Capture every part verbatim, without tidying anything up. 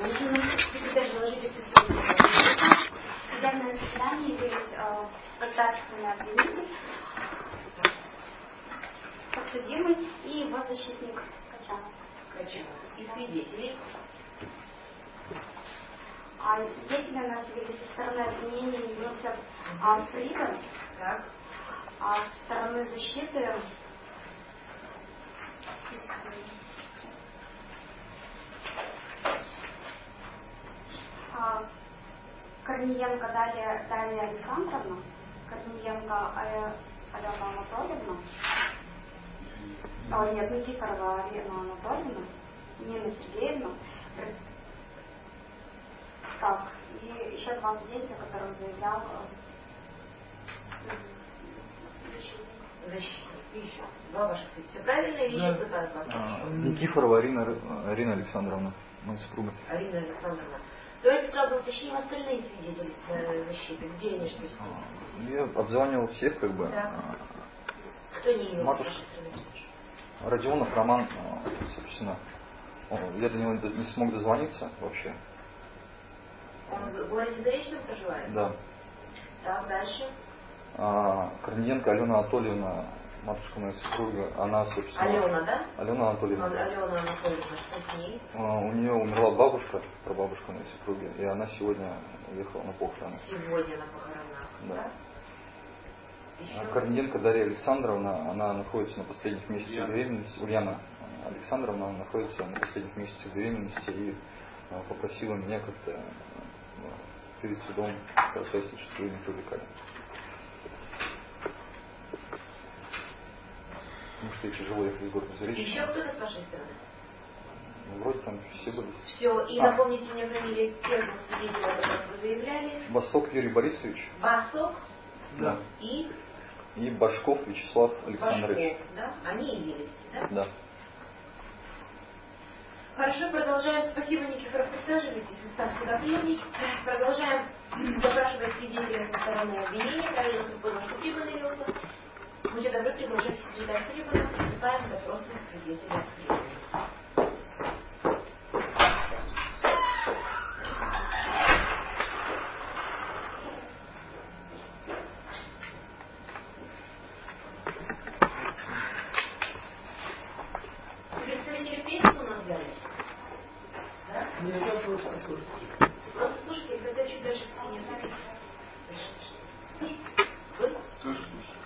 секретарь, доложите судебное заседание явились э, государственный обвинитель, подсудимый и его защитник Качанов. Качанов. И свидетелей. А свидетели у нас явились со стороны обвинения явился а, Фриден, так. а со стороны защиты а, Корниенко Дарья, Дарья Александровна, Корниенко Алена Анатольевна, о, нет, Никифорова Алена Анатольевна, Нина Сергеевна, так, и еще два свидетеля, которых заявлял защитник. Защитник. И еще два ваших свидетеля. Все правильно или еще кто-то от вас? Никифорова Арина, Арина Александровна, моя супруга. Арина Александровна. Давайте сразу уточним остальные свидетели защиты. Где они, что с ними? Я обзванивал всех, как бы. Да. Кто не имел? Матушка. Родионов Роман, собственно, я до него не смог дозвониться вообще. Он в городе Заречном проживает? Да. Так, дальше. А, Корниенко Алена Анатольевна, матушка моей супруги, она, собственно... Алена, да? Алена Анатольевна. Алена Анатольевна, что с ней? А, у нее умерла бабушка, прабабушка моей супруги, и она сегодня уехала на похороны. Сегодня на похоронах, да? да? А Корниенко Дарья Александровна, она находится на последних месяцах беременности. Ульяна Александровна она находится на последних месяцах беременности и а, попросила меня как-то а, перед судом процессе, что ее не привлекали. Потому что ей тяжело ехать из города Заречного. Еще кто-то с вашей стороны? Ну, вроде там все были. Все, и а. напомните мне фамилии тех свидетелей, о которых вы заявляли. Басок Юрий Борисович. Басок? Да. И? И Башков Вячеслав Александрович. Башков, да? Они явились, да? Да. Хорошо, продолжаем. Спасибо, Никифоров, присаживайтесь, состав сюда приемник. Продолжаем запрашивать свидетелей со стороны обвинения. Правильно, что понял, что Прибан явился. Будьте добры, предложите секретарь Прибана. Приступаем к допросу свидетеля Прибана. Представители прессы у нас говорят? Да? Нет, я просто слушаю. Просто слушайте, когда чуть дальше к стене придете. Вы? Слушаю.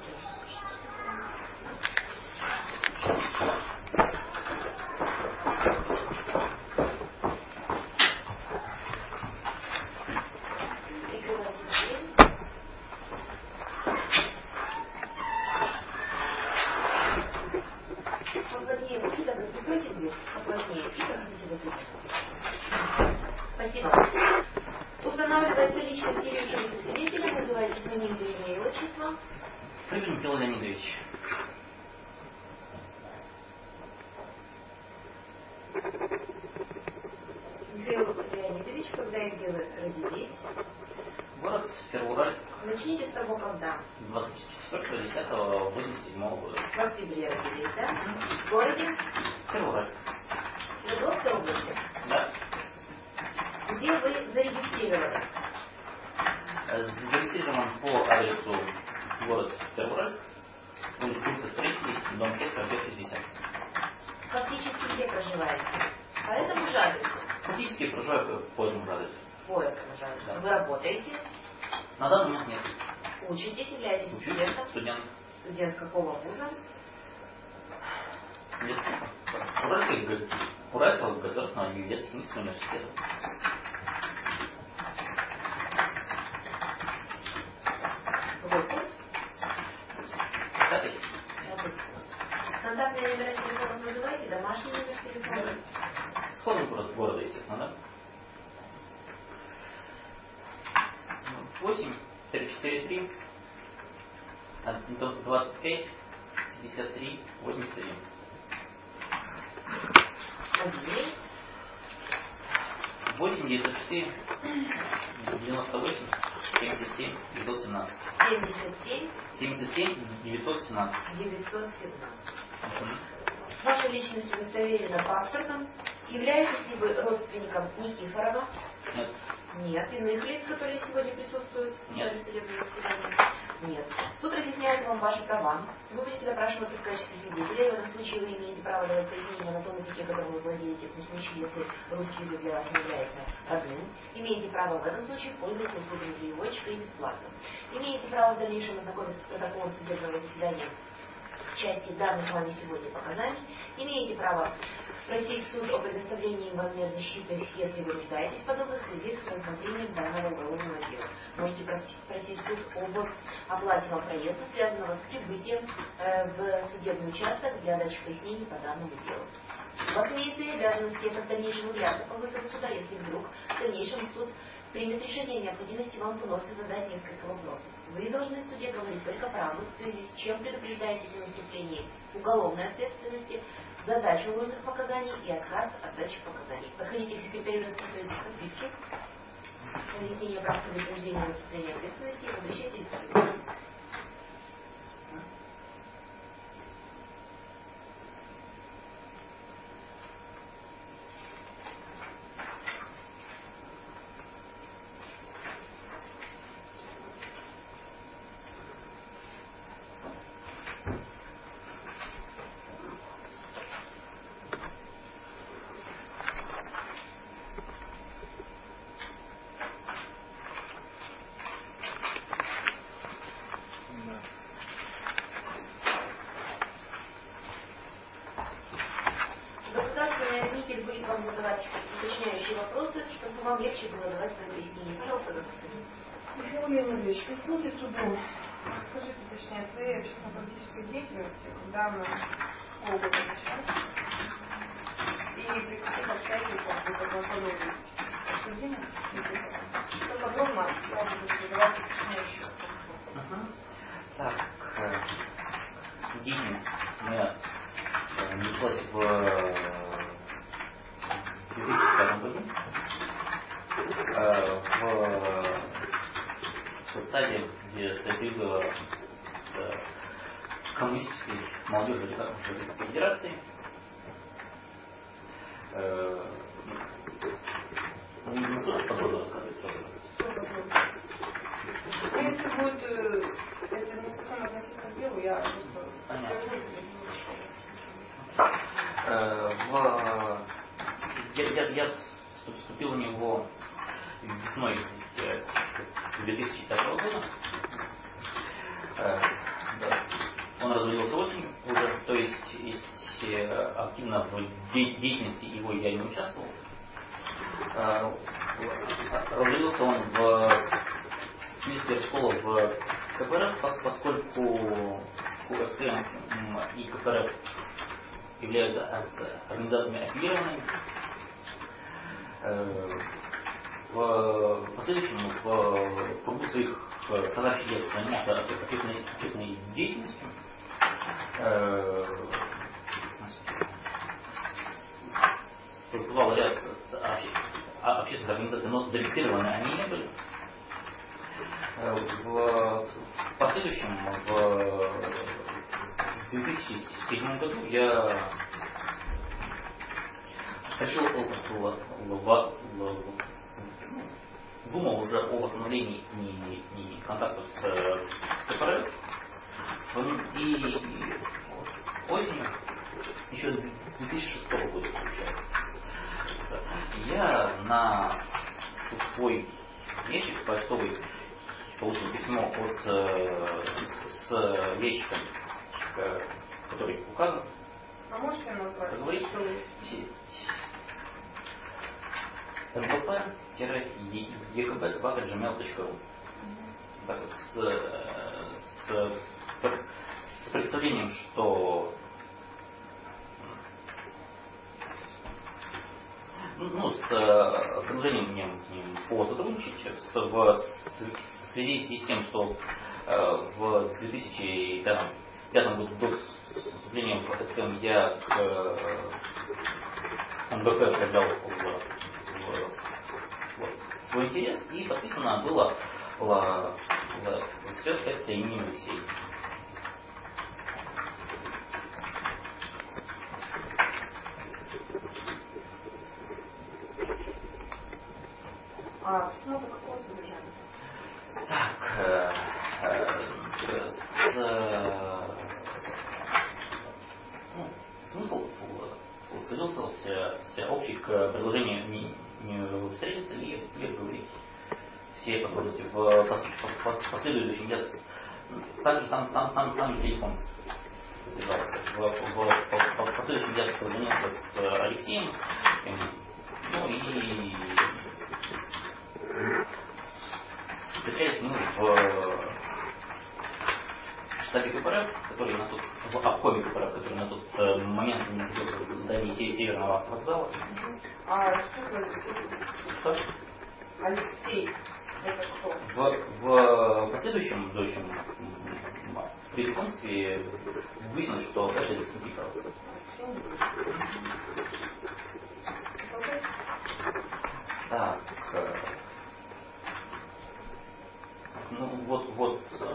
Спасибо. Устанавливается личность явившегося свидетеля, называйте фамилию, имя и отчество. Прибин Михаил Леонидович. Михаил Леонидович, когда и где вы родились? Город Первоуральск. Начните с того, когда? двадцать четвёртого десятого восемьдесят седьмого года. В октябре родились, да? В городе? Первоуральск. Свердловской области? Да. Где вы зарегистрированы? Зарегистрирован по адресу город Первоуральск, улица тридцать три, дом шесть, пробег шестьдесят. Фактически где проживаете? По этому же адресу? Фактически проживаю по этому же адресу. По этому же адресу. Да. Вы работаете? На данный момент нет. Учитесь, являетесь Учусь. студентом? Студент. Студент какого вуза? Уральского, Уральского государственного юридического университета. Какой курс? Пятый. Пятый курс. Контактные номера телефонов называйте, домашний номер телефона. Сходный город города, естественно, да? восемь три четыре три двадцать пять пятьдесят три восемьдесят один. Андрей. восемь девятьсот четыре девяносто восемь семьдесят семь девятьсот семнадцать. семьдесят семь семьдесят семь девятьсот семнадцать. девятьсот семнадцать. Ваша личность удостоверена паспортом. Являетесь ли вы родственником Никифорова? Нет. Нет. Иных лиц, которые сегодня присутствуют в Нет. зале судебного заседания? Нет. Суд разъясняет вам ваши права. Вы будете допрашиваться в качестве свидетеля. И в этом случае вы имеете право давать пояснения на том языке, которым вы владеете, в том случае, если русский язык для вас не является родным. Имеете право в этом случае пользоваться услугами переводчика и бесплатно. Имеете право в дальнейшем ознакомиться с протоколом судебного заседания в части данных вами сегодня показаний. Имеете право просить суд о предоставлении вам мер защиты, если вы нуждаетесь в подобных в связи с рассмотрением данного уголовного дела. Можете просить, просить суд об оплате вам проезда, связанного с прибытием э, в судебный участок для дачи пояснений по данному делу. У вас имеется и обязанность это в дальнейшем являться по вызову суда, если вдруг в дальнейшем суд примет решение о необходимости вам вновь задать несколько вопросов. Вы должны в суде говорить только правду, в связи с чем предупреждаете о наступлении уголовной ответственности, задачу ложных показаний и отказ от дачи показаний. Подходите к секретарю, расписывайте подписки, разъяснение прав предупреждения наступления ответственности, обращайтесь к суду. Государственный обвинитель будет вам задавать уточняющие вопросы, чтобы вам легче было давать свои пояснения. Пожалуйста, господин. Михаил Леонидович, присутствуйте суду. Расскажите точнее о своей общественно-политической деятельности, когда мы оба начали, и при каких обстоятельствах вы познакомились с обсуждением, что подробно я буду задавать уточняющие вопросы. Так, деятельность моя началась в две тысячи пятом году в составе, где Союза коммунистической молодежи Российской Федерации. Не стоит подробно рассказывать сразу. Если будет это не совсем относительно к делу, я просто... В... Я, я, я вступил в него весной две тысячи пятого года. Да. Он развалился осенью уже, то есть, есть активно в деятельности его я не участвовал. Развалился он в смысле школы в КПРФ, поскольку КУСК и КПРФ являются организациями аффилированными. В последующем в кругу своих товарищей лет занимался общественной, общественной деятельностью. Создавал ряд общественных организаций, но зарегистрированы они не были. В последующем, в две тысячи седьмом году я решил, думал уже о восстановлении не, не контактов с КПРФ. И осенью, еще две тысячи шестого года, получается, я на свой ящик почтовый получил письмо от, с, с ящиком, который указан. А можете назвать? Говорит, что mpf-ekb собака джимейл точка ру. Так вот, с, с, с представлением, что ну, с предложением мне, мне по сотрудничать с, в, в связи с тем, что э, в две тысячи пятом году до вступления в СКМ я к э, МБП проявлял в, в, в, свой интерес, и подписано было ла, ла, это именем Алексея. А письмо-то какого содержания? Так, э, э, с, э, ну, смысл сводился с общий к предложению не, не встретиться и, и обговорить все подробности. В пос, пос, последующем я с, также там, там, там, там же телефон содержался. В, в, в, в последующем я созвонился с Алексеем, ну и встречались мы в штабе КПРФ, который на тот, в обкоме КПРФ, который на тот э, момент находился в здании Северного автовокзала. А что за Алексей? Что? Алексей. Это кто? В, в последующем, в следующем при знакомстве выяснилось, что это Алексей Никифоров. Так. Э, ну вот, вот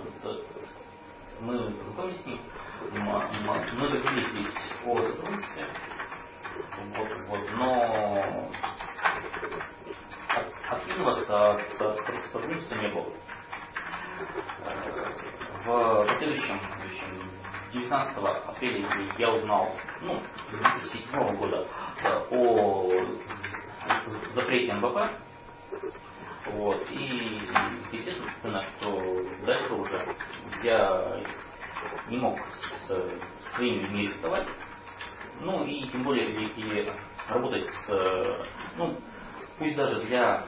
мы познакомились с ним, мы договорились о сотрудничестве, вот, вот, но активного сотрудничества не было. В последующем, девятнадцатого апреля я узнал, ну, две тысячи седьмого года о запрете эн вэ пэ. Вот, и естественно, что дальше уже я не мог с своими людьми рисковать, ну и тем более и, и работать с, ну, пусть даже для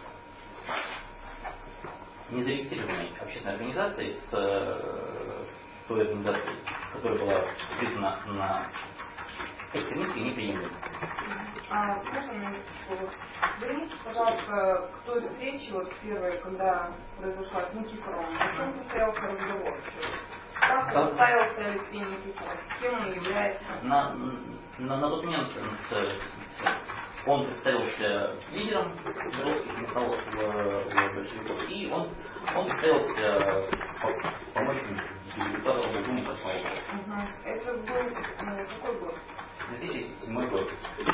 незарегистрированной общественной организации, с той организацией, которая была признана на экстремистской, неприемлемой. А можно минуточку? Вернитесь, пожалуйста, к той встрече, вот первой, когда произошла с Никифоровым. О чем состоялся разговор? Как представился Алексей Никифоров? Кем он является? На, на, на тот момент он представился лидером русских националов большевиков, и он, он представился помощником депутата Госдумы Красноярска. Угу. Это был ну, какой год? две тысячи седьмой год.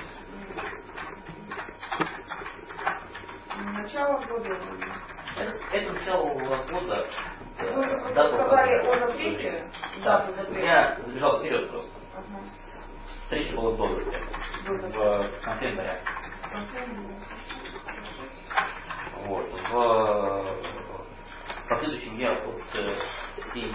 Начало года. Это, это начало года. Вы уже сказали о запрете? Да, я забежал вперед просто. Ага. Встреча была до запрета. В конце января. Вот. В последующем я от всей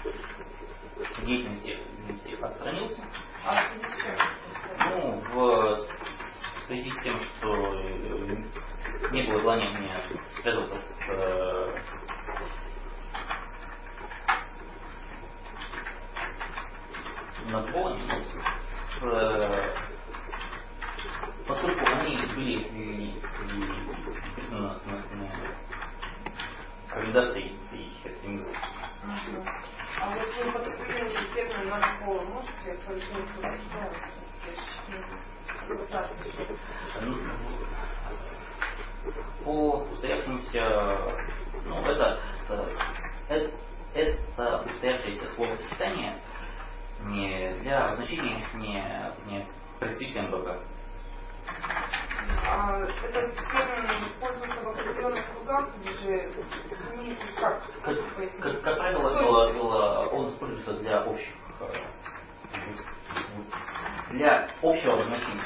деятельности отстранился. А в связи с чем? Ну, в связи с тем, что не было желания мне связываться с назболами, ну, с, поскольку они были признаны организацией экстремизма. Угу. А вот вы употребили термин «назбол», можете пояснить, что это? По устоявшемуся, ну, это, это, это устоявшееся словосочетание не для значения не, не представителя эн вэ пэ. А этот термин используется в определенных кругах, где же СМИ, как? Как, как, как правило, он используется для общих, для общего значения.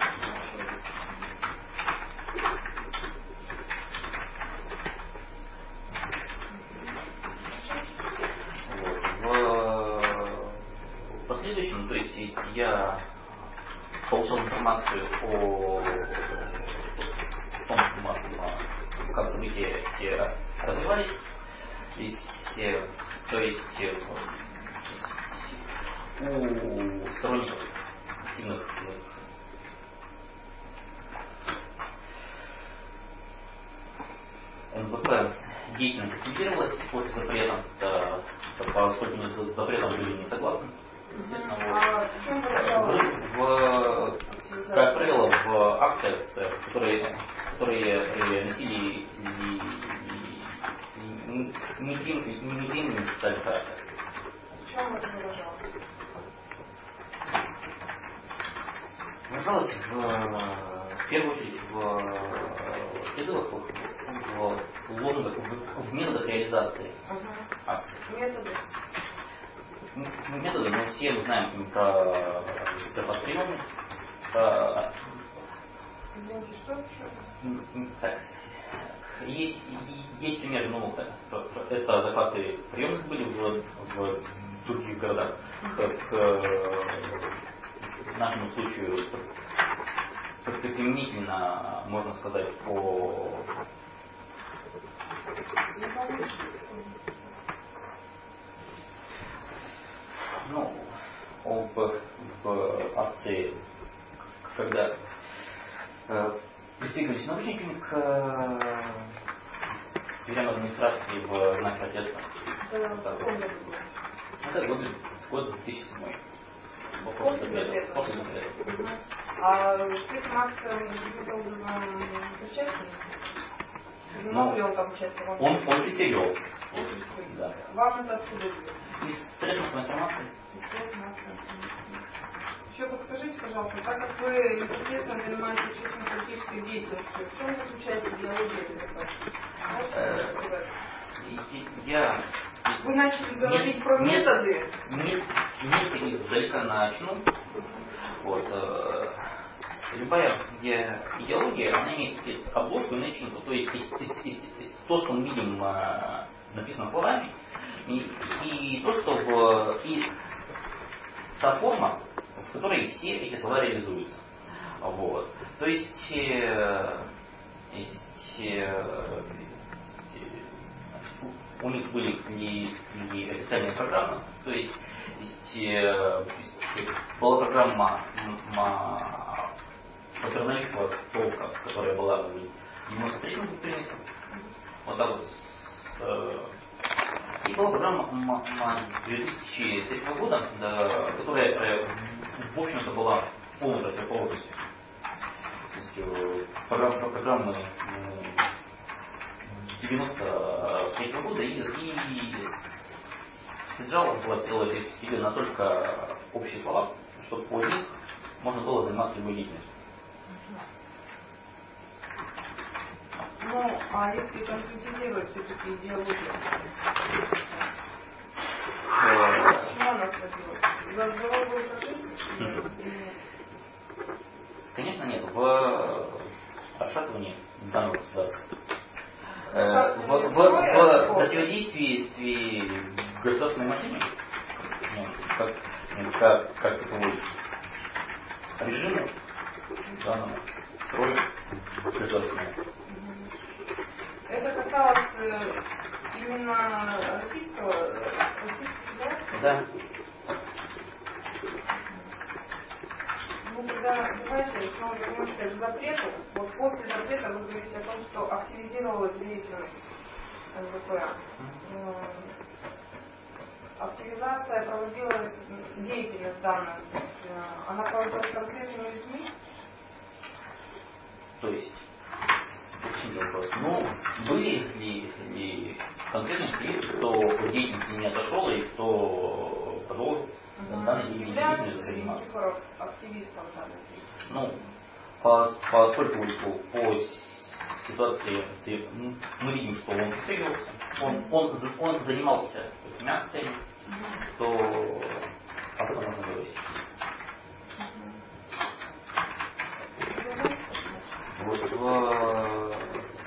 В последующем, то есть я получил информацию о том, как события развивались, то есть у сторонников активных эн вэ пэ деятельность активизировалась под запретом, да, поскольку они с запретом были не согласны. Естественно, а в, в, как правило, в акциях, которые, которые носили неприемлемый социальный характер. В чем это выражалось? Выражалось в, в первую очередь в призывах в лозунгах, в, в методах реализации Ага. акций. Методы. Методы мы все знаем про запасприемы, про... Извините, что еще? Так. Есть, есть пример, ну, это захваты приемных были в, в других городах. К, к нашему случаю применительно, можно сказать, по... Ну, об, в акции, когда э, пристегивались наручниками к э, дверям администрации в знак протеста. Это в каком году было? Это год, год две тысячи седьмой. После запрета. После запрета. А ты с Максом каким-то образом причастен? Много ли он там участвовал? Он, он присягивался. Он присягивался. Да. Вам это откуда было? Из средств информации. Из средств массовой информации. Еще подскажите, пожалуйста, так как вы непосредственно занимаетесь общественно-политической деятельностью, в чем заключается идеология этой задачи? Можете рассказать? Я... Вы начали говорить нет, про нет, методы. Нет, нет, издалека начну. Вот, э, любая идеология, она имеет обложку и начинку. То есть, есть, есть, есть, есть то, что мы видим э, написано словами, и, и то, что в, и та форма, в которой все эти слова реализуются. Вот. То есть, э, есть э, у них были и, и официальные программы, то есть, есть, э, есть была программа патронального толка, которая была в девяносто третьем году принята, вот так вот, э, и была программа две тысячи третьего года, да, которая, э, в общем-то, была полной противоположностью. То есть, э, программа, программы девяносто третьего года и, и содержала была в себе настолько общие слова, что по них можно было заниматься любой деятельностью. Ну, а если конкретизировать все-таки идеологию? Почему она сходилась? За здоровую жизнь? Конечно нет. В отшатывании данного государства. В, в, в противодействии государственной машине, ну, как, как, как таковой режиму, данному строю государственному. Это касалось э, именно российского, российской федерации? Да. Ну, тогда давайте снова вернемся к запрету. Вот после запрета вы говорите о том, что активизировалась деятельность эн вэ пэ. Активизация проводила деятельность данную. Она проводилась конкретными людьми? То есть, вопрос. Ну, были ли, ли конкретные специалисты, кто по деятельности не отошел и кто продолжил данной деятельностью заниматься? Никифоров активистом данной деятельности? Ну, поскольку по, по ситуации мы видим, что он присягивался, он, он, он занимался этими акциями, то об этом можно говорить. Вот в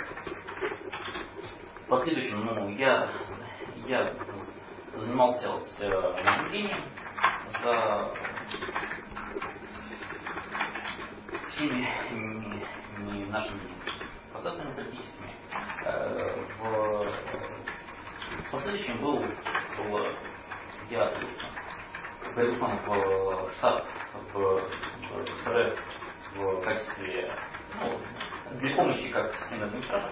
последующем, ну, я, я занимался с наблюдением за всеми не, не нашими процессами политическими. В, в последующем был, был я пойду сам в штат в, в РФ в качестве, ну, для помощи как системный администратор.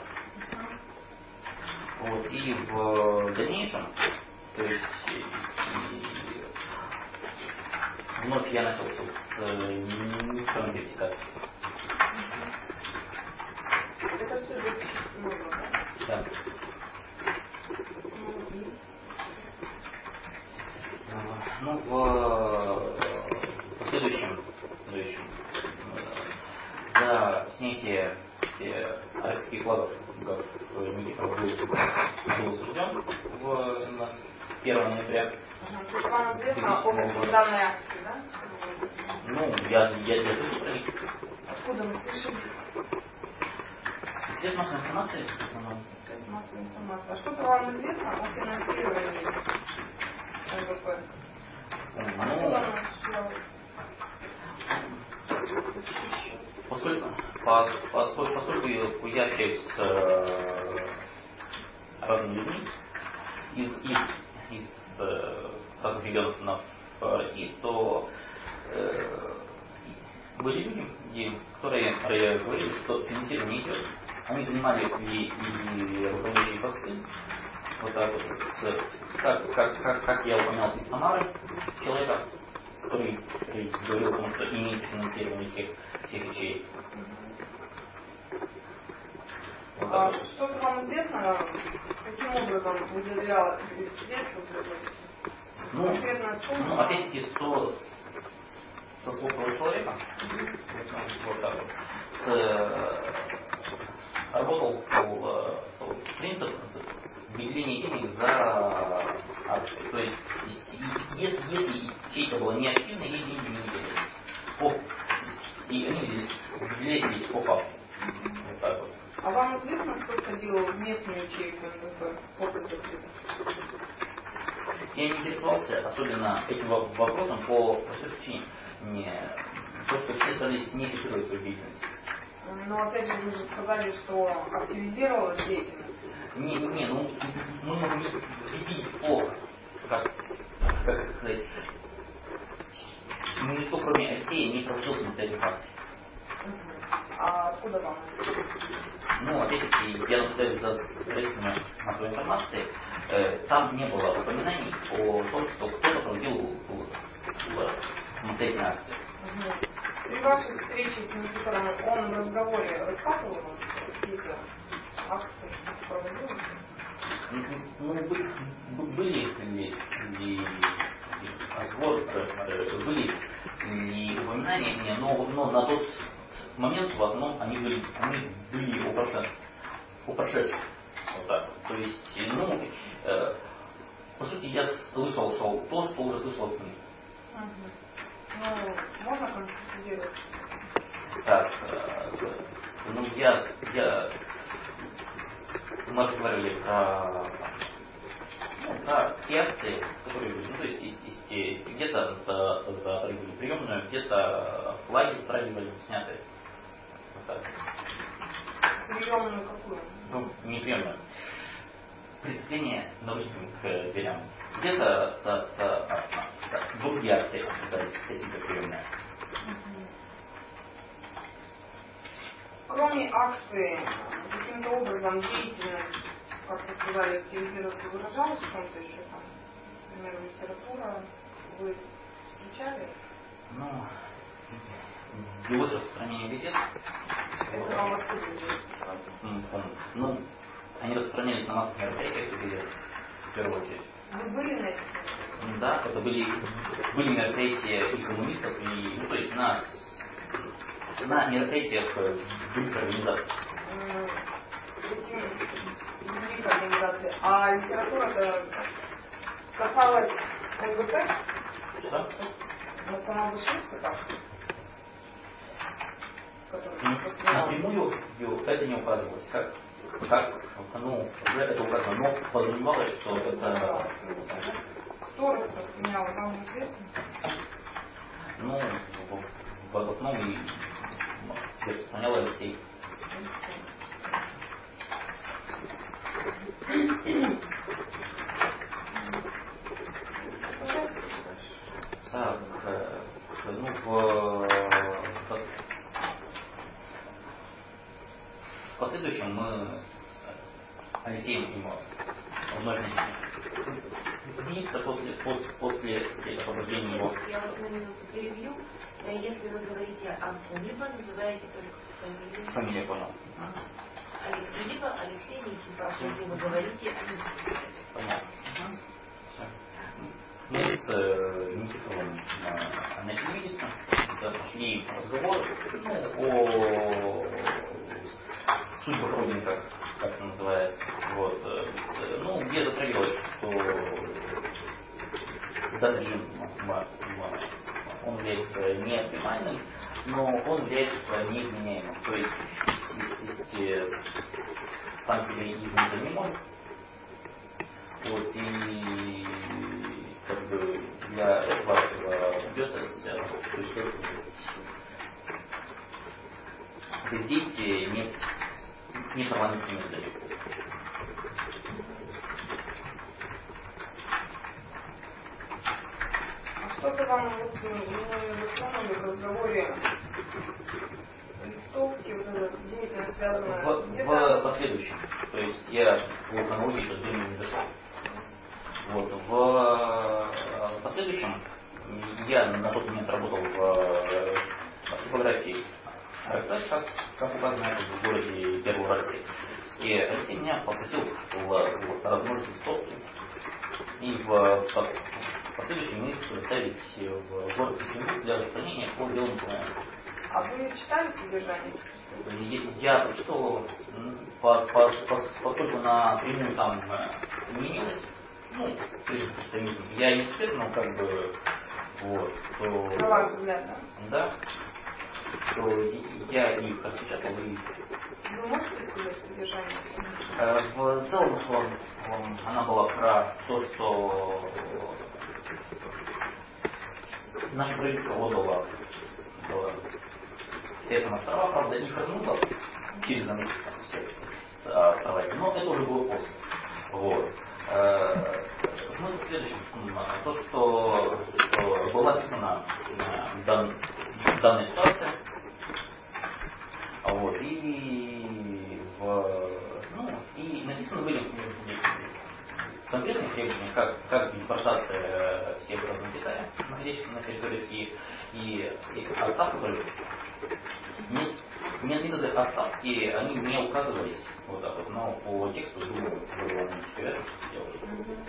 Вот, и в дальнейшем, то есть и, и вновь я начался с неправильной диверсификацией. Это все две тысячи седьмой год, да? Да. Ну, в последующем, в последующем за снятие российских флагов Никифоров был, был осужден в, на первого ноября. Ага, то есть вам известно о данной акции, да? Ну, я, я, я слышал про них. Откуда вы слышали? Средств массовой информации, в основном. Средств массовой информации. А что-то вам известно о финансировании ЛГБТ? Ну, поскольку, поскольку, поскольку я общаюсь с э, разными людьми из, из, из э, разных регионов в России, то э, были люди, которые, которые говорили, что финансирование идет. Они занимали и, и руководящие посты. Вот так вот. Как, как, как, как я упоминал из Самары, человека, который, который говорил о том, что имеет финансирование всех, всех вещей. Вот а вот. что-то вам известно, каким образом выделял средства для этого? Ну, ну опять-таки, что со слов того человека, вот так вот, с, работал по, по принципу выделения денег за акции. То есть, если, если чей-то было неактивно, ей деньги не выделялись. По, и они выделялись по факту. Вот так вот. А вам известно, кто ходил в местную ячейку ЛГБТ после закрытия? Я не интересовался особенно этим вопросом по простой причине. Не, то, что все старались не фиксировать свою деятельность. Но опять же вы же сказали, что активизировалась деятельность. Не, не, ну мы можем видеть плохо. Как, как сказать, никто кроме Алексея не проводил самостоятельных акций. А откуда вам? Ну, опять-таки, я наблюдаю за средствами массовой информации, э, там не было упоминаний о том, что кто-то проводил самостоятельные акции. Угу. При вашей встрече с Никифором он в разговоре рассказывал вам какие-то акции проводил? Ну, были ли, ли разговоры, были ли упоминания мне, но, но на тот момент в основном они были, они были у прошедших. У прошедших. Вот так. То есть, ну, э, по сути, я слышал что, то, что уже слышал от СМИ. Угу. Ну, можно конкретизировать? Так, э, ну, я, я мы разговаривали про, ну, про те акции, которые были, ну, то есть, есть, есть, где-то за, за приемную, где-то флаги отправили, сняты. Вот так. Приемную какую? Ну, не приемную. Прицепление наручниками к дверям. Где-то та, та, та, та, другие акции оказались такие, как приемные. Кроме акции, каким-то образом деятельность, как вы сказали, активизироваться, выражалась в чем-то еще там? Например, литература. Вы встречали? Ну, его распространение газет. Это вам откуда известно? Ну, они распространялись на массовых мероприятиях газет, в первую очередь. Вы были на этих? Да, это были, были мероприятия и коммунистов, и, ну, то есть на, на мероприятиях других организаций. Эти других организаций. А литература-то касалась ЛГБТ? Что? Национал-большевистская партия? Напрямую это не указывалось. Как, как, ну, уже это указано, но подразумевалось, что это... Кто распространял, вам известно? Ну, в, в основном и распространял Алексей. Так, ну, в, в последующем мы с Алексеем ему вновь начали видеться после, после, после освобождения его. Я вас на минуту перебью. Если вы говорите о либо называете только фамилию. Фамилия, понял. Алексей, либо Алексей Никифоров, если вы говорите о Никифоре. Понятно. Все. Мы с э, Никифоровым э, начали видеться, шли разговоры, ну, о судьбах Родины, как, как это называется. Вот. Ну, где затрагивалось, что данный режим он является не оптимальным, но он является неизменяемым. То есть, есть сам себе изменить не может. Вот, и как бы для этого придется бездействие не, не парламентскими методами. Что-то вам вот, мы в разговоре листовки, вот эта деятельность связана в, в последующем. То есть я по хронологии сейчас времени не дошел. Вот. В последующем я на тот момент работал в типографии РФ, как, как указано в городе Первоуральске. И Алексей меня попросил размножить листовки. И в последующем их доставить в город Петербург для распространения по белому документу. А вы читали содержание? Я прочитал, по, по, по, поскольку на прямую там не имелось, ну, я не эксперт, но как бы, вот, то... На ваш взгляд, да? Да. То я их распечатал и... Вы можете сказать содержание? В целом, она была про то, что наше правительство отдало это на острова, правда, их размыло через острова, но это уже было после. Вот. Смысл в следующем, то, что, что была описана дан, данная ситуация, вот, и, в, ну, и написаны были конкретные требования, как, как депортация всех граждан Китая, находящихся на территории России, и, и отставка правительства. Нет, нет методы отставки, они не указывались вот так вот, но по тексту, думаю, было теперь делать.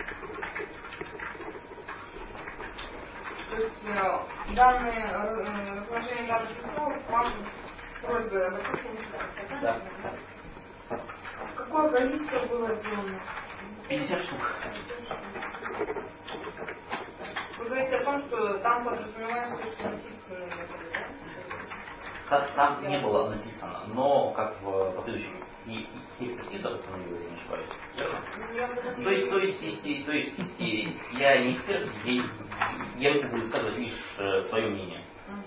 То есть э, данные, э, размножение данных листов к вам с просьбой обратиться не ставится, да? Да, да. Какое количество было сделано? пятьдесят штук. Вы говорите о том, что там подразумевается насильственные методы, да? Как там не было написано, но как в последующем и экспертиза установилась, если не ошибаюсь. Верно? То есть, то есть, если, то есть, если я не эксперт, я, я могу высказывать лишь э, свое мнение.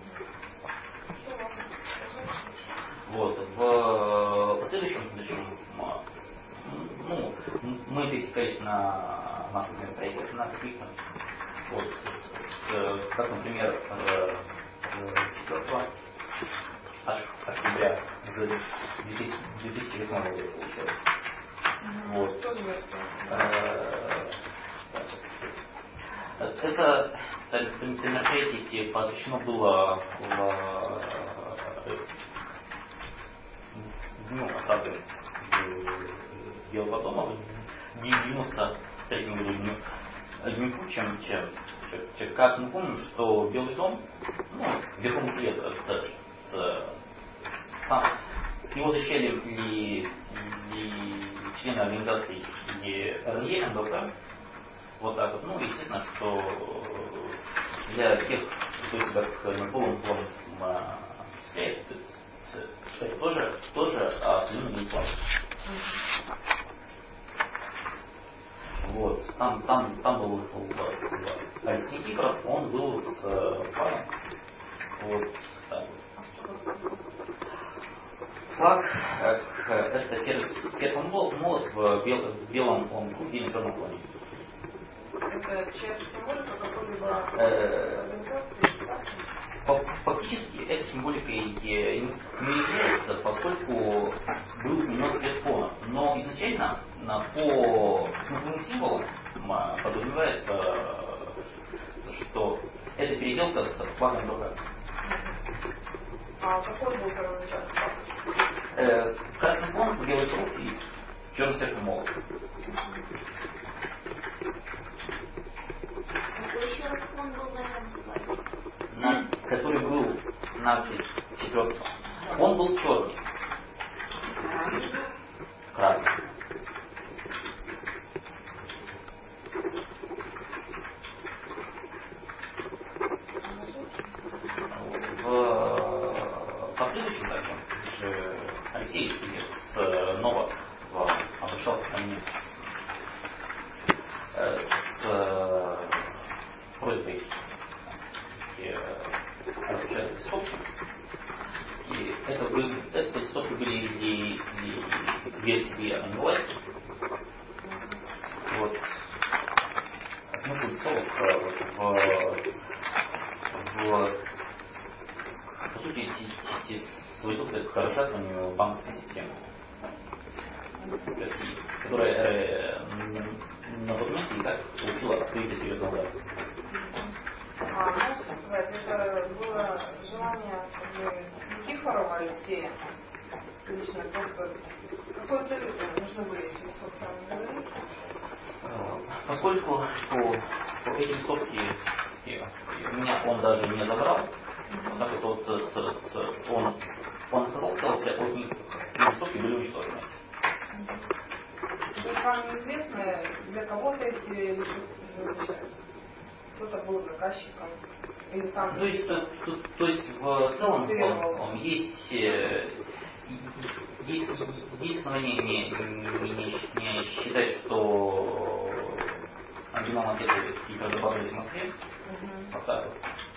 Вот. В последующем, в следующем, ну, мы пересекались на массовых мероприятиях, на каких-то, вот, с, с, как, например, четвёртого октября две тысячи восьмого года получается. Вот. Это, это мероприятие посвящено было дню осады Белого дома в девяносто третьем году дню, дню чем, чем, чем, как мы помним, что Белый дом, ну, Верховный Совет, это, это, там, его защищали и, и члены организации и эр эн е, эн дэ пэ, вот так вот. Ну, естественно, что для тех, кто себя к названным флотом впечатляет, это тоже, тоже определенно не план. Вот, там, там, там был Алексей Никифоров, он был с флагом. Вот, так. Флаг, это серп-молот в, бел, в белом ломку и на черном фоне. Это чья-то символика какой-либо организации? Фактически эта символика и не является, поскольку был изменен цвет фона. Но изначально по смысловым символам подразумевается, что это переделка с флагом ДК. А какой был первый участок? Э, красный фон, белый круг и черный цвет молот. Какой еще раз он был на этом складе? На, который был на четвертом. Он был черный. разные. В последующем также же Алексей снова обращался ко мне с просьбой распечатать листовки. И это, были, это листовки были и, и версии онлайн. Вот. Смысл листовок в, в, по сути, сводился к расшатыванию банковской системы России, которая э, на тот момент и так получила открытие серьезного удара. А можете сказать, это было желание как бы, Никифорова Алексея лично, только с какой целью нужны были эти листовки? Поскольку по, по эти листовки у меня он даже не забрал, так это вот, он, он отказался от них, листовки были уничтожены. То есть вам неизвестно, для кого-то эти листовки назначаются? Кто-то был заказчиком или сам... То есть, то, то, то есть в целом, в целом есть, есть, есть основания не, не, не, не считать, что оригинал макеты и разрабатывались в Москве. Uh-huh. Вот так вот.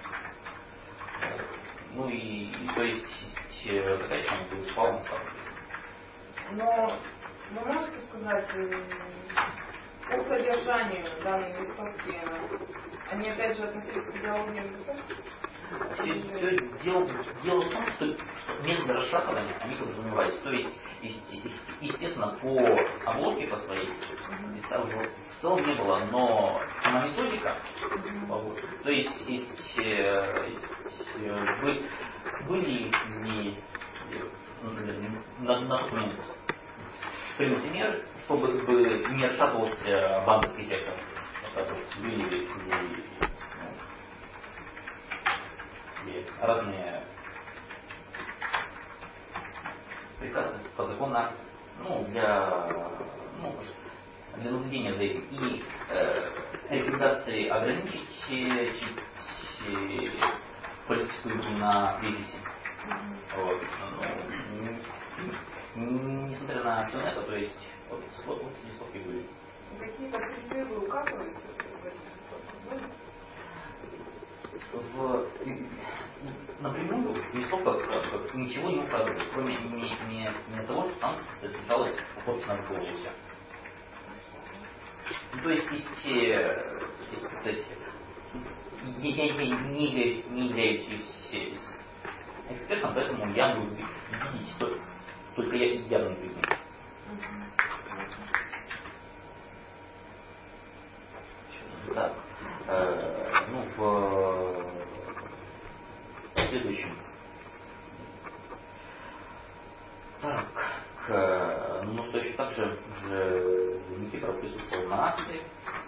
Ну и, то есть заказчиком был вполне стал. Но вы можете сказать по содержанию данной листовки, они опять же относились к идеологии МГП? Все, все дело, дело в том, что, что методы расшатывания, они подразумевались. То есть, естественно, по обложке по своей, там в целом не было, но сама методика, то есть, есть, есть вы, были не на, на тот момент приняты меры, чтобы не расшатывался банковский сектор. Вот так вот, были ли, были, и разные приказы по закону, ну, для, ну, для наблюдения за этим и э, рекомендации ограничить э, политическую игру на кризисе. Mm-hmm. Вот. Ну, несмотря на все это, то есть вот, вот, вот листовки были. Какие-то призывы указывались? В, напрямую в листовках ничего не указывают, кроме не, не, не того, что там содержалась подпись на руководителя. То есть, если, если сказать, я, я, я не, являюсь, не являюсь экспертом, поэтому я буду видеть только, только я явные признаки. Так, э, ну, в следующем. Так, к, ну что еще также же Никифоров присутствовал на акции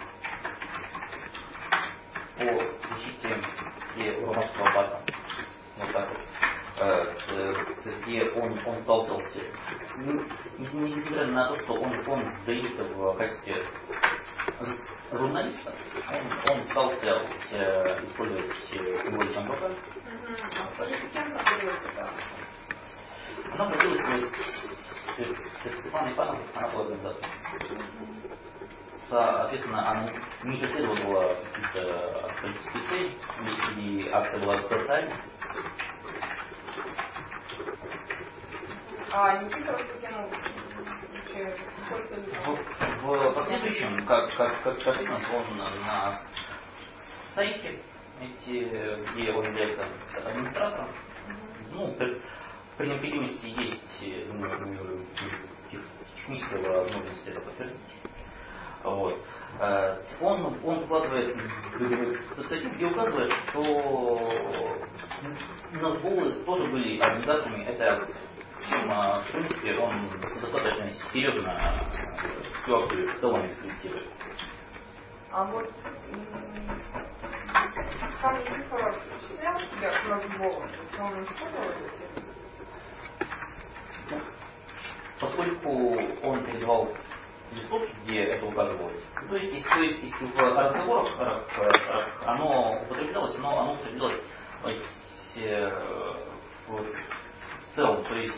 по защите и Урманского бата. Вот так вот. Где он, он сталкивался, несмотря на то, что он, он сдается в качестве журналиста, он, он пытался использовать символику МВП. Скажите, кем проводилась это? Она проводилась с Степаной Ивановной, она была организатором. Соответственно, она не преследовала какие-то политические цели, если акция была социальной. А Никифоров каким в, в последующем, как, как, как, как видно, он на, на сайте, эти, где он является администратором, mm-hmm. ну, при, при необходимости есть ну, техническая возможность это подтвердить. Вот. Он, он вкладывает в статью, где указывает, что Назгулы тоже были организаторами этой акции. В принципе, он достаточно серьезно всю акцию в целом эксплуатирует. А вот сам Никифоров снял себя к Назгулам, он использовал эти? Поскольку он давал листовки, где это указывалось. То есть, если, то есть, если в разговорах оно употреблялось, но оно употреблялось в, в целом, то есть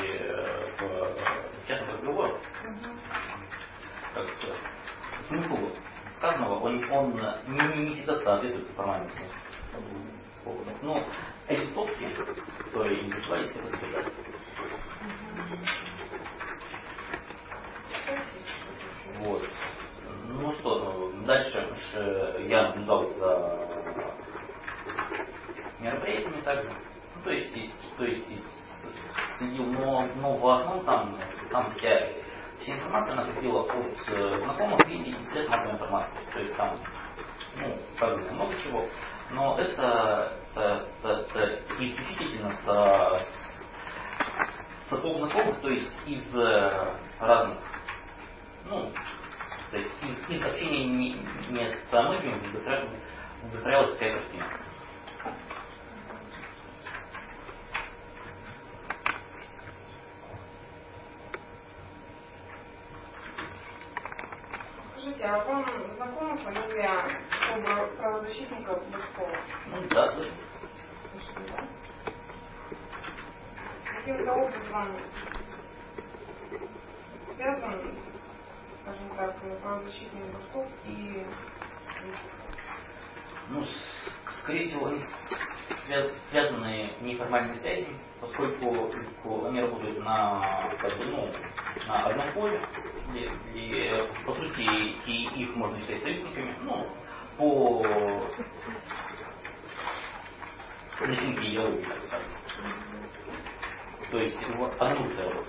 в частных разговорах. Как, смысл сказанного, он, он не, не всегда соответствует формальному смыслу. Но эти стопки, которые интересовались, это записать. Вот. Ну что, дальше я наблюдал за мероприятиями также. Ну, то есть, есть, то есть, есть следил, но, но в основном там, там вся, вся информация накопила от знакомых и средств массовой информации. То есть там, ну, как бы много чего. Но это, это, это, это исключительно со, со слов знакомых, то есть из разных, ну, из, из общения не, не с многими выстраивалась такая картина. Скажите, а вам знакома фамилия правозащитника Бычкова? Ну да, да. Да? Каким-то образом связан, скажем так, правозащитник Бычков и... Ну, скорее всего, они связаны неформальными связями, поскольку они работают на, как бы, ну, на одном поле, и, и, по сути, и их можно считать союзниками, ну, по начинке идеологии, так скажем. То есть в одну целую.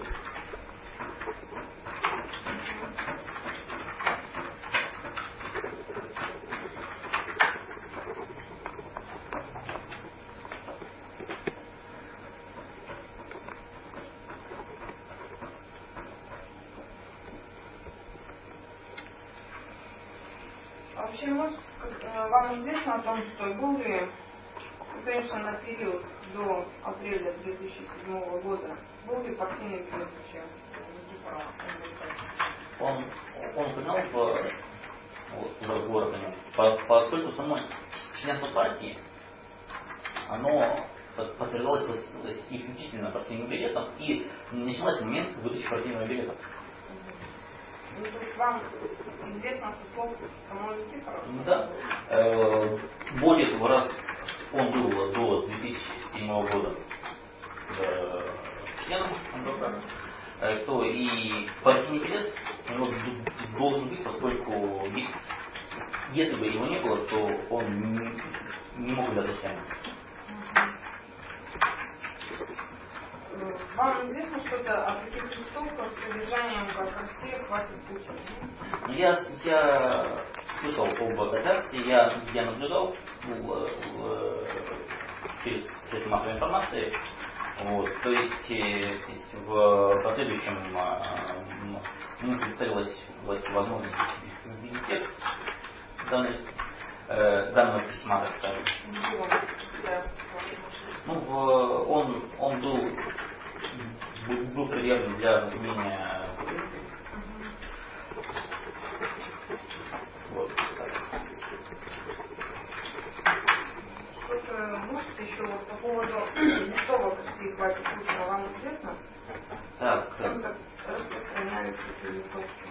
Вообще, может, вам известно о том, что был ли, конечно, на период до апреля две тысячи седьмого года, был ли партийный крест вообще Никифора? Он, он упоминал в, вот, в разговорах о нем, по, поскольку само членство партии, оно подтверждалось исключительно партийным билетом и началось в момент выдачи партийного билета. Ну, то есть вам известно со слов самого Никифора? Да. Э, более того, раз он был до две тысячи седьмого года э, членом эм бэ ка, э, то и партийный билет у него должен быть, поскольку если бы его не было, то он не, не мог быть членом. Вам известно что-то о таких листовках с содержанием, как «Россия хватит Путина»? Ну, я, я слышал об этой акции, я, я наблюдал ну, через средства массовой информации. Вот, то есть, есть в последующем мне представилась возможность увидеть текст данного, данного письма, так скажем. Ну, в, он, он был, был предъявлен для разумения сотрудников. Вот. Что-то можете еще вот по поводу листовок России хватит Путина, вам известно? Так. Как распространялись эти листовки?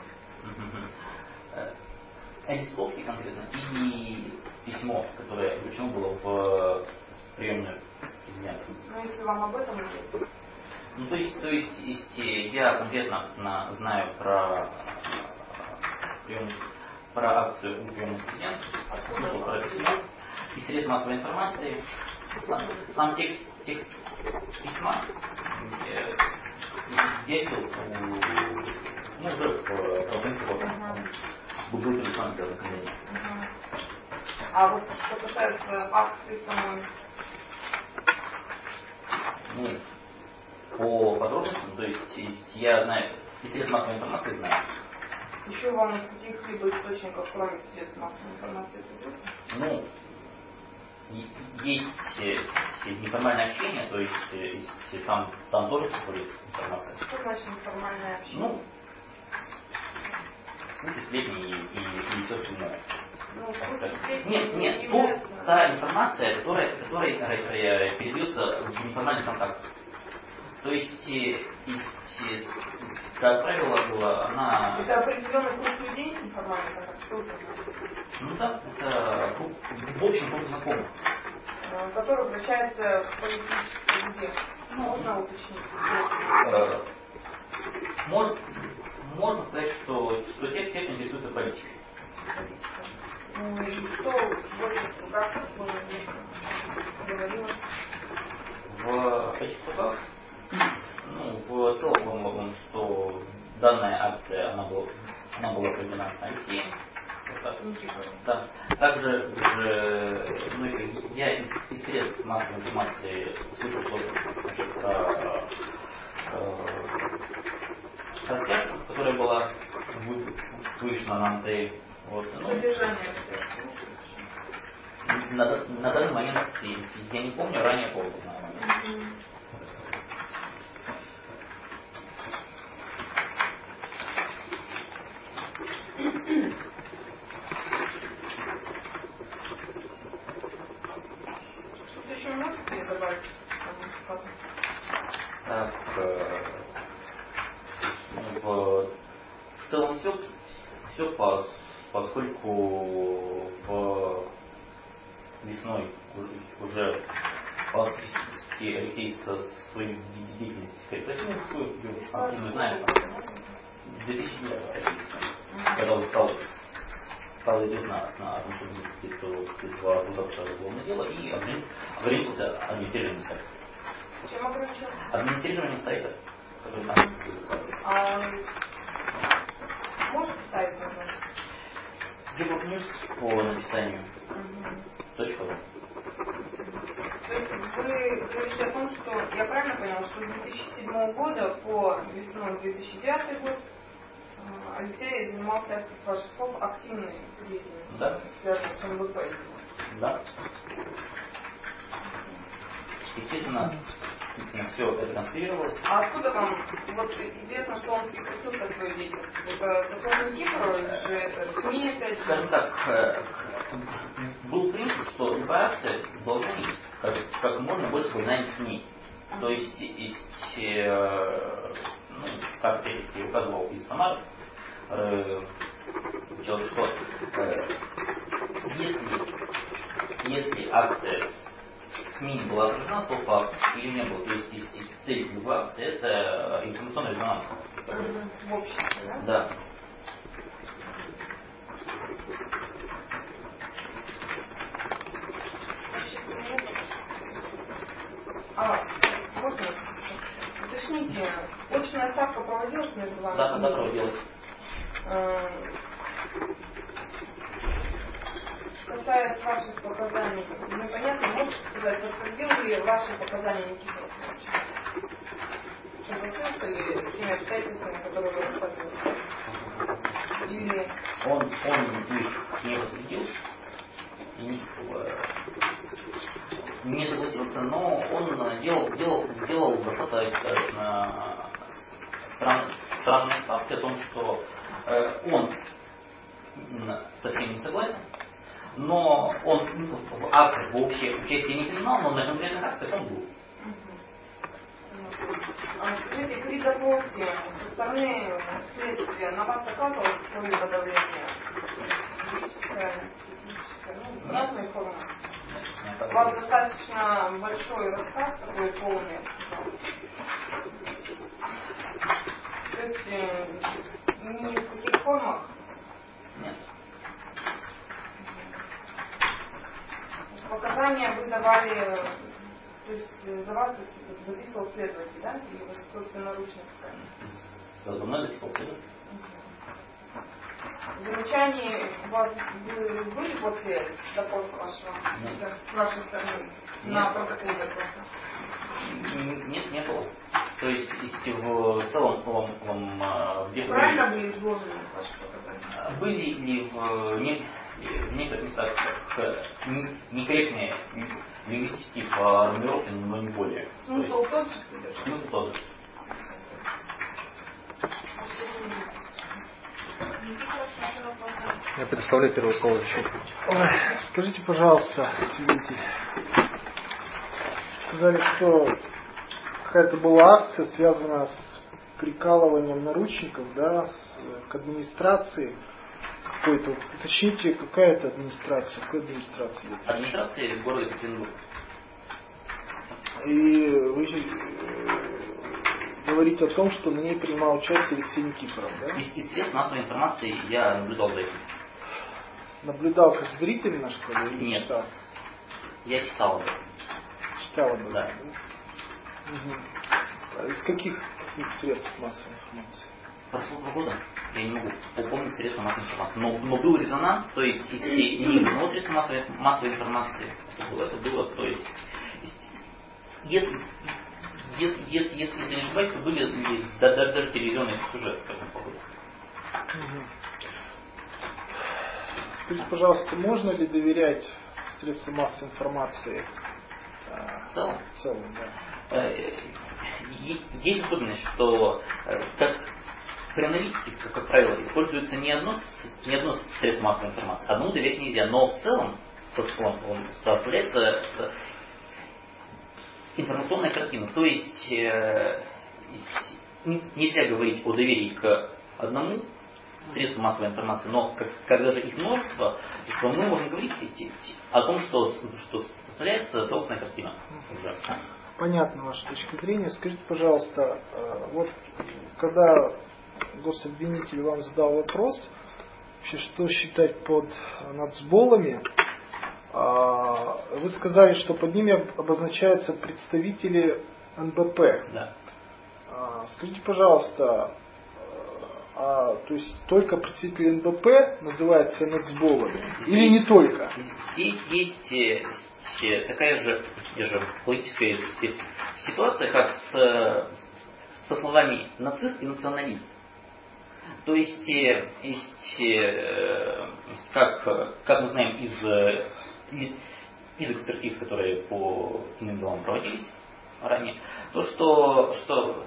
Эти листовки конкретно и письмо, которое вручено было в приемную президента. Ну, если вам об этом известно. Ну, то есть, то есть, если я конкретно на, знаю про, прием, про акцию приема президента, слышал про письмо, и средств массовой информации, сам, сам текст, текст письма я, я видел у, ну, уже в правоохранительных был телефон для заключения. А вот что касается акции самой? Ну, по подробностям, то есть, есть я знаю, и средств массовой информации знаю. Еще вам из каких-либо источников, кроме средств массовой информации, это известно? Ну, есть неформальное общение, то есть, есть там, там тоже приходит информация. Что значит неформальное общение? Ну, смысле степени и, и, и все остальное. Ну, Нет, нет, то, та информация, которая, которая передается в неформальный контакт. То есть, есть, как правило, было, она... Это определенный круг людей неформальный контакт? Что это? Ну да, это круг, в общем круг знакомых. Который вращается в политической где? Можно уточнить? Э, может, можно сказать, что, что те, кто интересуется политикой. Ну и кто больше в руках было говорилось? В этих кругах, ну, в целом, по-моему, что данная акция, она была, она была проведена Алексеем. Вот так. Да. Также же, ну, еще я из, из средств массовой информации слышал значит, про э, растяжку, которая была вышла на антей. Вот, ну, Содержание. на, на данный момент я не помню, ранее помню. Mm-hmm. Что-то еще можете добавить? Так, э, в, в целом все, все по, поскольку в весной уже фактически Алексей со своей деятельностью корпоративной, мы знаем, в две тысячи девятом, когда он стал, стало известно о том, что два года уголовное дело, и ограничился администрированием сайта. Чем ограничился? Администрирование сайта, который там. А может сайт назвать? Гиблок Ньюс по написанию. Точка ру. То есть вы говорите о том, что я правильно поняла, что с две тысячи седьмого года по весной две тысячи девятый год Алексей занимался, с ваших слов, активной деятельностью, да, связанной с МВП. Да. Естественно, все это конспирировалось. А откуда вам вот известно, что он прекратил как свою деятельность? Это законный Кипр или же это СМИ опять? Скажем так, был принцип, что любая акция должна быть как, как можно больше внимания СМИ. То есть, есть, ну, как я указывал из Самары, что если, если акция СМИ не была отражена, то факт или не было. То есть, есть цель любой акции — это информационный резонанс. В обществе, да? Да. А, можно? Уточните, очная ставка проводилась между вами? Да, когда проводилась. Касаясь ваших показаний, ну понятно, можете сказать, подтвердил ли ваши показания Никита Васильевич? Согласился ли с теми обстоятельствами, которые вы рассказывали? Или... Он, он их не подтвердил, не согласился, но он делал, делал, сделал достаточно стран, странные факты о том, что э, он совсем не согласен, но он в акциях вообще участие не принимал, но на конкретных акциях он был. Скажите, при допросе со стороны следствия на вас оказывалось какое-либо давление? Физическое, психическое, ну, разные формы. У вас достаточно большой рассказ, такой полный. То есть ни в каких формах? Нет. Показания вы давали, то есть за вас записывал следователь, да? Или вы собственноручно писали? За мной записывал следователь. Замечания у вас были после допроса вашего? Нет. С вашей стороны? На протоколе допроса? Нет, не было. То есть, если в целом вам, вам где правильно были изложены ваши показания? Были ли в, не, в некоторых местах некорректные лингвистические формулировки, но не более. Смысл тот же? Смысл тот же. Никита Я предоставляю первое слово еще. Ой, скажите, пожалуйста, свидетель. Сказали, что какая-то была акция, связанная с прикалыванием наручников, да, к администрации какой-то. Уточните, какая это администрация, какой администрации идет? Администрация города Екатеринбург. И вы говорите о том, что на ней принимал участие Алексей Никифоров, да? Из, из средств массовой информации я наблюдал за этим. Наблюдал как зрительно, что ли, или Нет. читал? Я читал об этом. Читал об этом, Да. да? Угу. Из каких средств массовой информации? Прошло два года, я не могу упомнить средства массовой информации. Но, но был резонанс, то есть из, не из одного средства массовой, массовой информации. Это было, это было, то есть, если, если, если, если, если не ошибаюсь, то были да, да, даже телевизионные сюжеты по этому поводу. Угу. Скажите, пожалуйста, можно ли доверять средствам массовой информации? В целом? В целом, да. Есть особенность, что как при аналитике, как, как правило, используется не одно, не одно средство массовой информации. Одному доверять нельзя, но в целом он составляется информационная картина. То есть э, нельзя говорить о доверии к одному средству массовой информации, но как, когда же их множество, то мы можем говорить о том, что, что составляется целостная картина уже. Понятна ваша точка зрения. Скажите, пожалуйста, вот когда гособвинитель вам задал вопрос, вообще, что считать под нацболами, вы сказали, что под ними обозначаются представители эн бэ пэ. Да. Скажите, пожалуйста, а, то есть только представители эн бэ пэ называются нацболами? Или не только? Здесь есть, есть такая же, же политическая ситуация, как с, со словами нацист и националист. То есть, есть, есть как, как мы знаем из, из экспертиз, которые по иным делам проводились ранее, то, что, что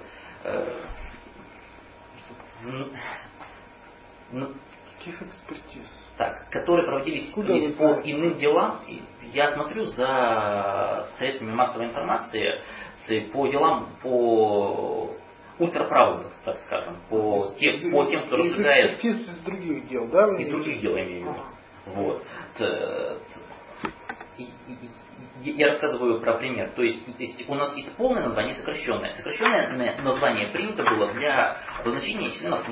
Ну, каких экспертиз? Так, которые проводились по иным делам. Я смотрю за средствами массовой информации по делам по ультраправым, так скажем, по тем, по тем, кто разжигает. Экспертиз из других дел, да? Из других дел, я имею в виду. Вот. Я рассказываю про пример. То есть, есть у нас есть полное название и сокращенное. Сокращенное название принято было для обозначения членов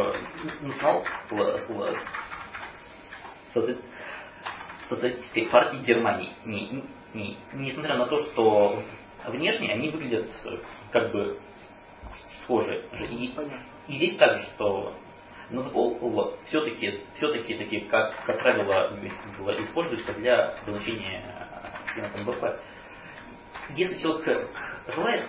национал-социалистической партии Германии. Не, не, не, несмотря на то, что внешне они выглядят как бы схожи. И, и здесь также, что нацбол все-таки, все-таки такие, как, как правило, используется для обозначения членов эн бэ пэ. Если человек желает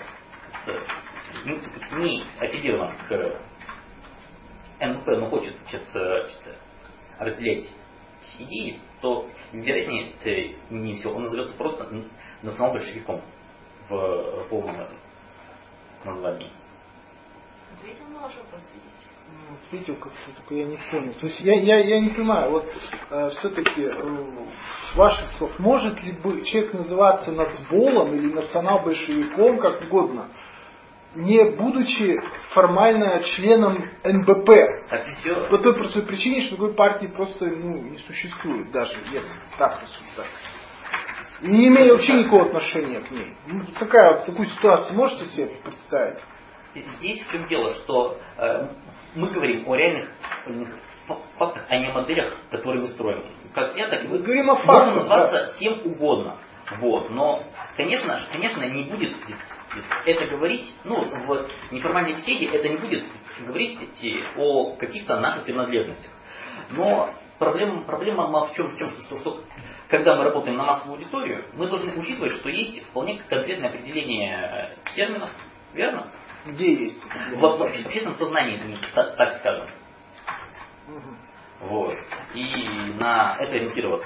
не аффилирован к эн бэ пэ, но хочет, хочет, хочет разделять идеи, то, вероятнее не всего, он назовется просто национал-большевиком в полном названии. Ответил на ваш вопрос, видите? Видел, как только я не понял. То есть я, я, я не понимаю, вот э, все-таки э, с ваших слов, может ли бы человек называться нацболом или национал-большевиком, как угодно, не будучи формально членом эн бэ пэ? Так все. По той простой причине, что такой партии просто ну, не существует, даже если так рассуждать. И не имея вообще никакого отношения к ней. Ну, такая, такую ситуацию можете себе представить? Здесь в чем дело, что э, мы говорим о реальных, реальных фактах, а не о моделях, которые мы строим. Как я, так и вы. Мы говорим о фактах. Можно назваться да. кем угодно. Вот. Но, конечно, конечно, не будет это говорить, ну, в неформальной беседе это не будет говорить о каких-то наших принадлежностях. Но проблема, проблема в чем, в чем что, что когда мы работаем на массовую аудиторию, мы должны учитывать, что есть вполне конкретное определение терминов, верно? Где есть? В, в общественном сознании, так, так скажем. Угу. Вот. И на это ориентироваться.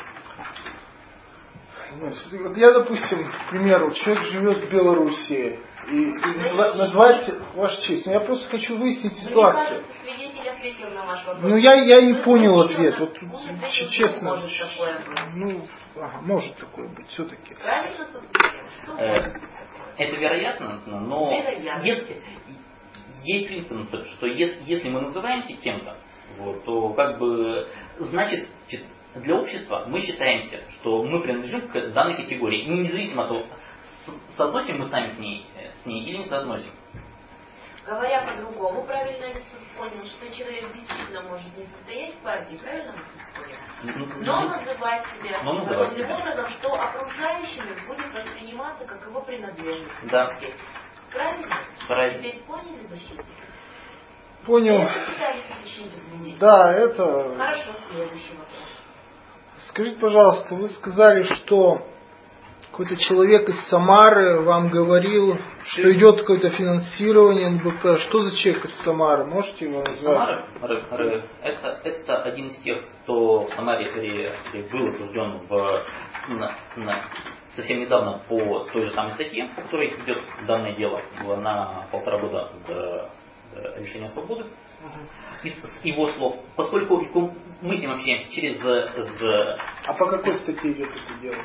Вот я, допустим, к примеру, человек живет в Белоруссии и, и назва, назвать вашу честь. Но я просто хочу выяснить ситуацию. Мне кажется, свидетель ответил на ваш вопрос. Ну я, я не Вы понял спросили, ответ. Вот, он ч- ответил, честно. может такое быть. Ну, ага, может такое быть, все-таки. Правильно суд говорил? Что Э, может быть такое? Это вероятно, но Вероятно. если, есть принцип, что если, если мы называемся кем-то, вот, то как бы значит для общества мы считаемся, что мы принадлежим к данной категории, и независимо от того, соотносим мы сами к ней, с ней или не соотносим. Говоря по-другому, правильно ли суд понял, что человек действительно может не состоять в партии, правильно ли суд понял? Но называть себя Но называть таким себя. образом, что окружающими будет восприниматься как его принадлежность. Да. Правильно? Правильно. Теперь поняли защитника? Понял. Это пытались уточнить извинения. Да, это... Хорошо, следующий вопрос. Скажите, пожалуйста, вы сказали, что какой-то человек из Самары вам говорил, что идет какое-то финансирование эн бэ пэ. Что за человек из Самары? Можете его назвать? Самара Р- Р- это, это один из тех, кто в Самаре ре- ре- был осужден в, на- на- совсем недавно по той же самой статье, по которой идет данное дело, на полтора года до, до лишения свободы. Из его слов, поскольку мы с ним общаемся через... з- А по какой статье идет это дело?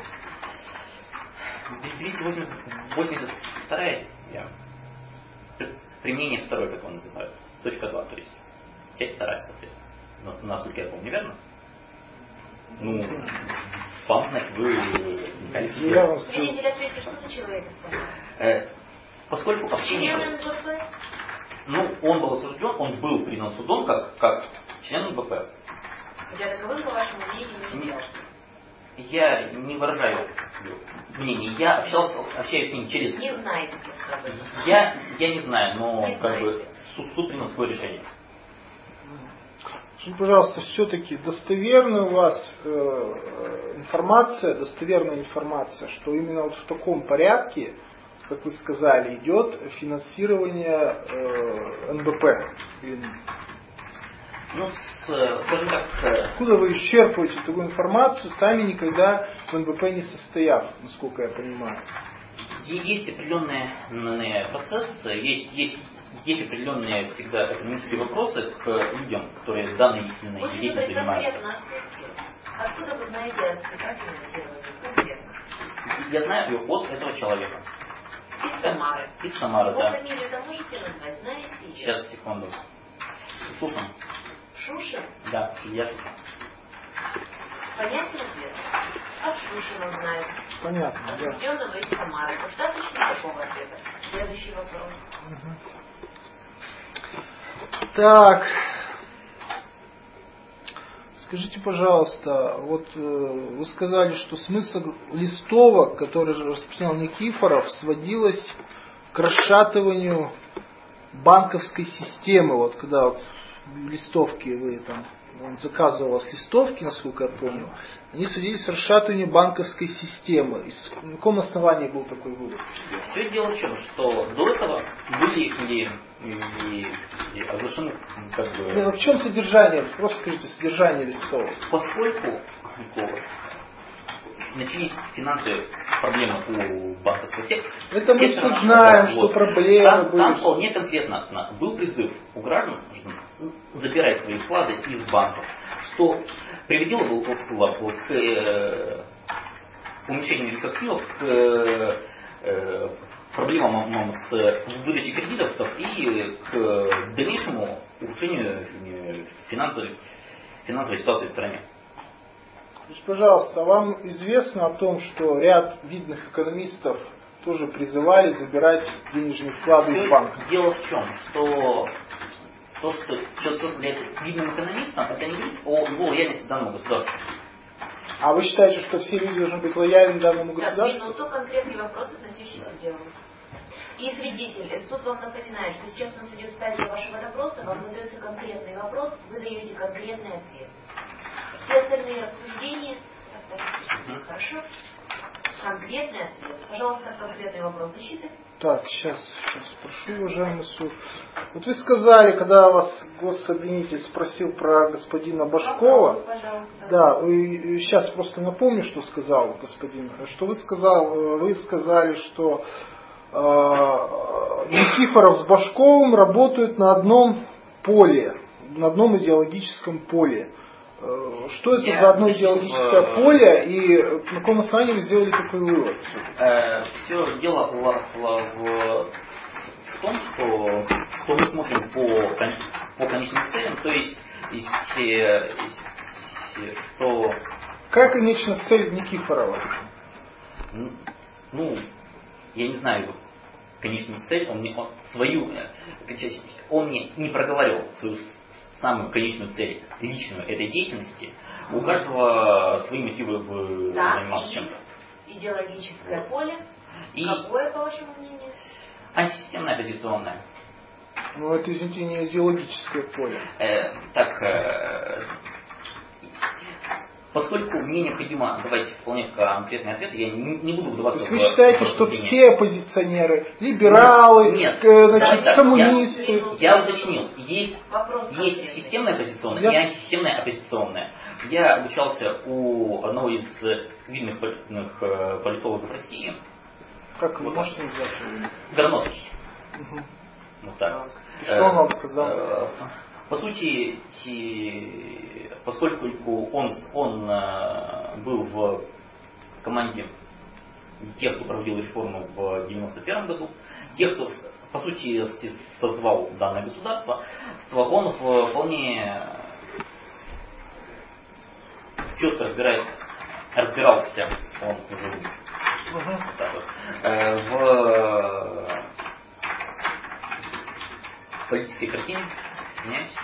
двести восемьдесят вторая я, применение второе, как его называют, точка два, то есть часть вторая, соответственно. Нас- Насколько я помню, верно? Ну, память вы, Михаил, Я вам Свидетель, ответьте, что за человек из Самары? Э, поскольку общение... Член эн бэ пэ? Ну, он был осужден, он был признан судом как, как член эн бэ пэ. Хотя таковым, по вашему мнению, не Нет. является. Я не выражаю мнение. Я общался, общаюсь с ним через... Не знаете, что сказать. Я, я не знаю, но Не как бы знаете. суд, суд принял свое решение. Скажите, пожалуйста, все-таки достоверна у вас э, информация, достоверная информация, что именно вот в таком порядке, как вы сказали, идет финансирование э, эн бэ пэ? Или- Ну, с, э, скажем так, э, Откуда вы исчерпываете такую информацию, сами никогда в эн бэ пэ не состояв, насколько я понимаю? е- есть определенные м, процессы, есть, есть, есть определенные всегда экономические вопросы к людям, которые данной Будьте деятельностью добры, занимаются. конкретно ответьте. Откуда вы знаете о цветах финансирования? Конкретно. Я знаю ее от этого человека. Из Самары. Из Самары, Его да. фамилию-то можете назвать? Знаете ее? Сейчас, секунду. С- Слушаем. Шушин? Да, я слушаю. Понятен ответ? Как Шушин он знает? Понятно, да. Осужденного из Самары. Достаточно такого ответа? Следующий вопрос. Так, скажите, пожалуйста, вот э, вы сказали, что смысл листовок, которые распространял Никифоров, сводилось к расшатыванию банковской системы. Вот когда вот листовки вы там, он заказывал у вас листовки, насколько я понял, они сводились к расшатыванию банковской системы. Из- на каком основании был такой вывод? Все дело в чем, что до этого были и, и, и оглашены как бы... Не, ну в чем содержание? Просто скажите, содержание листовок. Поскольку начались финансовые проблемы у банковского сектора. Это мы сектора, все знаем, да, что вот. проблемы там, были. там вполне конкретно на- был призыв у граждан забирать свои вклады из банков, что приводило бы к э, уменьшению риска активов, к э, проблемам с выдачей кредитов и к дальнейшему ухудшению финансовой, финансовой ситуации в стране. Скажите, пожалуйста, вам известно о том, что ряд видных экономистов тоже призывали забирать денежные вклады из банка? Дело в чем, что то, что человек является видным экономистом, это не говорит о его лояльности данному государству. А вы считаете, что все люди должны быть лояльны данному Так, государству? минуту, конкретный вопрос, относящийся к делу. И свидетель, суд вам напоминает, что сейчас на суде в стадии вашего допроса вам задается конкретный вопрос, вы даете конкретный ответ. Все остальные рассуждения... Мгм. Хорошо? Конкретный ответ. Пожалуйста, конкретный вопрос защиты. Так, сейчас, сейчас прошу, уважаемый суд. Вот вы сказали, когда вас гособвинитель спросил про господина Башкова, Вопрос, пожалуйста. да, вы, сейчас просто напомню, что сказал господин, что вы сказал, вы сказали, что э, Никифоров с Башковым работают на одном поле на одном идеологическом поле. Э, Что это Я за одно объясню, идеологическое э, поле и на каком основании вы сделали такой вывод? Э, все дело в, в- в- в том, что, что мы смотрим по, кон- по конечным целям, то есть, если, если- что, Какая конечная цель Никифорова? н- ну, я не знаю конечную цель, он мне он свою, э, он мне не проговаривал свою с- самую конечную цель личную этой деятельности. У каждого свои мотивы в Да, заниматься и чем-то. идеологическое поле. И Какое, по вашему мнению? антисистемное оппозиционное. Ну, это, извините, не идеологическое поле. Э, так, э, поскольку мне необходимо давать вполне конкретный ответ, я не, не буду То вдаваться есть в вы считаете, в что рассуждения. все оппозиционеры, либералы, Нет, э, значит, да, да, коммунисты... Я, я уточнил, есть, Вопрос есть конкретный. системное оппозиционное Я- и антисистемное оппозиционное. Я обучался у одного из видных политных, э, политологов России, Как вы можете назвать его? Горновский. Мгм. Вот так. И что он вам сказал? Э, По сути, ти- поскольку он, он э, был в команде тех, кто проводил реформу в девяносто первом году, тех, кто, по сути, создавал данное государство, он в- вполне четко разбирается, разбирался, он уже Мгм. вот так вот, э, в политической картине, извиняюсь,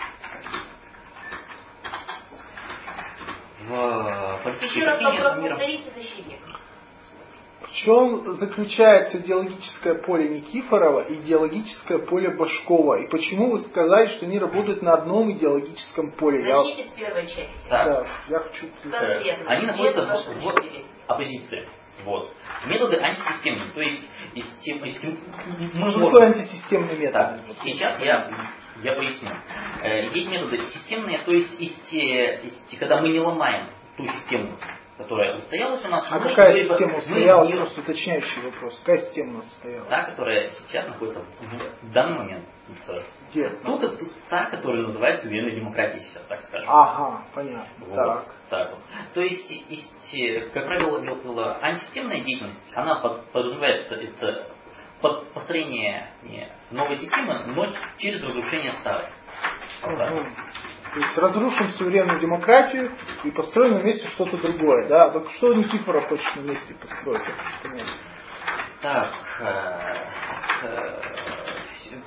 в политической Еще раз картине вопрос мира. повторите, защитник. В чем заключается идеологическое поле Никифорова и идеологическое поле Башкова? И почему вы сказали, что они работают на одном идеологическом поле? Я, Начните с первой части. Так. да, я хочу... Конкретно. Они находятся Без в, ваших в учителей. оппозиции. Вот. Методы антисистемные, то есть из тем, из тем- мы Что можем- такое антисистемный метод? Так, сейчас я, я поясню. Э, Есть методы системные, то есть из те, из те- когда мы не ломаем ту систему, которая устоялась у нас. А мы какая либо- система мы устоялась? ее- Просто уточняющий вопрос. Какая система у нас устоялась? Та, которая сейчас находится в, в данный момент. в- Где? Ту, ко- та, которая называется уверенной демократией сейчас, так скажем. Ага, понятно. Вот, Так. так вот. То есть, есть, как правило, было- антисистемная деятельность, она под- подразумевает это под- построение не, новой системы, но через разрушение старой. Вот так. Мгм. То есть разрушим суверенную демократию и построим на месте что-то другое, да? Так что Никифоров хочет на месте построить? Я хочу понять. Так, э, э, вс-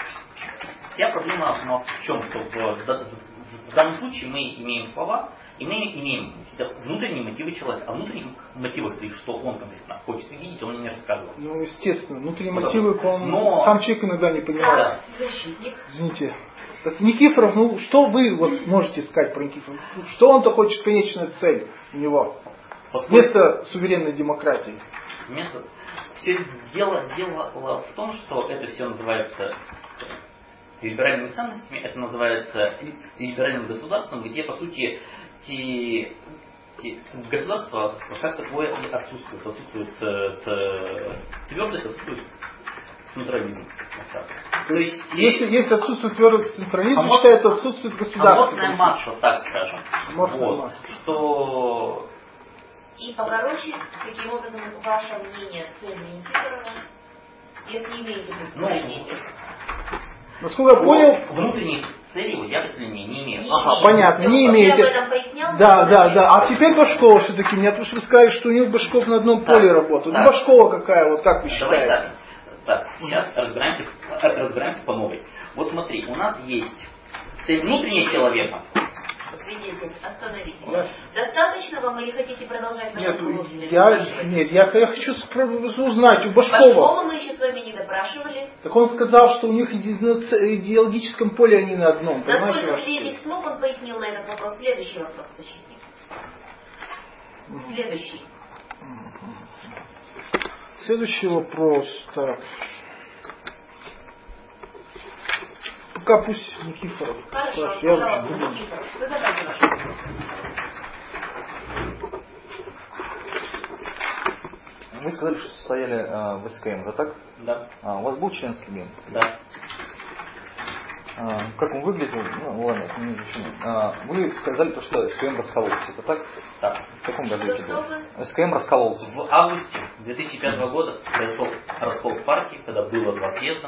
вся проблема ну, в чем, что в, в- в данном случае мы имеем слова, и мы имеем какие-то внутренние мотивы человека. А внутренних мотивов своих, что он конкретно хочет видеть, он мне не рассказывал. Ну, естественно, внутренние Ну, мотивы, он но- сам человек иногда не понимает. Да. Защитник. Извините. Это Никифоров, ну что вы вот можете сказать про Никифорова? Что он-то хочет, конечная цель у него? Поскольку- Вместо суверенной демократии. Вместо... Все дело, дело в том, что это все называется либеральными ценностями, это называется либеральным государством, где, по сути, те, те государство как такое и отсутствует. Отсутствует э, т- твердость, отсутствует централизм. Вот так. То есть, Если есть отсутствует твердость централизма, Амор- считает, что отсутствует государство. аморфная масса, так скажем. Аморфная Вот. масса. Что И покороче, каким образом ваше мнение цели Никифорова, если имеете ну, представление? Насколько я понял, внутренней цели вот, я представления не имею. Не Ага, имеете. понятно, не Я имеете. об этом пояснял. Да, да, да. А теперь Башкова все-таки. Мне потому что вы сказали, что у них Башков на одном Так, поле работает. так. Ну, Башкова какая, вот как вы Давай считаете? так. Так, сейчас разбираемся, разбираемся по новой. Вот смотри, у нас есть цель внутренняя человека. Свидетель, остановитесь. Я- Достаточно вам или хотите продолжать? Нет, потом после я, спрашивать? нет, я, я хочу спро- узнать у Башкова. Башкова мы еще с вами не допрашивали. Так он сказал, что у них иде- на ц- идеологическом поле они на одном. Понимаете, Насколько ваше свидетель честь? смог, он пояснил на этот вопрос. Следующий вопрос, защитник. Следующий. Следующий вопрос. Так. Пока пусть Никифоров Хорошо, спрашивает. Я пожалуйста, лучше буду. Никифоров, вы задайте ваш вопрос. Вы сказали, что состояли э, в СКМ, да так? Да. А, у вас был член СКМ? Да. А, как он выглядел? Ну, ладно, это не значение. А, вы сказали, то, что СКМ раскололся. Это так? Так. В каком году это Что было? СКМ раскололся. В августе две тысячи пятого года произошел раскол в партии, когда было два съезда.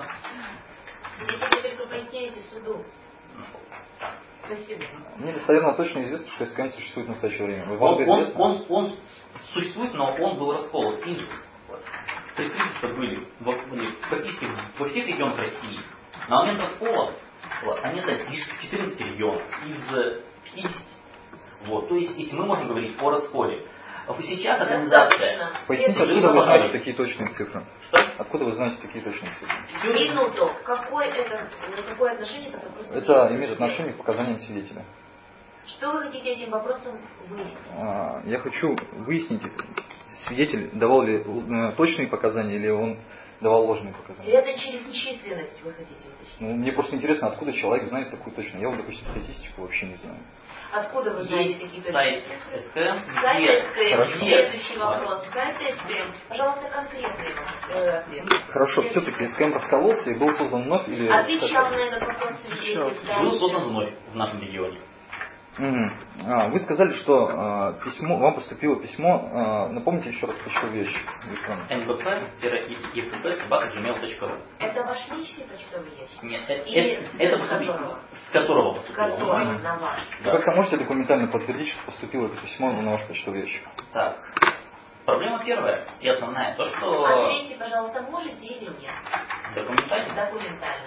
Если вы только поясняете суду. Спасибо. Мне достоверно точно известно, что СКМ существует в настоящее время. Вам Он, это он, известно? он, он существует, но он был расколот. Из предприятия были, в- были практически во всех регионах России. На момент раскола они остались лишь в четырнадцати регионах из пятидесяти. Вот. То есть, если мы можем говорить о расколе, сейчас организация... Поясните, Следующий откуда вы вопрос. знаете такие точные цифры? Что? Откуда вы знаете такие точные цифры? Всё Минуту. Какое это, какое отношение этот вопрос имеет? Это имеет отношение к показаниям свидетеля. Что вы хотите этим вопросом выяснить? А, Я хочу выяснить, свидетель давал ли э, точные показания или он давал ложные И показания. это через численность вы хотите уточнить? Ну, мне просто интересно, откуда человек знает такую точную. Я, вот, допустим, статистику вообще не знаю. Откуда вы знаете Есть какие-то сайт цифры? СКМ, Сайт где... СКМ. Хорошо. Следующий вопрос. Сайт СКМ. Пожалуйста, конкретный э, ответ. Хорошо, все-таки СКМ раскололся и был создан вновь или... Отвечал на этот вопрос Отвечал. свидетель. Был создан вновь в нашем регионе. Мгм. А, вы сказали, что а, письмо, вам поступило письмо, а, напомните еще раз почтовый ящик. электронный. эн бэ пэ-ефп собака джимейл точка ру. Это ваш личный почтовый ящик? Нет, это, Или это, это с поступило. которого? С которого поступило? Который Мгм. на ваш. Вы Да. как-то можете документально подтвердить, что поступило это письмо на ваш почтовый ящик? Так. Проблема первая и основная. То, что Ответьте, пожалуйста, можете или нет? документально Документально.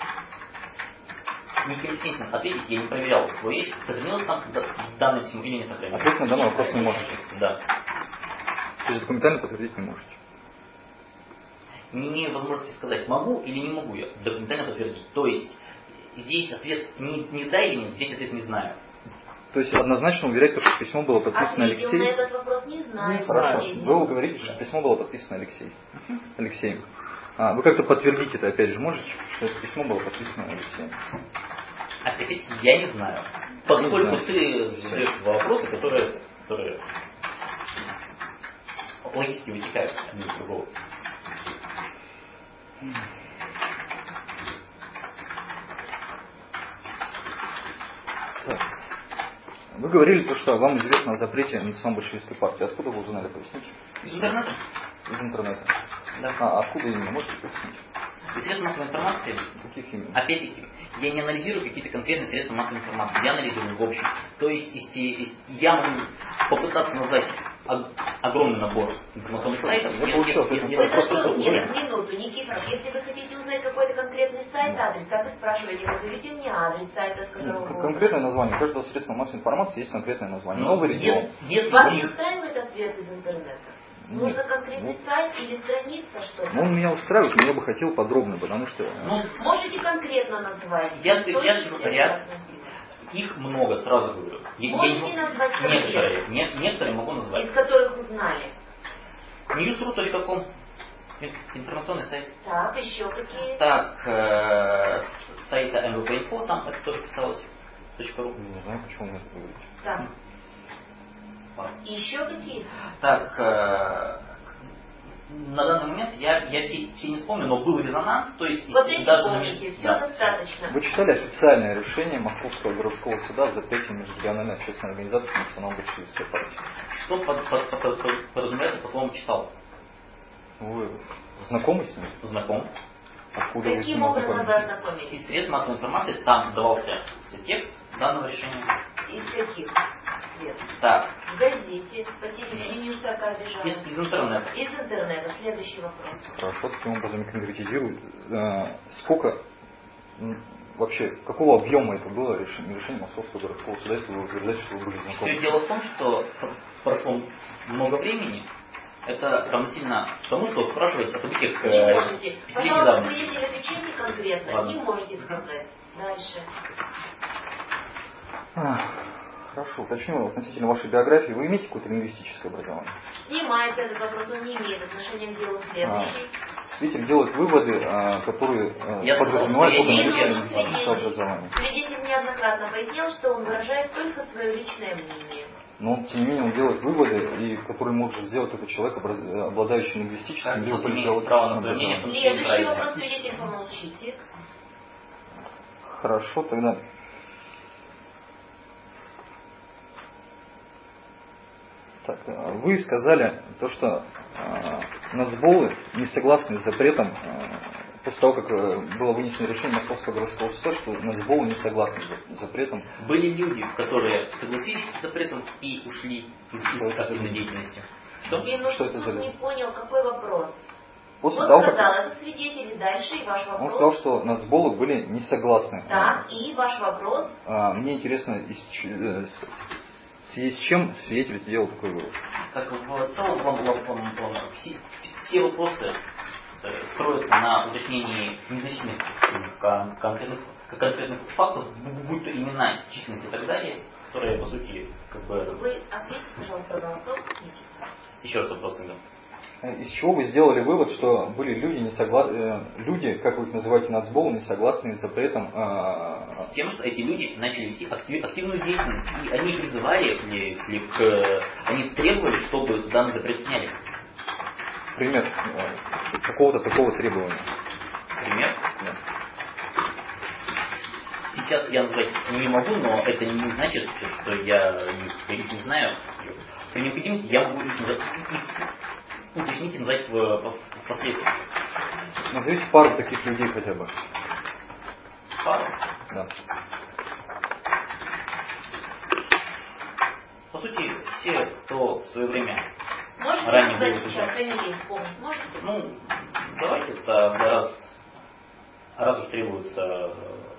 некомпетентен ответить, я не проверял свой ящик, сохранилось там д- данное письмо или не сохранилось. Ответить на данный вопрос не можете. Да. То есть документально подтвердить не можете. Не имею возможности сказать, могу или не могу я документально подтвердить. То есть здесь ответ не, не да или нет, здесь ответ не знаю. То есть однозначно уверять, что письмо было подписано Ответил на Алексей. этот вопрос, не знаю. Хорошо. ответил. Вы говорите, что письмо было подписано Алексей. Алексеем. А, вы как-то подтвердить это опять же можете, что это письмо было подписано Алексеем? Опять я не знаю. Поскольку Не знаю. ты задаешь вопросы, которые, которые логически вытекают один из другого. Так. Вы говорили то, что вам известно о запрете национал-большевистской партии. Откуда вы узнали, поясните? Из интернета? Из интернета. Да. А откуда именно, можете пояснить? Из средств массовой информации. Каких именно? Опять-таки, я не анализирую какие-то конкретные средства массовой информации, я анализирую в общем. То есть, если, если я могу попытаться назвать о- огромный набор информационных сайтов, Я если, получил если, ответ если на это вопрос. просто Нет, уже. нет, минуту, Никифоров, если вы хотите узнать какой-то конкретный сайт, адрес, так и спрашивайте, назовите мне адрес сайта, с которого Ну, вы... конкретное название. У каждого средства массовой информации есть конкретное название. Ну, Новый регион. если, если Вас вы- не устраивает ответ из интернета? Нет. Нужно конкретный сайт или страница, что-то? Ну, он меня устраивает, но я бы хотел подробно, потому что... э, ну, Можете конкретно назвать? Я скажу- я Точно скажу ряд. ясно. их много, сразу говорю. Я- я Можете не- назвать некоторые, не- некоторые могу назвать. из которых узнали? ньюс.ру точка ком информационный сайт. Так, еще какие? Так, э, с сайта эм вэ пэ инфо, там это тоже писалось. .ру. Не знаю, почему вы это говорите. Так. Еще какие? Так, э, на данный момент я, я все, все не вспомню, но был резонанс, то есть Вот если эти даже помните, все да. достаточно. Вы читали официальное решение Московского городского суда о запрете межрегиональной общественной организации национал-большевистской партии? Что под, под- под- под- подразумевается по словам читал? Вы знакомы с ним? Знаком. Откуда вы с Каким ним образом вы ознакомились? ознакомились? Из средств массовой информации там давался текст данного решения. Из каких средств? Так, В газете, по телевидению строка бежала. из, из интернета. Из интернета. Следующий вопрос. Хорошо, таким образом конкретизирует. Э, Сколько м, вообще, какого объема это было решение, решение Московского городского суда, если вы утверждаете, что вы были Все знакомы? дело в том, что прошло много времени. Это равносильно тому, что спрашиваете о событиях Не э, можете. пятилетней Пожалуйста, давности. свидетель, отвечайте конкретно. Ладно. Не можете сказать. Дальше. А, Хорошо, уточню относительно вашей биографии. Вы имеете какое-то лингвистическое образование? Снимается этот вопрос, он не имеет отношения к делу следующий. Свидетель делает выводы, а, которые а, Я сказал, подразумевают что только я не наличие верю. лингвистического образования. Свидетель неоднократно пояснял, что он выражает только свое личное мнение. Но, тем не менее, он делает выводы, и которые может сделать этот человек, образ- обладающий лингвистическим Как либо кто имеет право на политологическим свое мнение? образованием. Следующий Правильно. вопрос, свидетель, помолчите. Хорошо, тогда. Так, вы сказали то, что э, нацболы не согласны с запретом, э, после того, как э, было вынесено решение Московского городского суда, что нацболы не согласны с запретом. Были люди, которые согласились с запретом и ушли из, из активной деятельности. Что? И ну, Что это за не люди? понял, какой вопрос. После Вот того, сказал, как это свидетели. Дальше и ваш вопрос. он сказал, что нацболы были не согласны. Так, и ваш вопрос. А, мне интересно, из, э, в связи с чем свидетель сделал такой вывод? Так в целом он, он, он, он, все, все вопросы строятся на уточнении незначительных кон- конкретных, конкретных фактов, будь то имена, численность и так далее, которые по сути как бы... Вы ответьте, пожалуйста, на вопрос. Еще раз вопрос тогда. Из чего вы сделали вывод, что были люди, не согла... э, люди, как вы их называете, нацболы, не согласны с запретом? Э... С тем, что эти люди начали вести актив... активную деятельность, и они призывали к, к... они требовали, чтобы данный запрет сняли. Пример э, какого-то такого требования. Пример? Да. Сейчас я назвать не могу, но это не значит, что я их не знаю. При необходимости я могу их уточнить и назвать впоследствии. Назовите пару таких людей хотя бы. Пару? Да. По сути, все, кто в свое время можете ранее назвать был сейчас уже... фамилии вспомнить? Можете? Ну, давайте это раз, раз уж требуется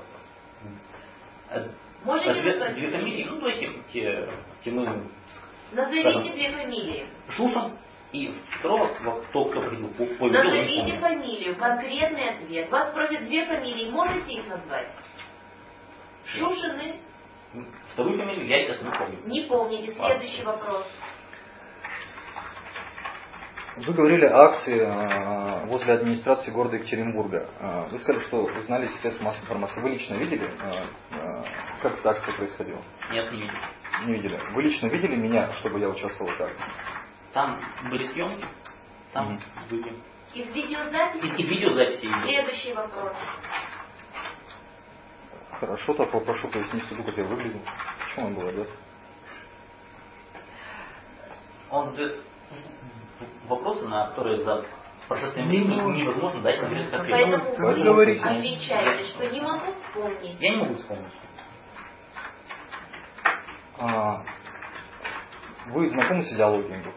Можете две, назвать две фамилии, ну давайте те, те мы... Назовите скажем, две фамилии. Шушин и второго, кто, кто проходил по, по видео, Назовите фамилию, конкретный ответ. Вас просят две фамилии, можете их назвать? Шушины? Вторую фамилию я сейчас не помню. Не помните. Следующий вопрос. Вы говорили о акции э, возле администрации города Екатеринбурга. Э, вы сказали, что узнали из средств массовой информации. Вы лично видели, э, э, как эта акция происходила? Нет, не видел. Не видели. Вы лично видели меня, чтобы я участвовал в этой акции? Там были съемки, там Mm-hmm. были... Из видеозаписи? Из, из видеозаписи. Следующий вопрос. Хорошо, так попрошу пояснить суду, как я выглядел. Почему он был одет? Он задает вопросы, на которые за прошествием времени невозможно дать конкретный ответ. Поэтому Вы вы говорите. отвечаете, что не могу вспомнить. Я не могу вспомнить. А, вы знакомы с идеологией МГП?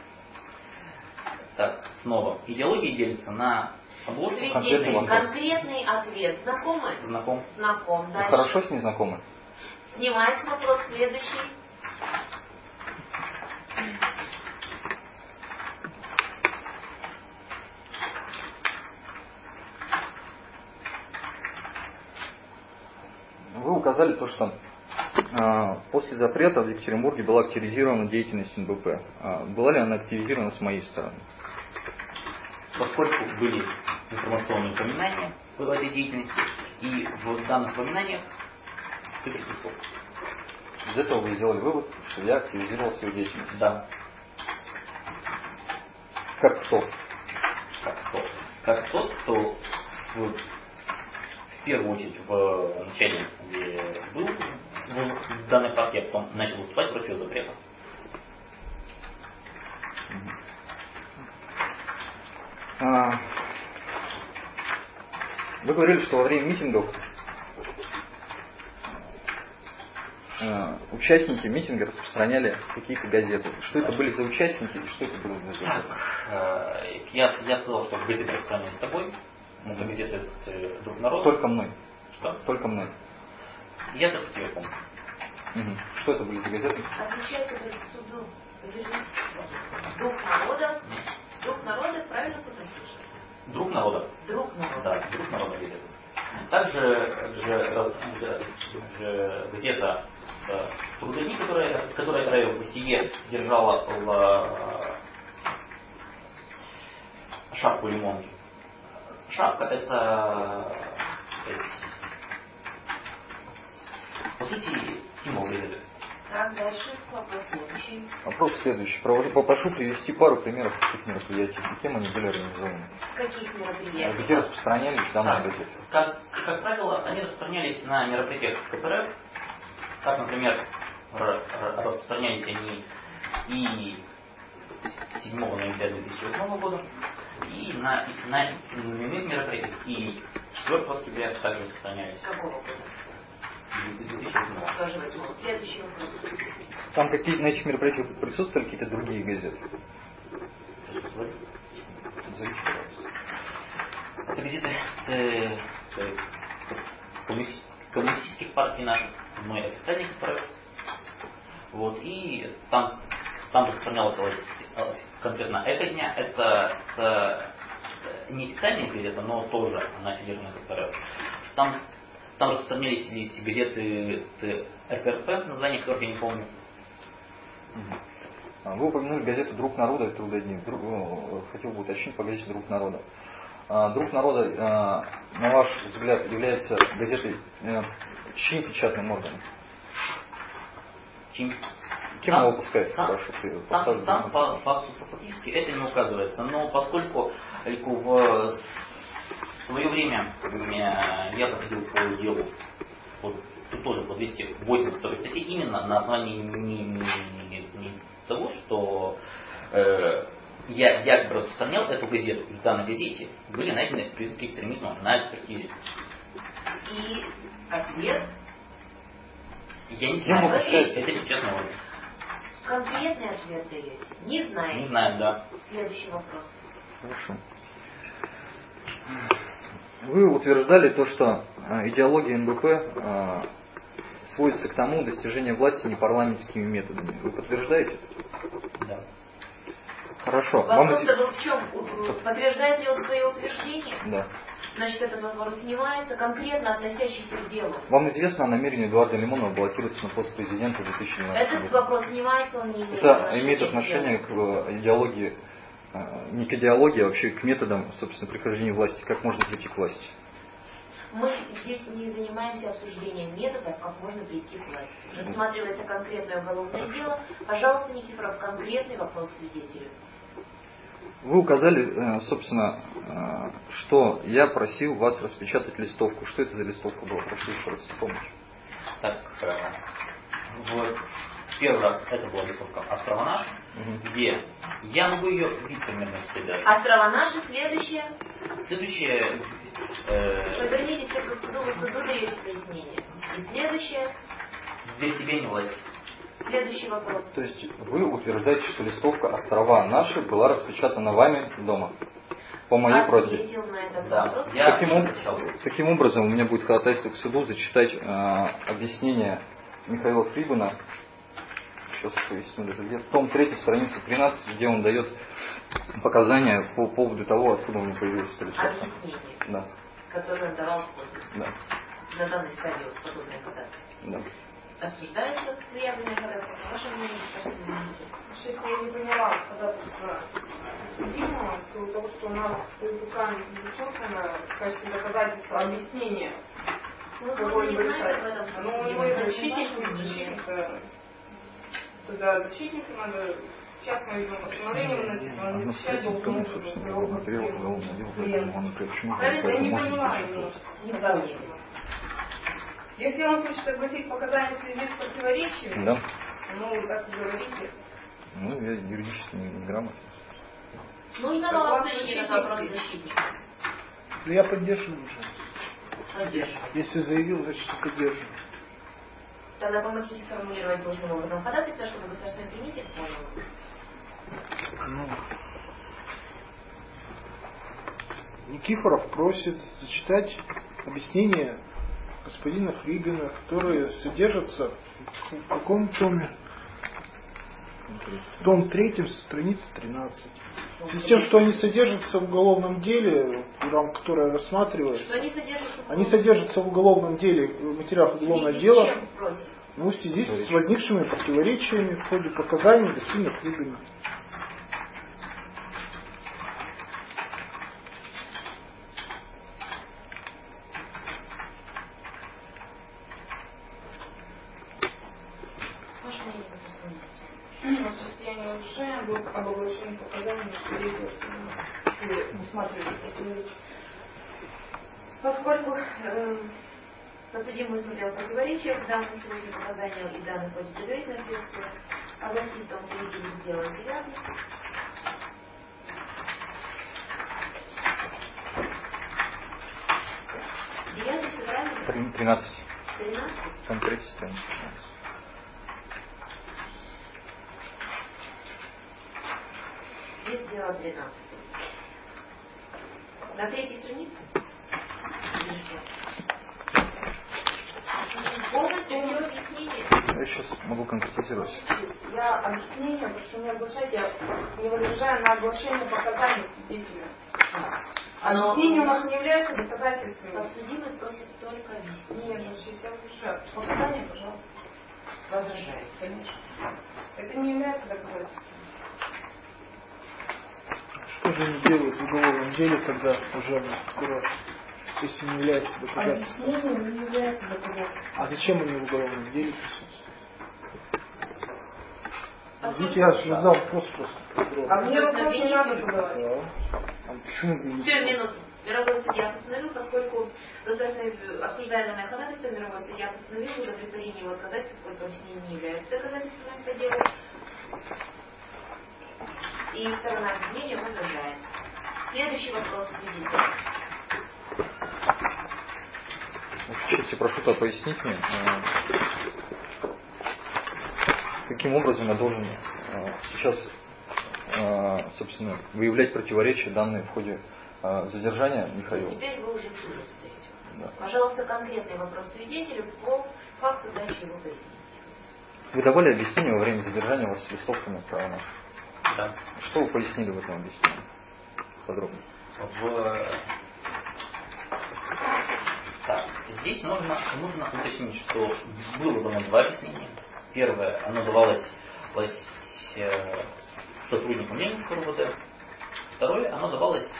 Так, снова. Идеология делится на обложку. Конкретный Свидетель, вопрос. конкретный ответ. Знакомы? Знаком. Знаком. Вы Дальше. хорошо с ней знакомы? Снимать вопрос. Следующий. Вы указали то, что э, после запрета в Екатеринбурге была активизирована деятельность эн бэ пэ. Э, была ли она активизирована с моей стороны? Поскольку были информационные упоминания в этой деятельности, и в данных упоминаниях ты присутствовал. Из этого вы сделали вывод, что я активизировал свою деятельность. Да. Как кто? Как кто? Как тот, кто в, в первую очередь в начале, где был в данной партии, а потом начал выступать против запрета. А, вы говорили, что во время митингов а, участники митинга распространяли какие-то газеты. Что это были за участники и что это было за газеты? Так, я, я сказал, что газеты распространялись с тобой. Это газеты это «Друг народа». Только мной. Что? Только мной. Я только тебя помню. Угу. Что это были за газеты? Отвечайте вы суду. Друг народа. Друг народа, правильно суд слышали? Друг народа. Друг народа. Да, друг народа газета. Также же, раз, же, же газета э, «Трудовик», которая, которая в себе содержала в, э, шапку лимонки. Шапка — это, это по сути символ газеты. Так, дальше вопрос следующий. Вопрос следующий. Провожу- Попрошу привести пару примеров таких мероприятий, и кем они были организованы. Каких мероприятий? Где распространялись данные газеты? Как, как правило, они распространялись на мероприятиях ка пэ эр эф. Так, например, р- р- распространялись они и седьмого ноября две тысячи восьмого года, и на, и на иных мероприятиях, и четвёртого октября также распространялись. Какого года? две тысячи восьмого. Тоже восьмого. Следующий вопрос. Там какие на этих мероприятиях присутствовали какие-то другие газеты? Назовите, пожалуйста. Это газеты э, э, коммуни- коммунистических партий наших, мой официальный ка пэ эр эф. Вот, и там, там распространялась конкретно эта дня. Это, это не официальная газета, но тоже она аффилирована ка пэ эр эф. Там, там распространялись и газеты эр ка эр пэ, название которых я не помню. Вы упомянули газету «Друг народа» и «Трудодни». Друг, ну, хотел бы уточнить по газете «Друг народа». А, «Друг народа», а, на ваш взгляд, является газетой а, чьим печатным органом? Чем? Кем Там- она выпускается, там- спрашиваю? Там, там по факту фактически это не указывается, но поскольку в свое время э, я проходил по делу, вот, тут тоже по двести восемьдесят второй статье, именно на основании не, не, не, не того, что э, я якобы распространял эту газету, и в данной газете были найдены признаки экстремизма на экспертизе. И ответ Я не Кем знаю, выпускается? это печатный орган. конкретный ответ даете. Не знаете. Не знаю, да. Следующий вопрос. Хорошо. Вы утверждали то, что а, идеология эн бэ пэ а, сводится к тому достижению власти непарламентскими методами. Вы подтверждаете? Да. Хорошо. Вам Вопрос изв- был в чем? У- Подтверждает ли он свое утверждение? Да. Значит, этот вопрос снимается, конкретно относящийся к делу. Вам известно о намерении Эдуарда Лимонова баллотироваться на пост президента в две тысячи двенадцатом Этот году? вопрос снимается, он не имеет Это отношения имеет к отношение делу. к э, идеологии, э, не к идеологии, а вообще к методам, собственно, прихождения власти. Как можно прийти к власти? Мы здесь не занимаемся обсуждением методов, как можно прийти к власти. Рассматривается конкретное уголовное дело. Пожалуйста, Никифоров, конкретный вопрос свидетелю. Вы указали, э, собственно, э, что я просил вас распечатать листовку. Что это за листовка была? Прошу еще раз вспомнить. Так, э, вот первый раз это была листовка «Острова наши», Мгм. где я могу ее вид примерно писать даже. Острова наши, следующее. Следующее, э, Повернитесь к суду, вы суду даете пояснение. И следующее. для себя не власть. Следующий вопрос. То есть вы утверждаете, что листовка «Острова наши» была распечатана вами дома? По моей просьбе. Ответил на этот Да. вопрос. Я Таким, об- встречал. таким образом, у меня будет ходатайство к суду зачитать э, объяснение Михаила Фрибена. Сейчас поясню даже где. В том третьей странице тринадцать, где он дает показания по поводу того, откуда у него появилась эта листовка. Объяснение, Да, которое он давал в подпись. да, На данной стадии вот подобное ходатайство. да. Обсуждается заявленное ходатайство. Ваше мнение, что извините. Если я не поняла ходатайство Димова, в силу того, что у нас УПК не зачеркано в качестве доказательства объяснения. Возможно, не знаете об этом. Ну, у него есть защитник, защитник, тогда защитнику надо частное, видимо, постановление выносить, он не защищает должным образом своего клиента. Правильно, я не понимаю немножко. Не поняли. Если он хочет огласить показания в связи с противоречием, Да. ну, так и говорите. Ну, я юридически не грамотен. Нужно Так вам вам уточнить этот защитник вопрос есть. защитника. Да я поддерживаю уже. Поддерживаю. Если заявил, значит поддерживаю. Тогда помогите сформулировать должным образом ходатайство, чтобы государственный обвинитель понял. Ну, Никифоров просит зачитать объяснение господина Фрибена, которые содержатся в каком томе? Том третьем, страница тринадцать. В связи с тем, что они содержатся в уголовном деле, программа, которая рассматривает, Что они содержатся в они содержатся в уголовном деле, в материалах уголовного связи с дела, чем, просит? ну, в связи с возникшими противоречиями в ходе показаний господина Фрибена. Ваше ваше мнение по собственному? В состоянии нарушения был об оглашении показаний или усматривали противоречия. Поскольку э, подсудимый смотрел противоречия в данном сегодня показанию и данных ходе предварительной следствия, согласится он свидетель сделать девятый. Девятый, все правильно? тринадцать. Тринадцать? Там третья страница. Здесь дело тринадцать. На третьей странице? Полностью все объяснение. Я сейчас могу конкретизировать. Я объяснение, прошу не оглашать, я не возражаю на оглашение показаний свидетеля. Объяснение у нас не является доказательством. Подсудимый просит только объяснение. Нет, сейчас я возражаю. Показания, пожалуйста. Возражает. Конечно. Это не является доказательством. Что же они делают в уголовном деле, когда уже прокурор, если не является доказательством? Объяснение не является доказательством. А зачем они в уголовном деле присутствуют? Извините, я задал вопрос просто. А мне вопрос не Обвинителю. надо задавать. Да. А почему вы Все, минуту. Мировой судья постановил, поскольку государственное, обсуждая данное ходатайство, мировой судья постановил удовлетворение его отказать, поскольку объяснение не является доказательством этого дела. И сторона обвинения возражает. Следующий вопрос свидетеля. Чести, прошу то пояснить мне, каким образом я должен сейчас, собственно, выявлять противоречия, данные в ходе задержания Михаила. Теперь вы уже в суде задаете. Да. Пожалуйста, конкретный вопрос свидетелю по факту дачи его пояснить. Вы давали объяснение во время задержания вас с листовками отправлено? Да. Что вы пояснили в этом объяснении? Подробно. В... Так, здесь нужно, нужно уточнить, что было дано два объяснения. Первое, оно давалось э, сотрудникам Ленинского РУВД. Второе, оно давалось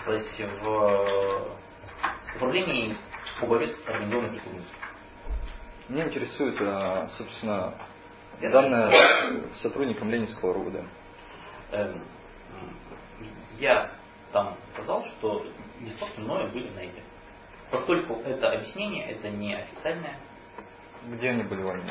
в управлении по борьбе с организованной преступностью. Меня интересует, собственно, данное сотрудникам Ленинского РУВД. Я там сказал, что листовки мною были найдены. Поскольку это объяснение, это не официальное. Где они были вами?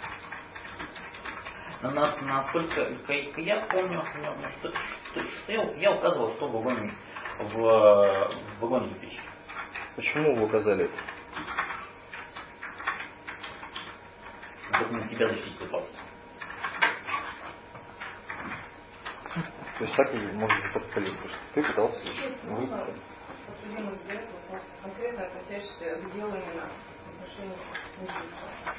Нас, насколько я помню, что, что, что я, я указывал, что в вагоне, в, в вагоне электрички. Почему вы указали это? Как тебя защитить пытался. То есть так вы можете подпалить, потому что ты пытался вы... Подсудимый задает вопрос, конкретно относящийся к делу именно в отношении Никитина.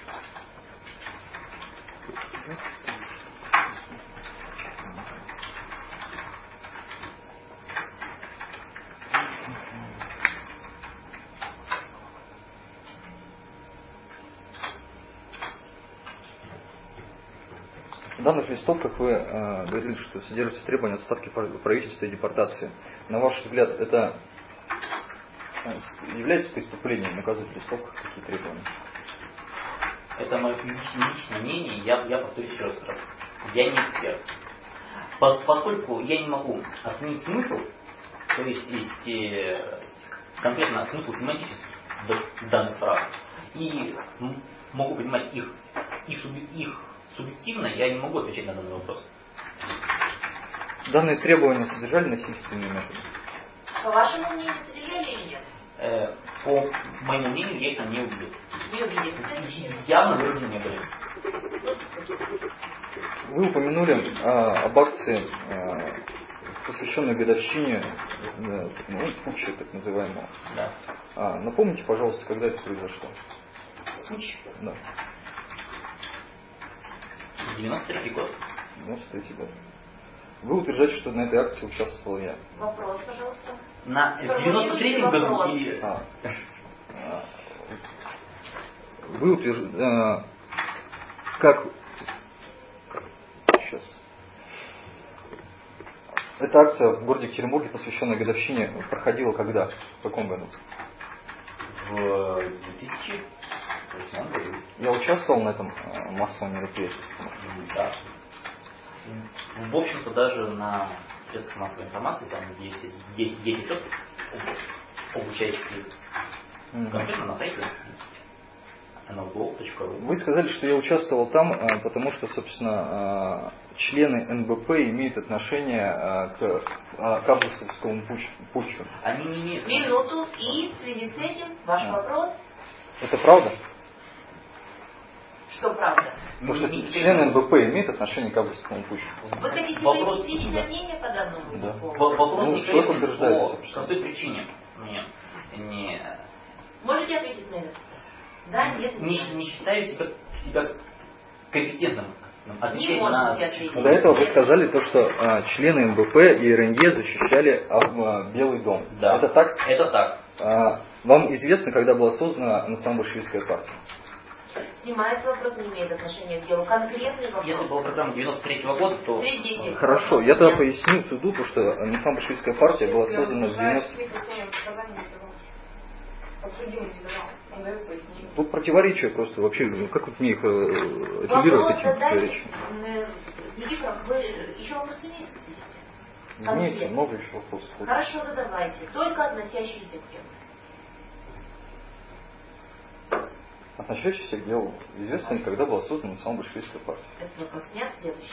В данных листовках вы э, говорили, что содержатся требования отставки правительства и депортации. На ваш взгляд, это является преступлением указывать в листовках такие требования? Это мое личное, личное мнение, я, я повторюсь еще раз. Я не эксперт. Пос, поскольку я не могу оценить смысл, то есть, есть, есть конкретно смысл семантический данных фраз, и могу понимать их, их, их субъективно, я не могу отвечать на данный вопрос. Данные требования содержали насильственные методы? По вашему мнению, содержали или нет? Э, по моему мнению, я их не увидел. Не увидели. Явно выражены не были. Вы упомянули а, об акции, а, посвященной годовщине а, ну, путча, так называемого. Да. А, напомните, пожалуйста, когда это произошло? Путч? Да. девяносто третий год. девяносто третий год. Вы утверждаете, что на этой акции участвовал я. Вопрос, пожалуйста. На девяносто третьем году или... А, а, вы утверждаете... А, как... Сейчас. Эта акция в городе Екатеринбурге, посвященная годовщине, проходила когда? В каком году? В две тысячи В восьмом году. Я участвовал на этом э, массовом мероприятии. Да. В общем-то, даже на средствах массовой информации там есть десять отзывов об участии. Mm-hmm. Конкретно на сайте эн эс бэ о точка ру. Вы сказали, что я участвовал там, э, потому что, собственно, э, члены эн бэ пэ имеют отношение э, к, э, к августовскому путчу. Они не имеют... Минуту, и в связи с этим ваш А. вопрос. Это правда? Что правда? Потому что члены эн бэ пэ имеют отношение к августовскому путчу. Вы хотите Вопрос- выяснить личное да. мнение по данному Да. поводу? В- Вопрос Ну, не человек корректен утверждает, по собственно. простой причине. Не, не, Можете ответить на это? Да, нет, не, нет. не считаю себя, себя компетентным отвечать Не на... можете ответить. До этого вы сказали то, что э, члены эн бэ пэ и эр эн е защищали э, Белый дом. Да. Это так? Это так. А, вам известно, когда была создана национал-большевистская партия? Снимается вопрос, не имеет отношения к делу. Конкретный вопрос. Если была программа девяносто третьего года, то... Три десять. Хорошо, я тогда поясню суду, то, что национал-большевистская партия была создана в девяностом... Подсудимый не давал, он дает пояснение. Тут противоречия просто вообще, ну, как вот мне их э, Вопрос апеллировать этим задайте. противоречиям? э, Никифоров, вы еще вопросы имеете? Имеется много еще вопросов. Хорошо, задавайте. Только относящиеся к теме. Относящийся к делу. Известно ли, когда была создана национал-большевистская партия? Этот вопрос снят. Следующий.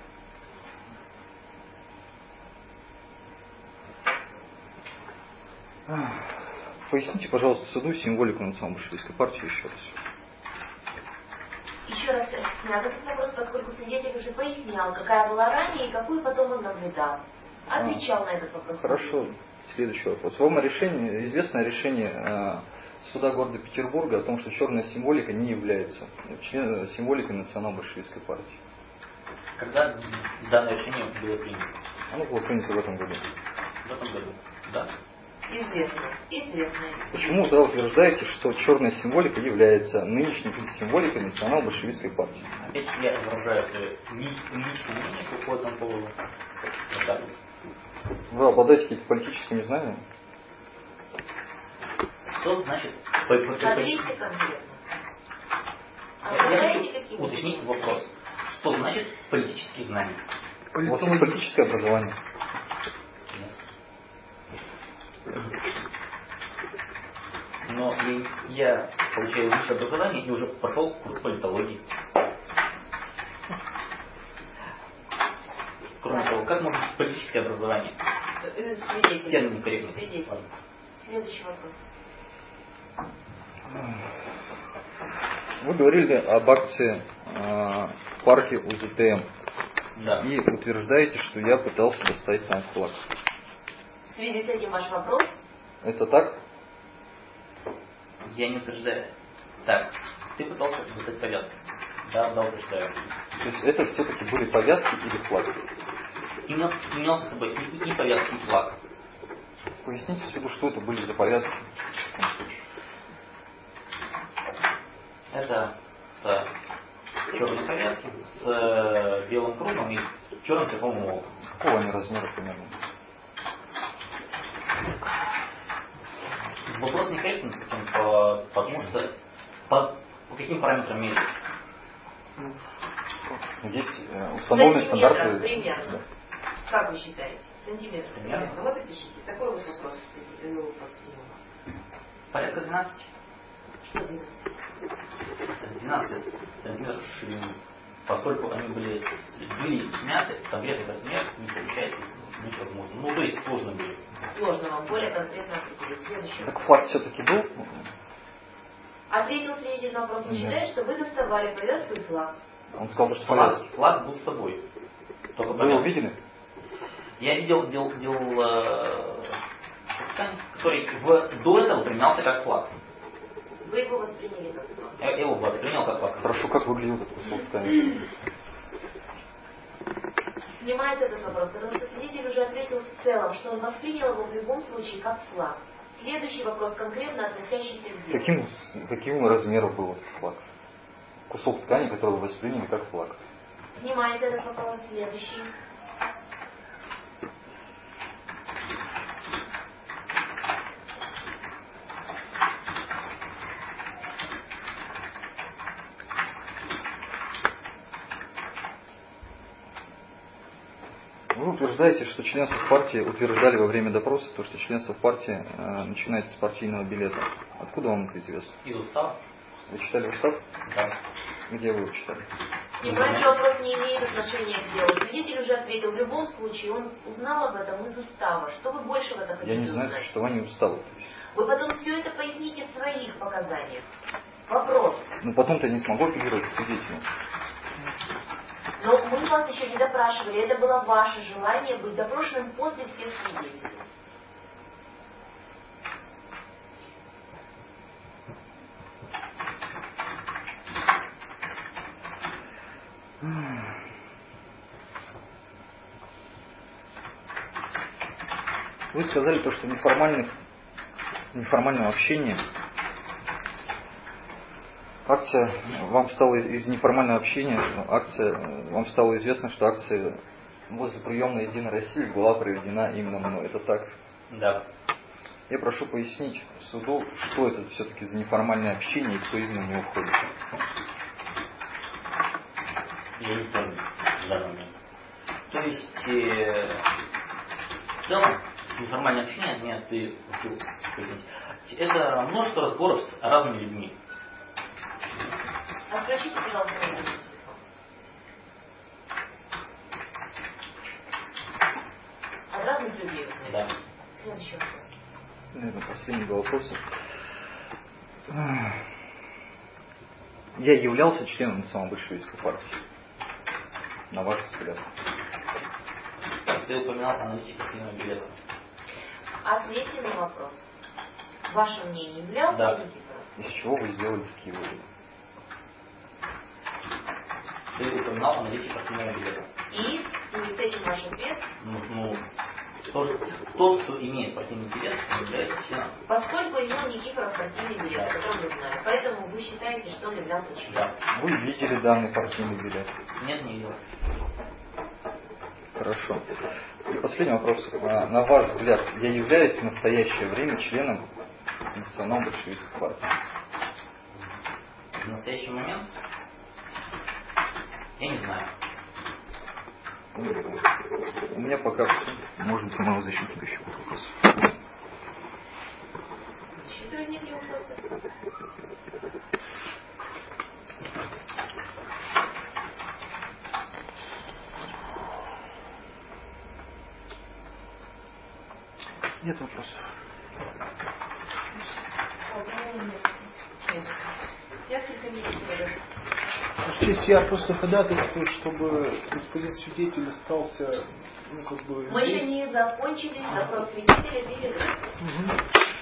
Поясните, пожалуйста, суду символику национал-большевистской партии еще раз. Еще раз снят этот вопрос, поскольку свидетель уже пояснял, какая была ранее и какую потом он наблюдал. Отвечал а, на этот вопрос. Хорошо. Следующий вопрос. Вам решение, известное решение э, суда города Петербурга о том, что черная символика не является член, символикой национал-большевистской партии. Когда данное решение было принято? Оно было принято в этом году. В этом году, да. Известно. Известно. Почему вы тогда утверждаете, что черная символика является нынешней символикой национал-большевистской партии? Опять я выражаю свое личное мнение по этому поводу. Вот так. Вы обладаете какими-то политическими знаниями? Что значит... Ответьте конкретно. Я хочу уточнить вопрос. Что значит политические знания? У вас есть политическое образование? Нет. Но я получаю высшее образование и уже пошел курс политологии. Кроме того, как может быть политическое образование? Свидетель. Термин корректный. Свидетель. Следующий вопрос. Вы говорили об акции э, в парке у зэ тэ эм. Да. И утверждаете, что я пытался достать там флаг. В связи с этим ваш вопрос? Это так? Я не утверждаю. Так, ты пытался достать повязку. Да, да, утверждаю. То есть это все-таки были повязки или флаг? Имел, имел с собой и, и повязки, и флаг. Поясните суду, что это были за повязки. Это с черной повязки, с э, белым кругом и черным цветовым молотом. Какого они размера примерно? Вопрос некорректен с этим, по, потому что по, по каким параметрам мерить? Есть э, установленные стандарты. Примерно. Да. Как вы считаете? Сантиметр. Примерно. Ну вот и пишите. Такой вот вопрос, кстати, вы вопрос снимал. Порядка двенадцати. Что двенадцать? двенадцать сантиметров ширины. Поскольку они были, были смяты, конкретный размер не получается невозможно. Ну, то есть сложно были. Сложно вам более конкретно определить. Следующий Так вопрос. флаг все-таки был? Ответил свидетель на вопрос. Он Нет. считает, что вы доставали повязку и флаг. Он сказал, что Флаг, повязки. флаг был с собой. Только Вы его повязка. видели? Я видел, делал, делал э, ткань, который в, до этого применялся как флаг. Вы его восприняли как флаг. Я его воспринял как флаг. Хорошо, как выглядел этот кусок ткани? Снимает этот вопрос, потому что свидетель уже ответил в целом, что он воспринял его в любом случае как флаг. Следующий вопрос, конкретно относящийся к делу. Каким, каким размером был этот флаг? Кусок ткани, который вы восприняли как флаг. Снимает этот вопрос. Следующий. Вы утверждаете, что членство в партии утверждали во время допроса, то, что членство в партии э, начинается с партийного билета. Откуда вам это известно? Из устава? Вы читали устав? Да. Где вы его читали? Неправильный вопрос не имеет отношения к делу. Свидетель уже ответил. В любом случае, он узнал об этом из устава. Что вы больше в этом хотите Я не знаю узнать? существования устава. Вы потом все это поясните в своих показаниях. Вопрос. Но потом-то я не смогу апеллировать к свидетелю. Но мы вас еще не допрашивали. Это было ваше желание быть допрошенным после всех свидетелей. Вы сказали то, что неформальных, неформального общения акция вам стала из, из неформального общения акция вам стало известно, что акция возле приемной Единой России была проведена именно мной. Это так? Да. Я прошу пояснить суду, что это все-таки за неформальное общение и кто именно в него входит. Я не помню в данный момент. То есть, э, в целом, неформальное общение, нет, ты хочу пояснить, это множество разговоров с разными людьми. Отключите, пожалуйста, телефон. От разных людей. Да. Следующий вопрос. Наверное, последний два вопроса. Я являлся членом национал-большевистской партии. На ваш взгляд. Так, ты упоминал о наличии партийного билета. Ответьте на вопрос. Ваше мнение являлся Да. Никифоров? Из чего вы сделали такие выводы? Ты упоминал о наличии партийного билета. И в связи с этим ваш ответ? Ну, ну тот, тот, кто имеет партийный билет, он является членом. Поскольку имел Никифоров партийный билет, который мы знаем, поэтому вы считаете, что он являлся членом? Да. Вы видели данный партийный билет? Нет, не видел. Хорошо. И последний вопрос. На, на ваш взгляд, я являюсь в настоящее время членом национал-большевистской партии? В настоящий момент я не знаю. У меня пока все. Может быть, у моего защитника еще будут вопросы. Засчитывать некие вопросы. Нет вопросов. Несколько минут вперед. Ваша честь, я просто ходатайствую, чтобы господин свидетель остался, ну, как бы, Мы здесь. еще не закончили допрос свидетеля перерыв. Мгм.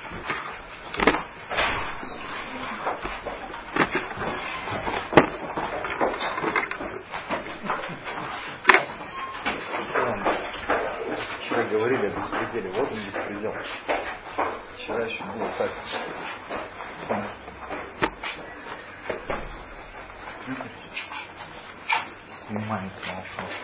Вчера говорили о беспределе. Вот он беспредел. Вчера еще было так. Снимается на вопрос.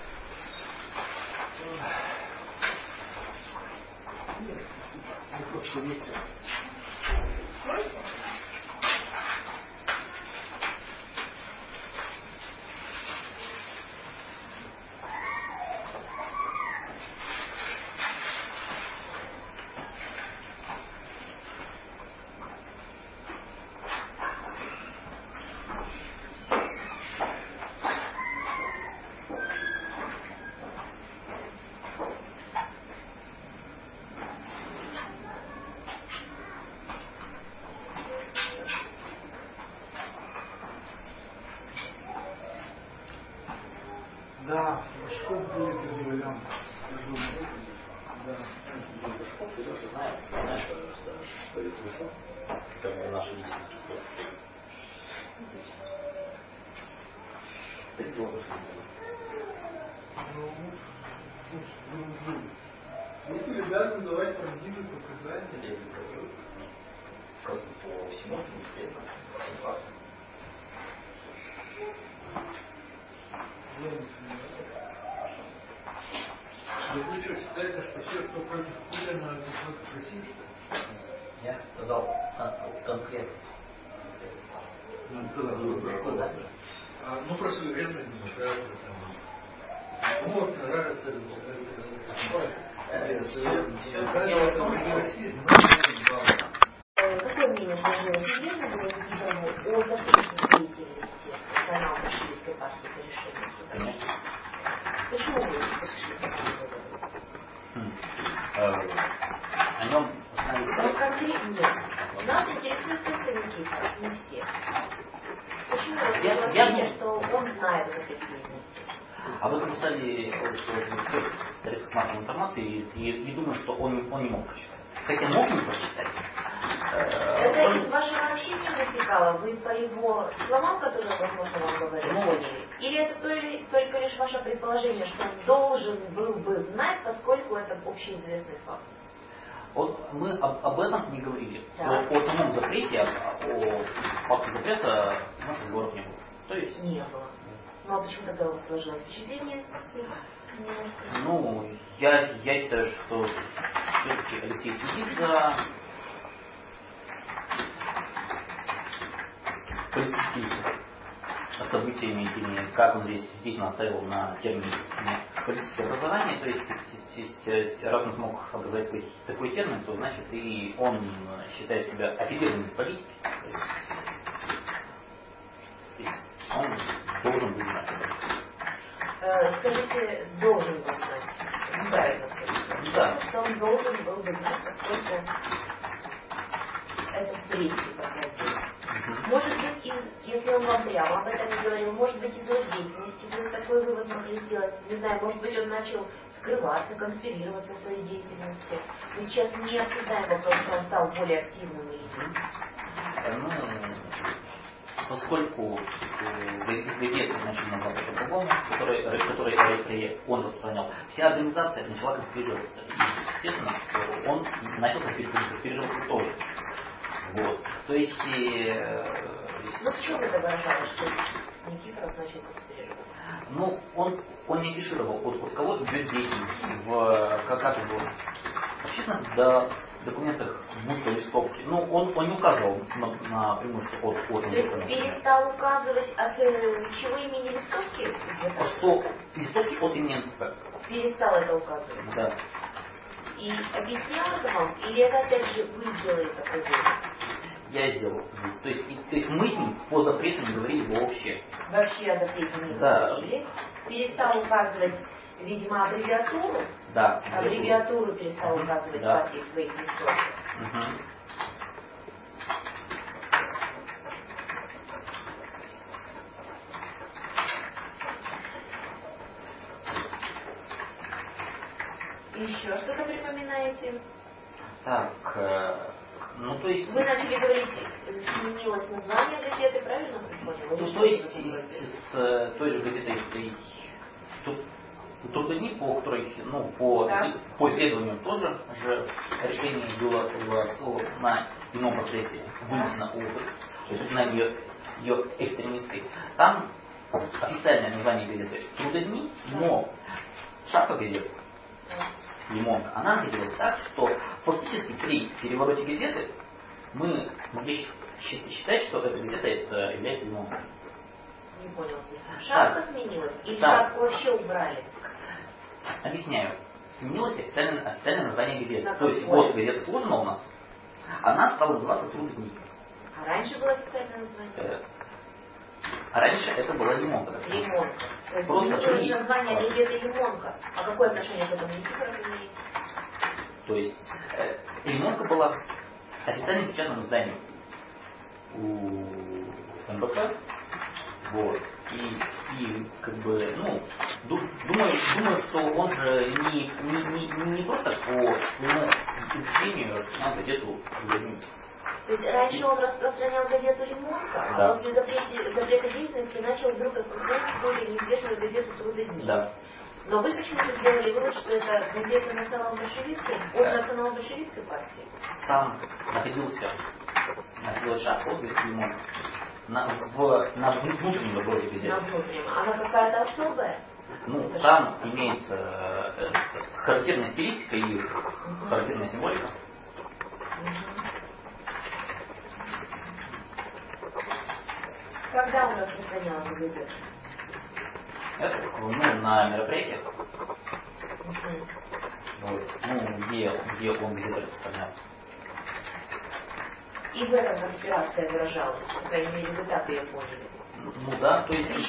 Да, Башков будет удивлен. Да. Леша знает, знает, что это пришел. Как бы наш личный приход. Это было Свидетель обязан давать правдивые показания. Просто по всему интересно. Я не сомневаюсь. Да вы что, считаете, что все, кто против Путина, это только красивый? Я сказал кон- конкретно. Ну, кто такой Башков? А, ну, просто резать не нравится. Кому вот нравится Какое мнение сложилось в Вене было заключено о запрете деятельности канала большевистской партии по решению суда? Конечно. Почему вы пришли к этому выводу? Хм. Э, О нем знали Ну, все. конкретно нет. Нас интересует только Никита, не все. Почему вы Я- говорите, я думаю- что он знает о запрете деятельности? Об этом писали во всех средствах массовой информации, и, и- и думаю, что он, он не мог прочитать. Хотя мог не прочитать. Э, Это он- из вашего общения вытекало? Вы по его словам, которые он, возможно, вам говорил, Ну, поняли? Или это только, только лишь ваше предположение, что он должен был бы знать, поскольку это общеизвестный факт? Вот мы об, об этом не говорили. Да. О, о самом запрете, о, о факте запрета у нас разговоров не было. То есть, Не было. Ну а почему тогда у вас сложилось впечатление? Немножко. ну, я, я считаю, что все-таки Алексей следит за политическими событиями, теми, как он здесь, здесь наставил на термине политическое образование, то есть, есть, есть, раз он смог образовать такой, такой термин, то значит и он считает себя аффилированным в политике. То есть, то есть он должен был знать. Э, скажите, должен был знать. Ну, правильно скажите. Да. Что он должен был бы знать, поскольку это в принципе проходило. Может быть, из, если он вам прямо об этом не говорил, может быть, из его деятельности вы такой вывод могли сделать. Не знаю, может быть, он начал скрываться, конспирироваться в своей деятельности. Мы сейчас не обсуждаем вопрос, что он стал более активным или нет. Ну, поскольку газеты начали называться по-другому, которые, которые он распространял, вся организация начала конспирироваться. И, естественно, что он начал конспирироваться тоже. Вот. То есть... Э, ну, в чем это выражалось, что Никифоров начал конспирироваться? Ну, он, он не афишировал, от, от кого идет деятельность, в, как, как его, общественно, да, документах, будь то листовки. Ну, он, он не указывал на, на прямую, что от, от То есть перестал указывать, от э, чего имени листовки? Что листовки от имени НП. Перестал это указывать? Да. И объяснял это вам? Или это опять же вы сделали такой вывод? Я сделал. То есть, и, то есть мы с ним по запрету не говорили вообще. Вообще о запрете не да. говорили. Перестал указывать, видимо, аббревиатуру. Да. Аббревиатуру перестал угу. указывать да. партии в своих листовках. Угу. Еще что-то припоминаете? Так, э, ну то есть... Вы начали говорить, сменилось название газеты, правильно я поняла? Ну, то есть с, с той же газетой «Трудодни», по которой, ну, по, да. по исследованию тоже же решение было, было на ином процессе вынесено о признании ее, ее экстремистской. Там официальное название газеты «Трудодни», но шапка газеты «Лимонка», она находилась так, что фактически при перевороте газеты мы могли считать, что эта газета это является «Лимонкой». Не понял. Шапка так. Сменилась? Или так. шапку вообще убрали? Объясняю. Сменилось официальное, официальное название газеты. На То есть вот газета сложена у нас, она стала называться «Трудодни». А раньше было официальное название? Э, а раньше это была «Лимонка». «Лимонка». То есть просто сменилось название газеты «Лимонка». А какое отношение к этому Никифоров имеет? То есть э, «Лимонка» была официальным печатным изданием у эн бэ пэ. Вот. И, и как бы, ну, думаю, думаю, что он же не, не, не, не просто по своему убеждению распространял газету «Трудодни». То есть раньше он распространял газету «Лимонка», да. а после запрета, запрета деятельности начал вдруг распространять более неизвестную газету «Трудодни». Да. Но вы почему-то сделали вывод, что это газета национал-большевистской, от национал-большевистской партии? Там находился, находилась шапка от газеты «Лимонка». На, в, на внутреннем разборе газеты. На внутреннем. Она какая-то особая? Ну, это там что? Имеется э, характерная стилистика и угу. характерная символика. Угу. Когда у нас распространялась газета? Это ну, на мероприятиях, вот, ну, где, где он где-то распространял. И в этом конспирация выражалась, по крайней мере, вы так ее поняли. Ну да, то есть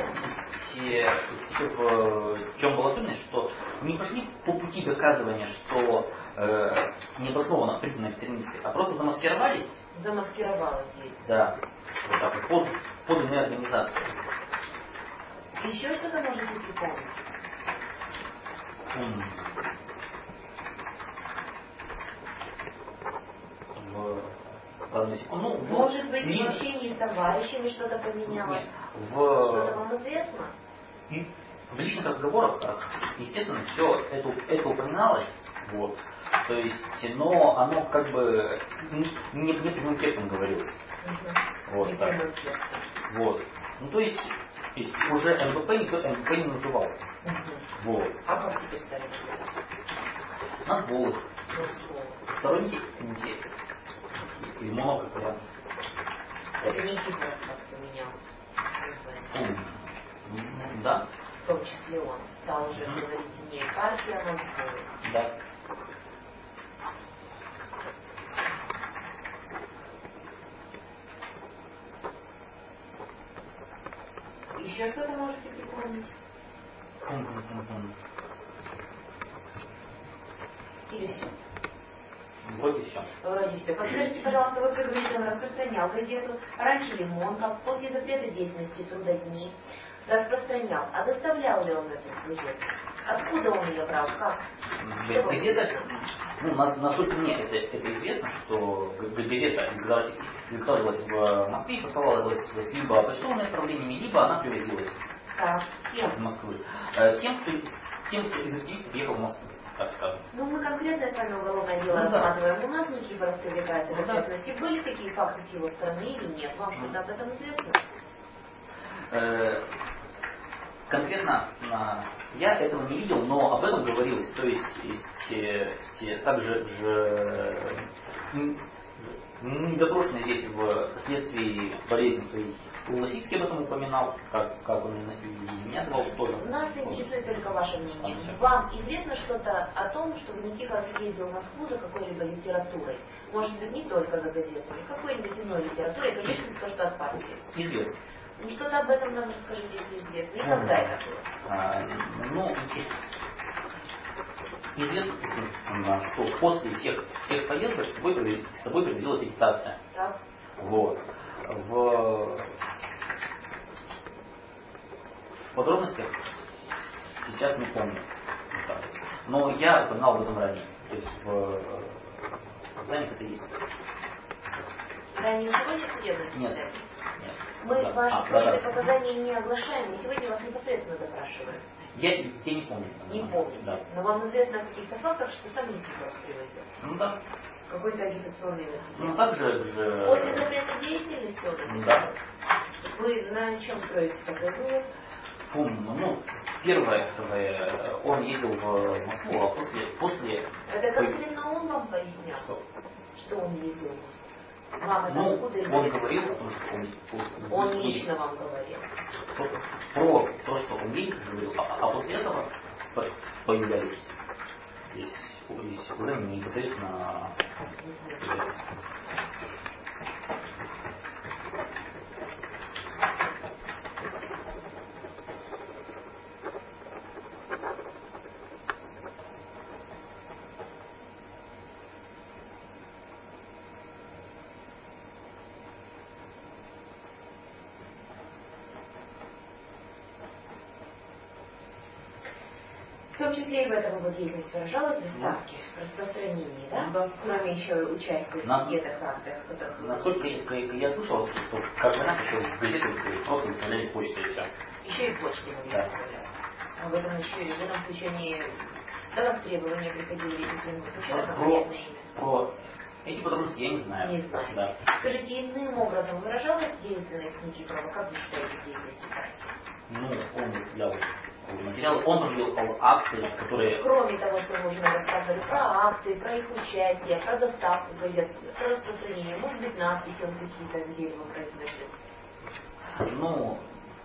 в чем была особенность, что не пошли по пути доказывания, что э, необоснованно признаны экстремисты, а просто замаскировались. Замаскировалась здесь. Да, вот так, под, под иные организации. Еще что-то можете припомнить? М. В... Ладно, секунду. Ну, в... Может быть, Ли... в общении с товарищами что-то поменялось? Нет, Что-то в... вам известно? в личных разговорах, естественно, все это, это упоминалось, вот. То есть, но оно как бы не, не прямым текстом говорилось. Угу. Вот, Не так. прямым текстом. Вот. Ну то есть, есть уже эм вэ пэ никто эм вэ пэ не называл. Угу. Вот. А как теперь стали называть? Нас было Ну что? сторонники комитета. И много вариантов. Это не Никифоров как поменял название. М, Да. В том числе он стал уже Мгм. говорить не партия, а Москва. Да. Еще что-то можете припомнить? Пум-пум-пум-пум. Или все? Вроде все. Вроде все. Подскажите, пожалуйста, вы говорите, он распространял газету раньше Лимонка, после запрета деятельности трудодни, распространял. А доставлял ли он эту газету? Откуда он ее брал? Как? Что вам Газета, известно? ну, нас- насколько мне это, это известно, что г- г- газета изготавливалась в Москве и поставлялась либо почтовыми отправлениями, либо она привозилась Так, кем? из Москвы. Э, Тем, кто, тем, кто из активистов приехал в Москву, так скажем. Ну, мы конкретно с вами уголовное дело Ну, да. рассматриваем. У нас Никифоров привлекается Ну, к да. ответственности. Были такие факты с его стороны или нет? Вам Ну. что-то об этом известно? Э, Конкретно а, я этого не видел, но об этом говорилось. То есть, есть э, те- также же, м, недопрошенный здесь вследствие болезни своей Лосицкий об этом упоминал, как, как он и меня звал тоже. Нас интересует только ваше мнение. Хорошо. Вам известно что-то о том, что Никифоров ездил в Москву за какой-либо литературой? Может быть, не только за газетами, какой-нибудь иной литературой, конечно, то, что от партии. Известно. Ну, что-то об этом нам расскажите, если известно. И когда это было? А, ну, известно, естественно, что после всех, всех поездок с собой, привез- с собой привозилась агитация. Так? Вот. В, в подробностях сейчас не помню. Вот так вот. Но я упоминал об этом ранее. То есть в, в экзаменах это есть. Ранее ничего не судебное Нет. заседание? Нет. Мы Да. ваши А, прошлые да, да. показания не оглашаем, и сегодня вас непосредственно допрашиваем. Я, я не помню. Не помните. Да. Но вам известно о каких-то фактах, что сам Никифоров привозил. Ну да. Какой-то агитационный Ну материал. также же... После запрета деятельности он это Да. делал? Вы на чем строите такой вывод? Фу, ну, первое, первое, он ездил в Москву, а после... после Это конкретно он вам пояснял, что? что он ездил в Москву? Вам это Ну, откуда он известно? говорил о том, что он... он- Он лично вам говорил. Про, про то, что он едет, говорил, а, а после этого по- появлялись здесь, здесь уже непосредственно... В том числе и в этом его деятельность выражалась в доставке, в распространении, да? Ну да. Кроме еще участия Нас- в газетах, актах, которых вы- Насколько я, я- я слышал, что как вариант еще в газетах просто выставлялись почтой и все. Еще и почты могли Да. доставлять. А в этом еще и в этом случае они до вас требования приходили, если не получилось Про, конкретное имя. про эти подробности я не знаю. Не знаю. Да. Скажите, иным образом выражалась деятельность Никифорова? Как вы считаете деятельность партии? Ну, он выставлял материалы, он провел акции, которые... Кроме того, что мы уже рассказывали про акции, про их участие, про доставку газет, про распространение, может быть, надписи он какие-то где-либо произносит. Ну,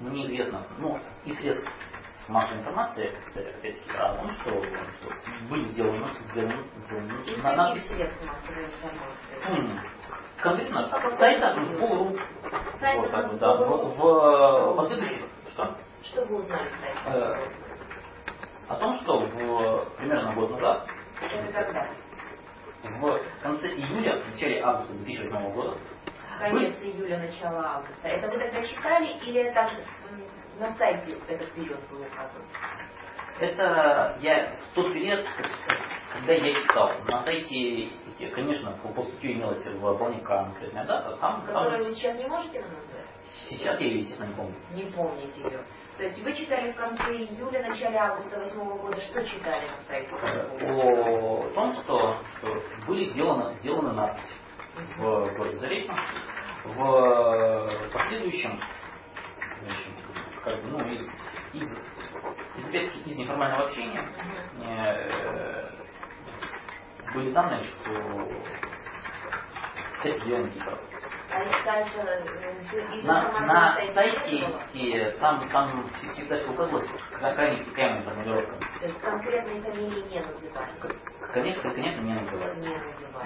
мне известно, ну, из средств массовой информации, кстати, опять-таки, о том, что, что были сделаны, сделаны, сделаны Из на каких средств массовой информации? М, конкретно с сайта в Школу.ру. Сайт Вот, так вот, на да. В, Школу.ру. в последующих, что? Что вы узнали с сайта? Э, о том, что в, примерно год назад, Это когда? в конце июля, в начале августа две тысячи восьмого года, Конец июля, начало августа. Это вы тогда читали или это м, на сайте этот период был указан? это я в тот период, когда я читал. На сайте, конечно, по статью имелась вполне конкретная дата. Там, Которую там, вы сейчас не можете нам назвать? сейчас я ее, естественно, не помню. Не помните ее. То есть вы читали в конце июля, начале августа восьмого года, что читали на сайте? О том, что, что были сделаны, сделаны надписи в городе Заречном. В последующем, в общем, как бы, ну, из, из, из, опять-таки, из неформального общения э, были данные, что это сделано типа. На, на сайте те, там, там всегда все указывалось крайне втекаемая формулировка. То есть конкретные фамилии не называли? Конечно, конечно, не назывались. Не называли.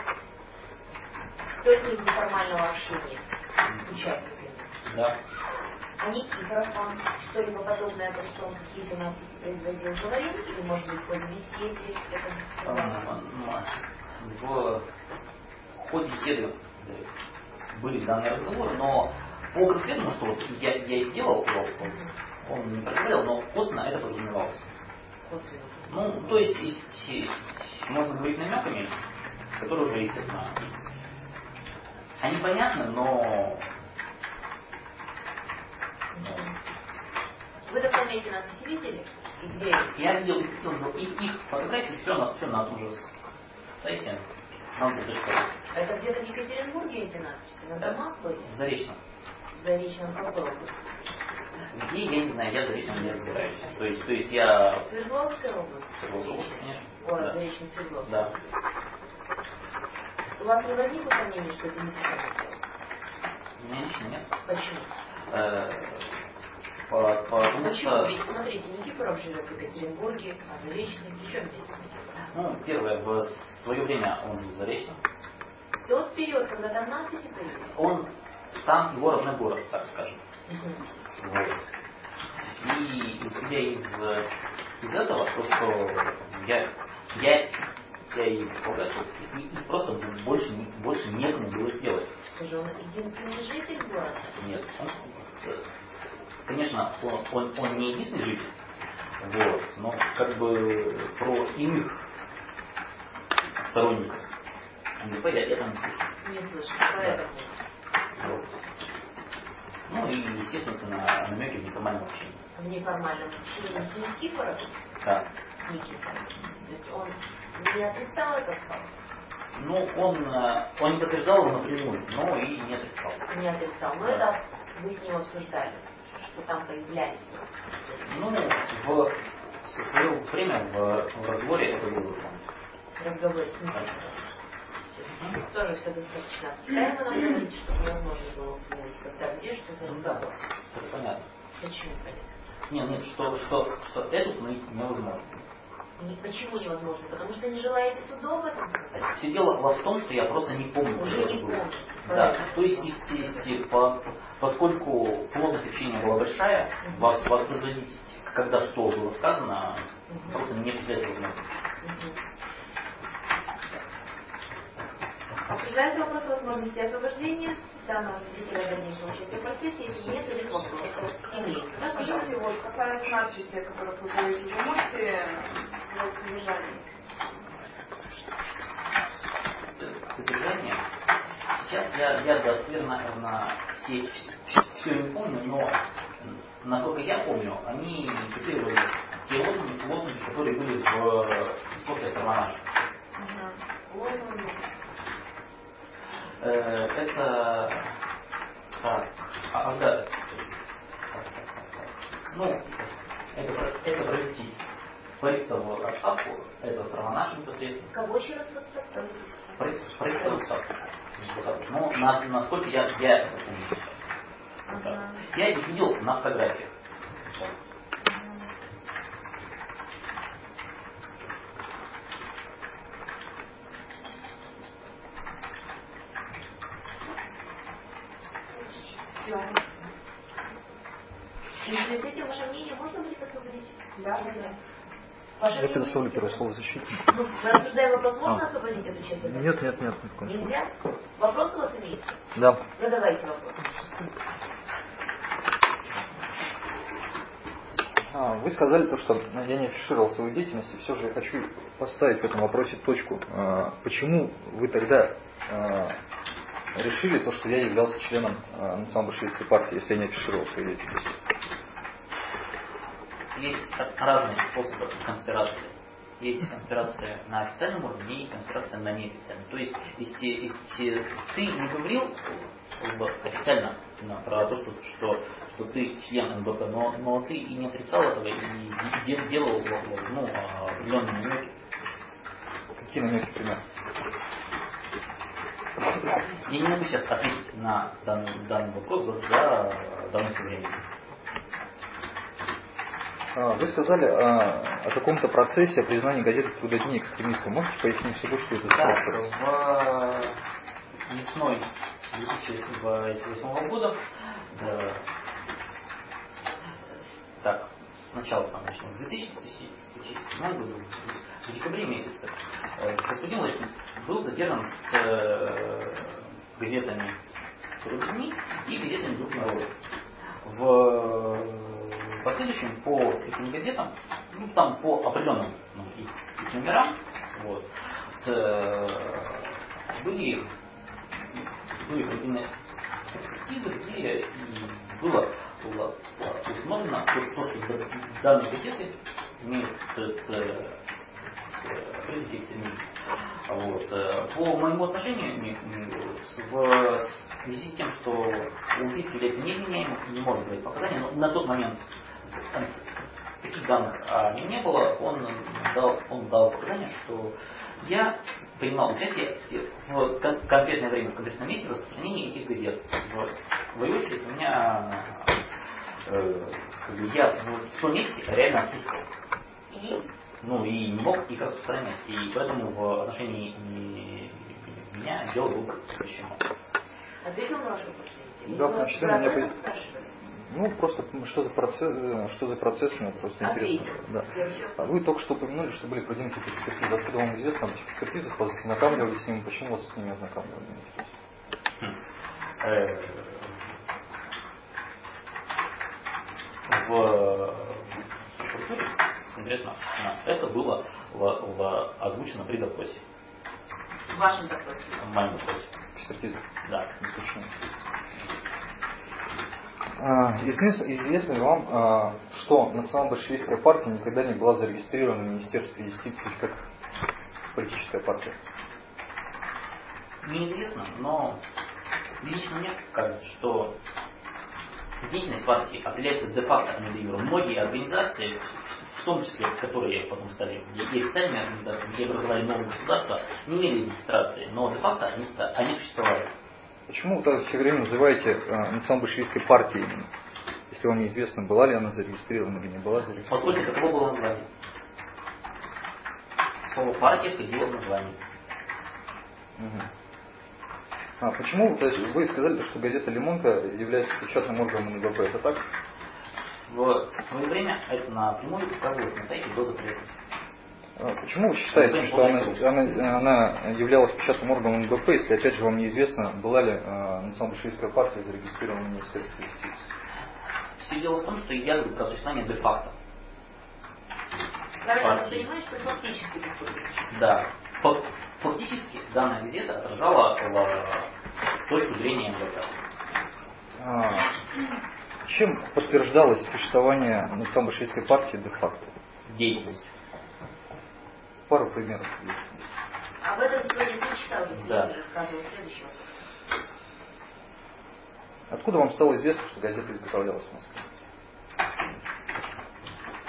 Только из неформального общения с участниками. Да. А Никифоров вам что-либо подобное о том, что он какие-то надписи производил, говорил? Или, может быть, хоть беседе? В ходе беседы были данные разговоры, но по конкретному, что вот я, я сделал, он не проговорил, но косвенно это подразумевалось. Косвенно. Ну, то есть, есть, есть, можно говорить намеками, которые уже, естественно, они понятны, но... Вы документы надписи видели? И где? Я видел и их фотографии, все на, все на том же сайте. Это где-то в Екатеринбурге эти надписи? На домах были? В Заречном. В Заречном какой области? Где, я не знаю, я в Заречном не разбираюсь. То есть, то есть я... Свердловская область? Свердловская область, конечно. Город Да. Заречный, Свердловская. Да. У вас не возникло сомнений, что это не правильно? У меня лично нет. Почему? Э, по, потому Почему? что... Ведь смотрите, Никифоров живет в Екатеринбурге, а Заречный при чем здесь? Ну, первое, в свое время он жил в Заречном. В тот период, когда там надписи появились? Он там его родной город, так скажем. Угу. Вот. И исходя из, из этого, то, что я, я, я и полагаю, что и, и просто больше, больше некому было сделать. Скажи, он единственный житель города? Нет. Он, конечно, он, он, он не единственный житель, вот, но как бы про иных сторонников эн дэ пэ я это не слышал. Не слышал, поэтому. Вот. Ну и, естественно, на намеки в неформальном общении. В неформальном общении с Никифором? Да. С Никифором. То есть он не отрицал этот факт? Ну, он, он не подтверждал его напрямую, но и не отрицал. Не отрицал. Но Да. это вы с ним обсуждали, что там появлялись. Ну, в, в свое время в, в разговоре это было выполнено. Разговор с Никифором. Тоже все достаточно обтекаемо нам говорить, чтобы невозможно было установить, когда где, что за разговор. Это понятно. Почему понятно? Нет, нет, что, что, что это установить невозможно. И почему невозможно? Потому что не желаете судов в этом сказать? Все дело в том, что я просто не помню, Уже что это не было. помню. Да, то есть, естественно, по, поскольку плотность общения была большая, Мгм. вас воспроизводить, когда что было сказано, Мгм. просто не представляется возможности. Мгм. Обсуждается вопрос возможности освобождения данного свидетеля дальнейшего участия в процессе, если нет других вопросов. Имеется. Да, Скажите, пожалуйста. вот касаясь надписи, о которых вы говорите, вы можете сказать содержание? Содержание. Сейчас я, я достоверно, наверное, все, все не помню, но насколько я помню, они цитировали те лозунги, лозунги, которые были в Высокой Старманаше. Лозунги. Э, это так, а, а, да. Ну, это, про- это провести правительство отставку, это Старманаше непосредственно. Кого еще раз подставили? Правительство отставку. Ну, на, насколько я, я это помню сейчас. Ага. Я их видел на фотографиях. Все. И в связи с этим ваше мнение можно будет освободить? Да, да. Ваше Я мнение? предоставлю первое слово защитнику. Ну, мы обсуждаем вопрос, можно А. освободить эту часть? Нет, нет, нет, ни в коем случае. Нельзя? Вопрос у вас имеется? Да. Задавайте вопрос. А, Вы сказали то, что я не афишировал свою деятельность, и все же я хочу поставить в этом вопросе точку. А, Почему вы тогда а, решили то, что я являлся членом а, национал-большевистской партии, если я не афишировал свою деятельность? Есть разные способы конспирации. Есть конспирация на официальном уровне и конспирация на неофициальном. То есть, если, если ты не говорил официально ну, про то, что, что, что ты член эн бэ пэ, но, но ты и не отрицал этого, и, и делал ну, определенные намеки. Какие намеки, пример? Я не могу сейчас ответить на данный, данный вопрос за, за данное время. Вы сказали о, о каком-то процессе о признании газеты «Трудодни» экстремистской. Можете пояснить суду, что это за процесс? Так, в весной две тысячи восьмого года, да, так, сначала сам начну. В две тысячи седьмом году, в декабре месяце, господин Лосиц был задержан с э, газетами «Трудодни» и газетами «Дух народа». В последующем по этим газетам, ну там по определенным ну, их, их номерам, вот, э, были, были проведены экспертизы, где и было, было установлено то, что данные газеты имеют признаки экстремизма. Вот. По моему отношению, в связи с тем, что Лысицкий является невменяемым, не может брать показания, но на тот момент таких данных о нем не было, он дал, он дал показания, что я принимал участие в конкретное время, в конкретном месте в распространении этих газет. В свою очередь, у меня э, я в том месте реально отсутствовал. И, ну, и не мог их распространять. И поэтому в отношении меня дело было запрещено. Ответил на ваш вопрос? Да, значит, меня... Ну, просто что за процесс, что за процесс, мне просто интересно. Да. А вы только что упомянули, что были проведены какие-то экспертизы. Откуда вам известно об этих экспертизах? Вас ознакомливали с ними? Почему вас с ними ознакомливали? В прокуратуре конкретно это было в, в, озвучено при допросе. В вашем допросе? В моем допросе. Экспертиза? Да. Известно, известно ли вам, что национал-большевистская партия никогда не была зарегистрирована в Министерстве юстиции как политическая партия? Неизвестно, но лично мне кажется, что деятельность партии определяется де-факто, а не де-юре. Многие организации, в том числе, которые потом стали и официальными организациями, и образовали новые государства, не имели регистрации, но де-факто они, они существовали. Почему вы тогда все время называете э, национал-большевистской партией, если вам неизвестно, была ли она зарегистрирована или не была зарегистрирована? Поскольку таково было название. Слово партия входило в название. Угу. А почему, то есть вы сказали, что газета «Лимонка» является печатным органом эн бэ пэ, это так? В свое время это напрямую указывалось на сайте до запрета. А почему вы считаете, что она, она, она являлась печатным органом эн бэ пэ, если опять же вам неизвестно, была ли э, национал-большевистская партия зарегистрирована в Министерстве юстиции? Все дело в том, что я говорю про существование де-факто. Правильно, вы понимаете, что фактически такое? Да. Фактически данная газета отражала точку зрения эн бэ пэ. А, чем подтверждалось существование национал-большевистской партии де-факто? Деятельность. Пару примеров. Об этом сегодня ты читал, если да. я рассказывал следующего. Откуда вам стало известно, что газета изготовлялась в Москве?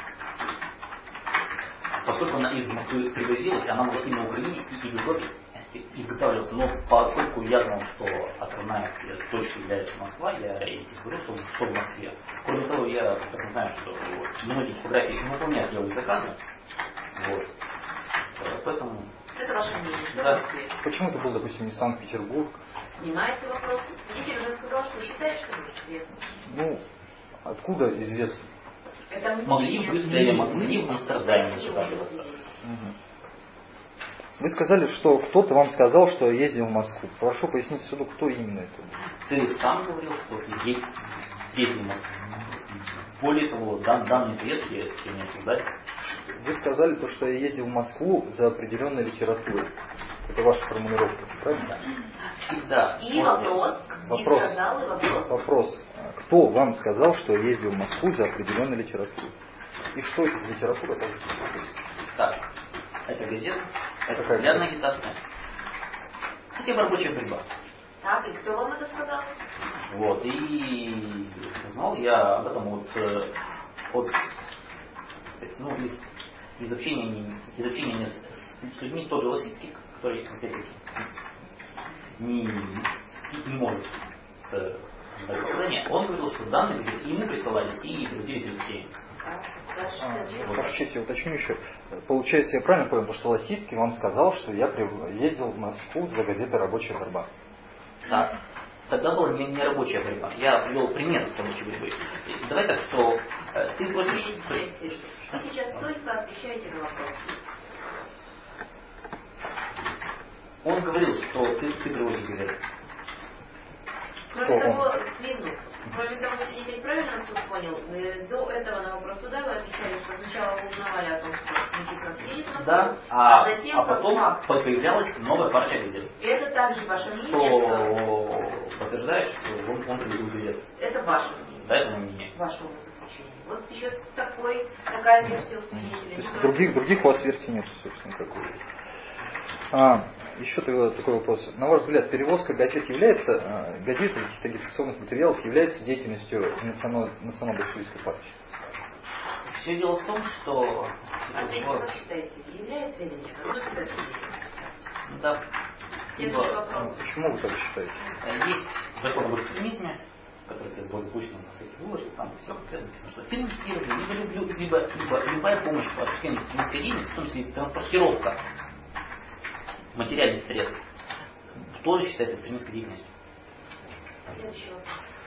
Поскольку она из Москвы привозилась, она была и на Украине, и в Европе, изготавливаться. Но поскольку я знал, что отправная точка является Москва, я и говорю, что, что в Москве. Кроме того, я прекрасно знаю, что многие фотографии не выполняют делать заказы. Вот. Поэтому... Это ваше мнение. Что да. в Москве? Почему это был, допустим, не Санкт-Петербург? Понимаете вопрос? Свидетель уже сказал, что считает, что в Москве. Ну, откуда известно? Это Могли в Брюсселе, могли в Амстердаме заказываться. Угу. Вы сказали, что кто-то вам сказал, что я ездил в Москву. Прошу пояснить суду, кто именно это был. Ты сам говорил, что ты ездил в Москву. Более того, дан, данные поездки, если не обсуждать. Вы сказали то, что я ездил в Москву за определенной литературой. Это ваша формулировка, правильно? Всегда. И вопрос. Вопрос. И сказал, и вопрос. Вопрос. Кто вам сказал, что я ездил в Москву за определенной литературой? И что это за литература? Так. Это газета, это Какая популярная агитация. Хотя бы рабочая борьба. Так, и кто вам это сказал? Вот, и знал я об этом от, от кстати, ну, из, из общения, из общения с, с людьми, тот же Лосицкий, который, опять-таки, не, не может дать показания. Он говорил, что данные газеты ему присылались и грузились Алексеем. А, Простите, я уточню еще. Получается, я правильно понял, потому что Лосицкий вам сказал, что я ездил в Москву за газетой «Рабочая борьба». Так. Тогда была не, не рабочая борьба. Я привел пример с рабочей борьбой. Давай так, что э, ты просишь... Вы сейчас только отвечаете на вопрос. Он говорил, что ты, ты приводишь газету. Кроме того, минут. Кроме того, свидетель правильно суд понял, до этого на вопрос суда вы отвечали, что сначала вы узнавали о том, что Никита съедет в Москву, Да, а, а затем а потом факт. появлялась новая партия газет. И это также ваше мнение, Что, что подтверждает, что он, он привезил газету. это ваше мнение. Да, это мое мнение. Ваше заключение. Вот еще такой, такая версия у свидетеля. Других, других у вас версий нет, собственно, какой. А, еще такой вопрос. На ваш взгляд, перевозка газет является, газет или каких-то агитационных материалов является деятельностью национал-большевистской партии? Все дело в том, что... Ответьте, как считаете, является или нет? Да. Следующий вопрос. Почему вы так считаете? Есть закон об экстремизме, который ты благополучно на сайте выложил, там все конкретно написано, что финансирование, либо, либо, либо, либо любая помощь по осуществлению экстремистской деятельности, в том числе и транспортировка материальных средств, тоже считается экстремистской деятельностью. Следующий вопрос.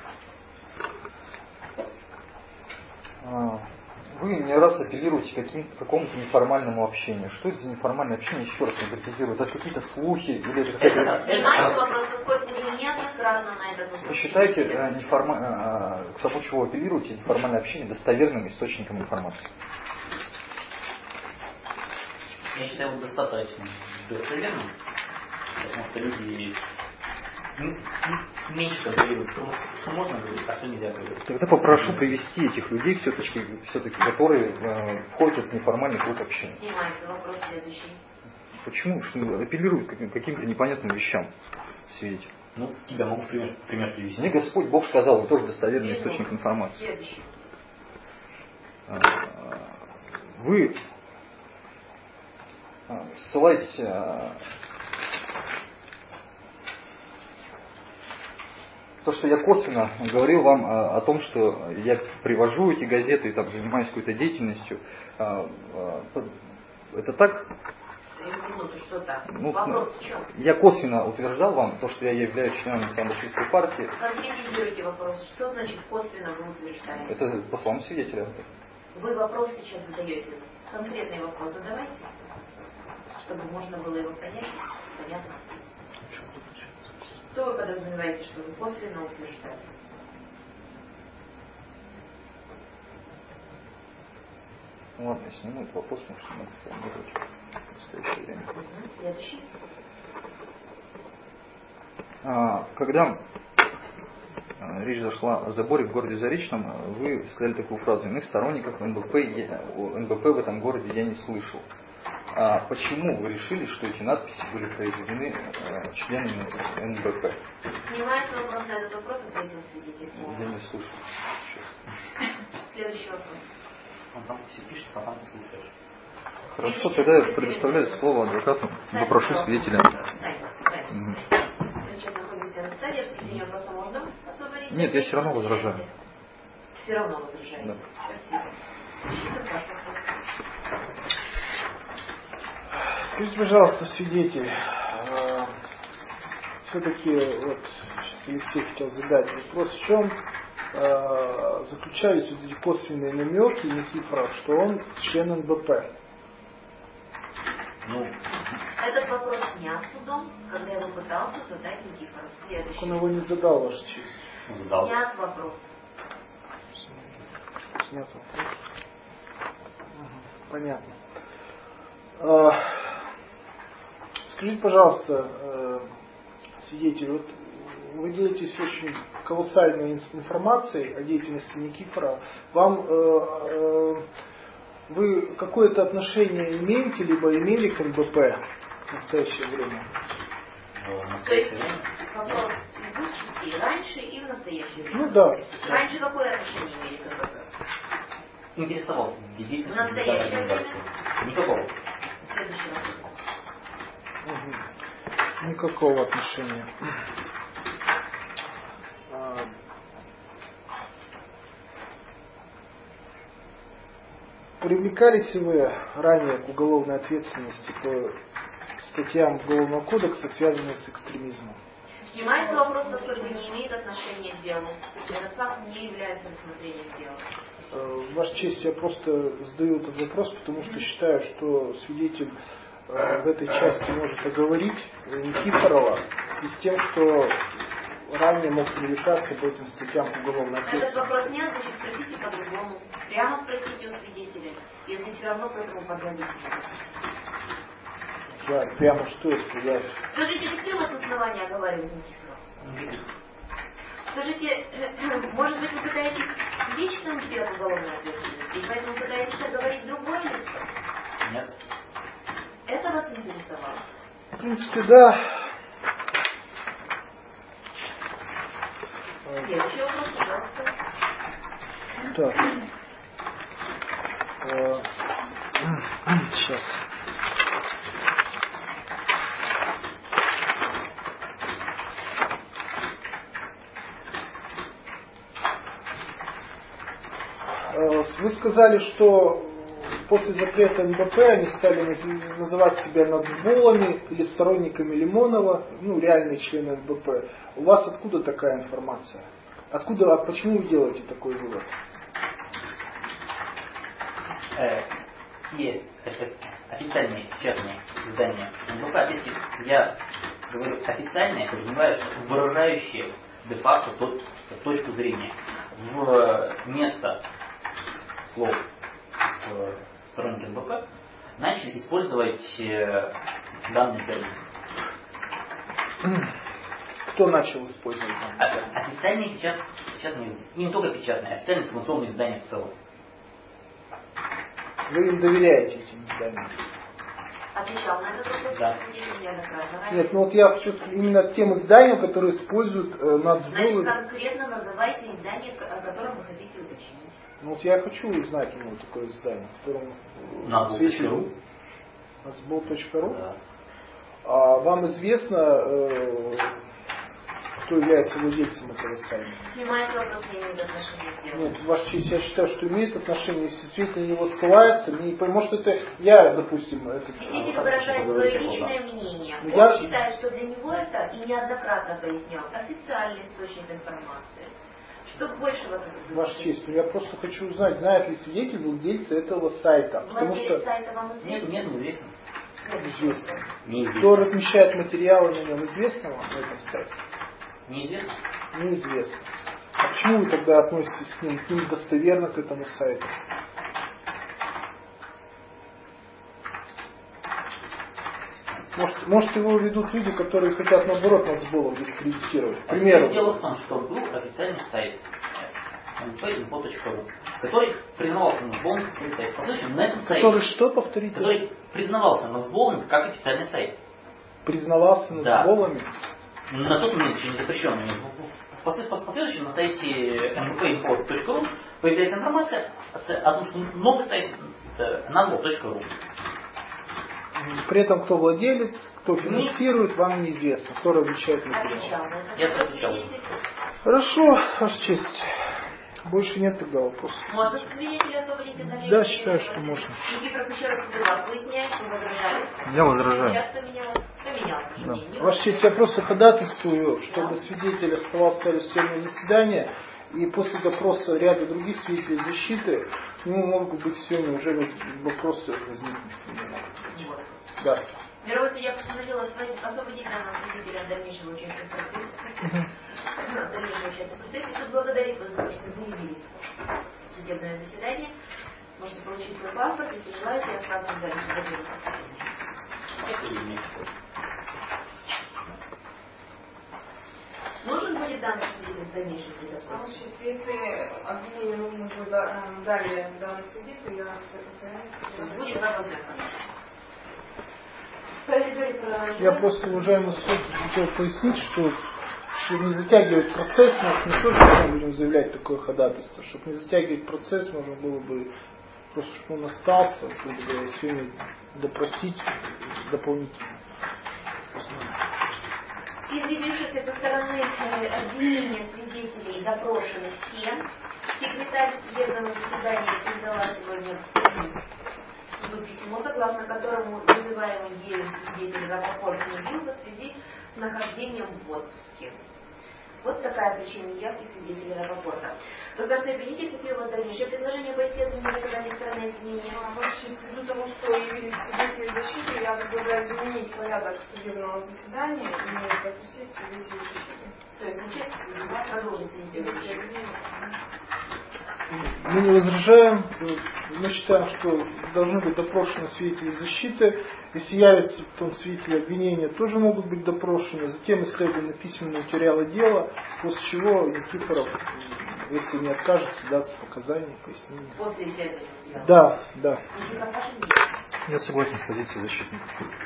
Вы не раз апеллируете к какому-то неформальному общению. Что это за неформальное общение? Еще раз конкретизирую. Это какие-то слухи или это какая-то... Понимаете вопрос, поскольку уже неоднократно на этот вопрос. Вы считаете э, неформа... э, к тому, чего вы апеллируете, неформальное общение достоверным источником информации? Я считаю его достаточно достоверным, потому что люди меньше контролируют, что, что можно говорить, а что нельзя говорить. Тогда попрошу привести этих людей, все-таки, все-таки, которые э, входят в неформальный круг общения. Снимается вопрос следующий. Почему? Что апеллируют к каким-то непонятным вещам свидетель? Ну, тебя могу в пример, в пример привести. Мне Господь Бог сказал, вы тоже достоверный источник информации. Следующий. Вы ссылаетесь то, что я косвенно говорил вам о том, что я привожу эти газеты и там занимаюсь какой-то деятельностью. Это так? Минуту, что так? Ну, Вопрос в чем? Я косвенно утверждал вам то, что я являюсь членом национал-большевистской партии. Конкретизируйте вопрос. Что значит косвенно вы утверждаете? Это по словам свидетеля. Вы вопрос сейчас задаете. Конкретный вопрос задавайте, чтобы можно было его понять. Понятно? Что вы подразумеваете, что вы косвенно утверждаете? Ну ладно, я сниму этот вопрос, потому что надо формулировать в настоящее время. Следующий. А, когда речь зашла о заборе в городе Заречном, вы сказали такую фразу: иных сторонников эн бэ пэ, я, эн бэ пэ в этом городе я не слышал. А почему вы решили, что эти надписи были произведены э, членами эн бэ пэ? Снимает вопрос на этот вопрос, ответил свидетель. Я не слышал. Следующий вопрос. Он там все пишет, а там не слушаешь. Хорошо, тогда я предоставляю слово адвокату. Попрошу свидетеля тайна. Тайна. Мы сейчас находимся на стадии обсуждения вопроса, можно освободить? Нет, я все равно возражаю. Все равно возражаете. Да. Спасибо. Скажите, пожалуйста, свидетель, все-таки вот сейчас Алексей хотел задать вопрос, в чем э, заключались вот эти косвенные намеки Никифорова, что он член эн бэ пэ? Ну, этот вопрос снят судом, когда его пытался задать Никифоров. Следующий. Он его не задал, Ваша честь. задал. Снят вопрос. Снят вопрос. Ага, понятно. А, скажите, пожалуйста, э, свидетель, вот вы делитесь очень колоссальной информацией о деятельности Никифорова. Вам э, э, вы какое-то отношение имеете, либо имели к эн бэ пэ в настоящее время? В То есть настоящее время. вопрос из двух частей. Раньше и в настоящее время. Ну да. Раньше какое отношение имели к эн бэ пэ? Интересовался В деятельностью настоящее организации. Никакого. Следующий вопрос. Угу. Никакого отношения. А, привлекались ли вы ранее к уголовной ответственности по статьям Уголовного кодекса, связанным с экстремизмом? Снимается вопрос, поскольку не имеет отношения к делу. Этот факт не является рассмотрением дела. Ваша честь, я просто задаю этот вопрос, потому что считаю, что свидетель в этой части может оговорить Никифорова с тем, что ранее мог привлекаться по этим статьям уголовной Этот ответственности. вопрос нет, значит спросите по-другому. Прямо спросите у свидетеля, если все равно к этому подойдете. Я прямо что это? Я... Скажите, какие у вас основания оговаривать Никифорова? Скажите, может быть, вы пытаетесь лично уйти от уголовной ответственности, и поэтому пытаетесь оговорить другое лицо? Нет. Это вас интересовало? В принципе, да. Следующий вопрос, пожалуйста. Так. Э, Сейчас. Э, Вы сказали, что после запрета эн бэ пэ они стали наз- называть себя нацболами или сторонниками Лимонова, ну, реальные члены эн бэ пэ. У вас откуда такая информация? Откуда, а почему вы делаете такой вывод? Э, те э, официальные печатные издания эн бэ пэ, опять-таки, я говорю официальные, подразумеваю, что выражающие де-факто тот, точку зрения. Вместо слов э, сторонники эн бэ пэ начали использовать э, данный термин. Кто начал использовать О- данный? Официальные печат, печатные издания, и не только печатные, а официальные информационные издания в целом. Вы им доверяете этим изданиям? Отвечал на этот вопрос, Да. свидетель неоднократно. Нет, ну вот я хочу именно тем изданиям, которые используют э, Значит, нацболы. конкретно называйте издание, о котором вы хотите уточнить. Ну вот я хочу узнать у него такое издание, в котором э, Нацбол точка ру. нацбол точка ру. Да. А вам известно, э, кто является владельцем этого сайта? Снимает вопрос, не имеет отношения к делу. Нет, Ваша честь, я считаю, что имеет отношение, если действительно на него ссылается, мне не пойму, может это я, допустим, это... Свидетель выражает свое личное мнение. Он Я- считает, что для него это, и неоднократно пояснял, официальный источник информации. Что больше вас это Ваша честь, но я просто хочу узнать, знает ли свидетель владельца этого сайта, потому Владелец что сайта вам Нет, известен? нет, неизвестно. известно. Неизвестно. Кто размещает материалы на нем, известно вам на этом сайте? Неизвестно. Неизвестно. А почему вы тогда относитесь к ним, к ним достоверно к этому сайту? Может, может его ведут люди, которые хотят наоборот нацболов дискредитировать. К примеру. Дело в том, что был официальный сайт эн бэ пэ инфо точка ру, который признавался нацболом как сайт. Послушайте, на этом сайте, Который что, повторите? который признавался нацболом как официальный сайт. Признавался Да. нацболами? На тот момент еще не запрещенный. В, в, в послед- в последующем на сайте эн бэ пэ инфо точка ру появляется информация о том, что новый сайт нацбол точка ру. При этом кто владелец, кто финансирует, вам неизвестно, кто размещает материал. Я отвечал. Хорошо, Ваша честь. Больше нет тогда вопросов. Можно свидетеля освободить от дальнейшего? Да, считаю, что можно. Никифоров еще раз вас выясняет, вы возражали. Я возражаю. Сейчас поменялось. Поменялось. Да. мнение. Ваша честь, я просто ходатайствую, чтобы свидетель оставался в зале судебного заседания, и после допроса ряда других свидетелей защиты к нему могут быть сегодня уже вопросы возникнуть. Вот. Да. Мировой судья постановил освободить данного свидетеля от дальнейшего участия в процессе. От дальнейшего участия в процессе. Суд благодарит вас за то, что вы явились в судебное заседание. Можете получить свой паспорт, если желаете, и остаться в зале судебного заседания. Нужен будет данный свидетель в дальнейшем при допросе? Если обвинение нужно будет далее данный свидетель, я согласен. Будет свободная Я просто, уважаемый суд, хотел пояснить, что чтобы не затягивать процесс, может, не тоже мы будем заявлять такое ходатайство, чтобы не затягивать процесс, можно было бы просто, чтобы он остался, грубо говоря, сегодня допросить дополнительно. Из явившихся со стороны обвинения свидетелей допрошены все. Секретарь судебного заседания передала сегодня суду письмо, согласно которому вызываемый ею свидетель Рапопорт не бился в связи с нахождением в отпуске. Вот такая причина неявки свидетеля Рапопорта. Государственный обвинитель, какие у вас дальнейшие предложения по исследованию наказания стороны обвинения? Ввиду того, что явились свидетели защиты, я предлагаю изменить порядок судебного заседания и допустить свидетелей защиты. То есть начать продолжить свидетельство. Мы не возражаем, мы считаем, что должны быть допрошены свидетели защиты. Если явятся потом свидетели обвинения, тоже могут быть допрошены. Затем исследованы письменные материалы дела, после чего Никифоров, если не откажется, даст показания, пояснения. После исследования материала? Да, да. Я согласен с позицией защитника.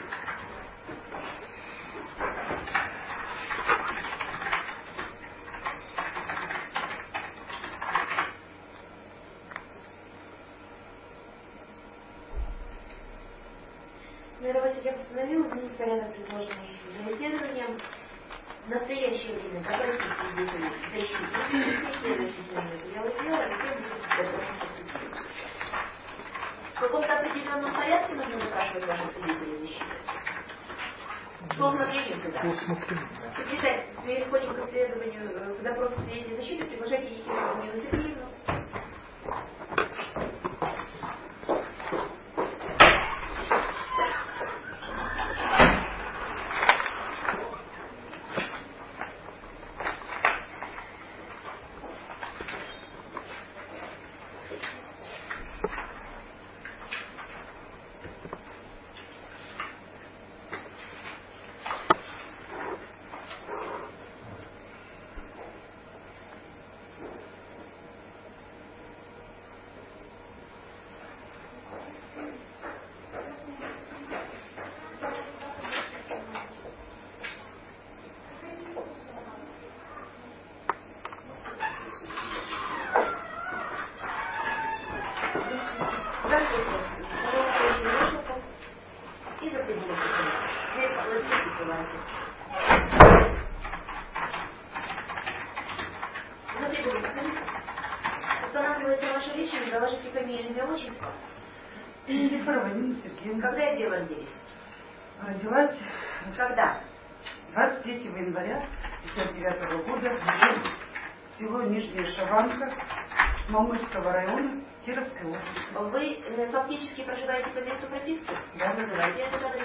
Мировой судья постановил изменить порядок, предложенный для исследования. В настоящее время допросить свидетелей защиты, исследовать письменные материалы дела, а затем будет допрошен подсудимый. В каком-то определенном порядке нужно допрашивать ваших свидетелей защиты? По усмотрению суда. По усмотрению, да. Секретарь, переходим к исследованию, к допросу свидетелей защиты, приглашайте Никифорову Нину Сергеевну. Когда и где вы родились? Родилась Когда? двадцать третьего января пятьдесят девятого года в село Нижняя Шаванка Мамырского района Кировской области. Вы э, фактически проживаете по месту прописки? Да. Называйте этот адрес.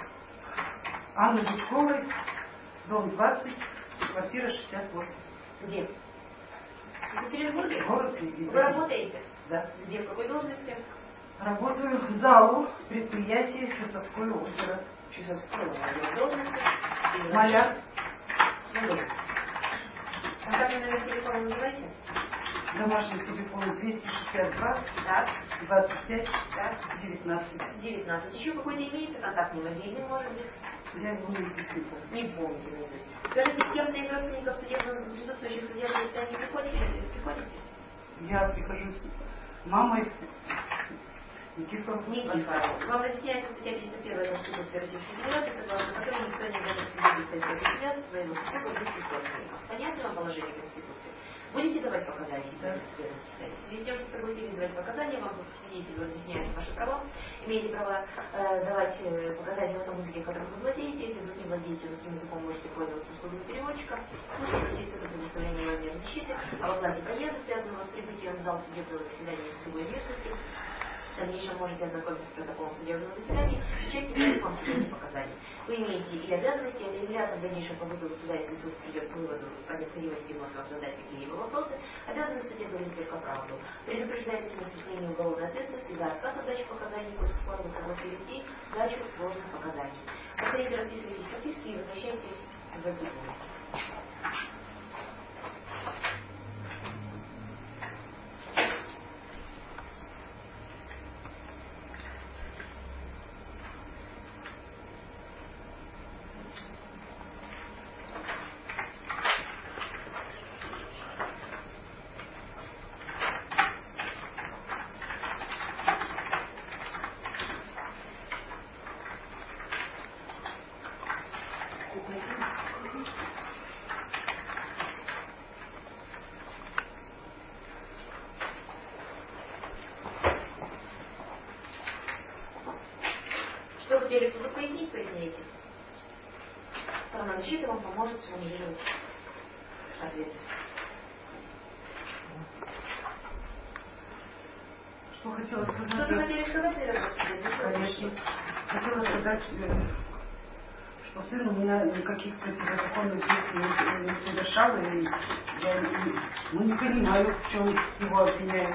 Анны Бычковой, дом двадцать, квартира шестьдесят восемь. Где? В Екатеринбурге? Город Екатеринбург. Вы работаете? Да. Где? В какой должности? Работаю в ЗАО предприятие Чусовское озеро. Чусовское озеро. Должности? Маляр. Маляр. Контактный номер телефона называйте? Домашний телефон двести шестьдесят два, Так. двадцать пять, Так. девятнадцать. девятнадцать. Еще какой-то имеется контактный мобильный, может быть? Я его не изучила. Не помните. Скажите, с кем-то из родственников судебного, присутствующих в судебном заседании приходите? Приходите? Я прихожу с мамой, Никифоров. Никифоров. Вам разъясняется статья пятьдесят первая Конституции Российской Федерации, согласно которой никто не обязан свидетельствовать против себя своего супруга близких родственников. Понятно вам положение Конституции? Будете давать показания, если вы состоянии? В связи с тем, что согласились давать показания, вам свидетель разъясняет ваши права. Имеете право э, давать э, показания на том языке, которым вы владеете. Если вы не владеете русским языком, можете пользоваться услугами переводчика. Можете обратиться до предоставления вам меры защиты об оплате проезда, связанного с прибытием в зал судебного заседания в другой местности. В дальнейшем можете ознакомиться с протоколом судебного заседания, часть дает вам судебные показания. Вы имеете и обязанности, и регулярно в дальнейшем по вызову суда, если суд придет к выводу по необходимости вновь вам задать какие-либо вопросы, обязаны в суде говорить только правду. Предупреждаете о наступлении уголовной ответственности за отказ от дачи показаний, после спора вы согласились и дачу сложных показаний. Повторите, расписывайтесь в подписке и возвращайтесь в эту комнату. Что хотели сюда пояснить, поясняйте. Сторона защиты вам поможет сформулировать ответ. Что хотела сказать? Что-то хотели сказать, наверное? Конечно. Хотела сказать, что сын у меня никаких противозаконных действий не, не совершал, и я не, ну, не понимаю, в чем его обвиняют.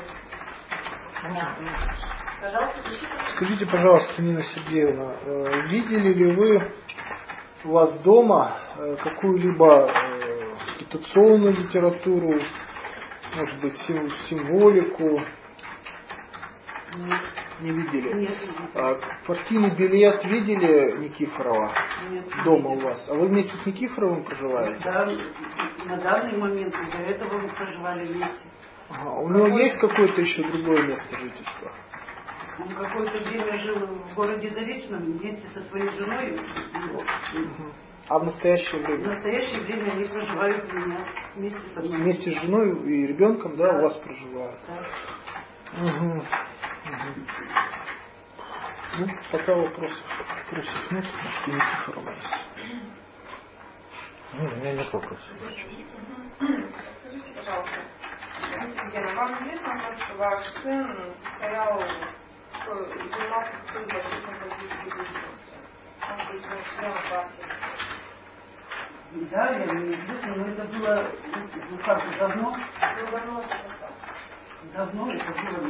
Пожалуйста, защита. Скажите, пожалуйста, Нина Сергеевна, видели ли вы у вас дома какую-либо агитационную литературу, может быть, символику? Нет. Не видели? Нет, не видели. А, партийный билет видели Никифорова? Нет, дома видели. у вас? А вы вместе с Никифоровым проживаете? Да, на данный момент, и до этого мы проживали вместе. Ага. У него Какой... есть какое-то еще другое место жительства? Он какое-то время жил в городе Заречном вместе со своей женой. Угу. А в настоящее В время? настоящее время они проживают у меня вместе со мной. Вместе с женой и ребенком, да, Да. у вас проживают? Да. Угу. Угу. Ну, пока вопросов, вопросов нет, потому что Никифорова есть. Ну, у меня нет вопросов. Скажите, пожалуйста, Елена, вам известно, что ваш сын состоял, занимался какой-то общественной политической деятельностью? Он был членом партии. Да, я неизвестно, но это было, ну как, давно. Ну, давно это стало. Давно это было.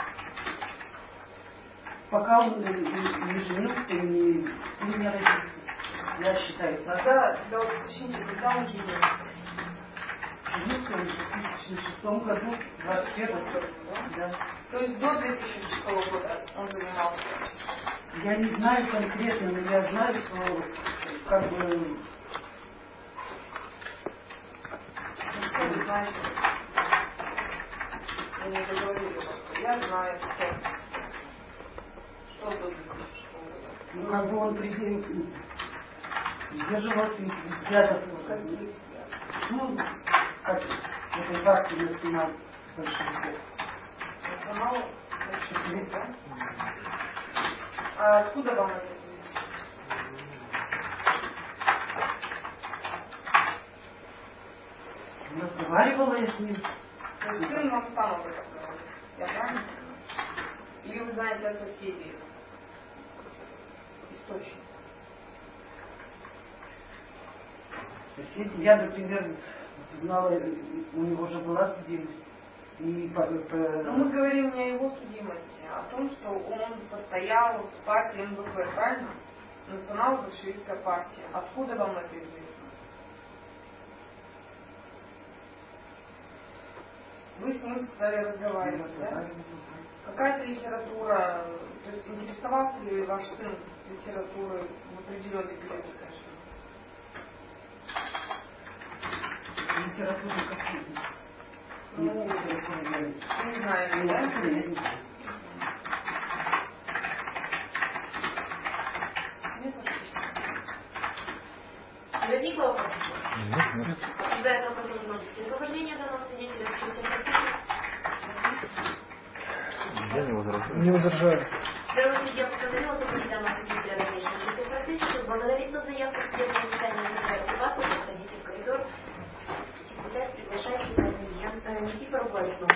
Пока он не женился и не, сын не родился. Я считаю, так. Да, да, уточните, когда он женился? Женился он в две тысячи шестом году, двадцать первого. Да. То есть до две тысячи шестого года он занимался? Я не знаю конкретно, но я знаю, что как бы... Ну, что вы знаете? Вы не договорили просто. Я знаю, что... Что до две тысячи шестого года? Ну, как бы он придерживался взглядов. Ну, как в этой партии национал большевиков. Национал большевиков, да? А откуда вам это известно? Разговаривала я с ним. То есть сын вам сам об этом говорит. Я правильно понимаю? Или вы знаете от соседей источник? Соседи. Я, например, знала, у него уже была судимость. И по, по... Но мы говорим не о его судимости, а о том, что он состоял в партии эн вэ пэ, правильно? Национал-большевистская партия. Откуда вам это известно? Вы с ним сказали разговаривать, да? Какая-то литература, то есть интересовался ли ваш сын литературой в определенный период жизни? Литература какую? Ну, не знаю, да? слово прокурора. Обсуждается вопрос возможности освобождения данного свидетеля. Я не возражаю. Не возражаю. Первый судья постановил заключить данного свидетеля в дальнейшем в процессе, чтобы благодарить за заявку в судебное заседание называется вас, проходите в коридор. Секретарь приглашает Никифора Никифора Владимировича.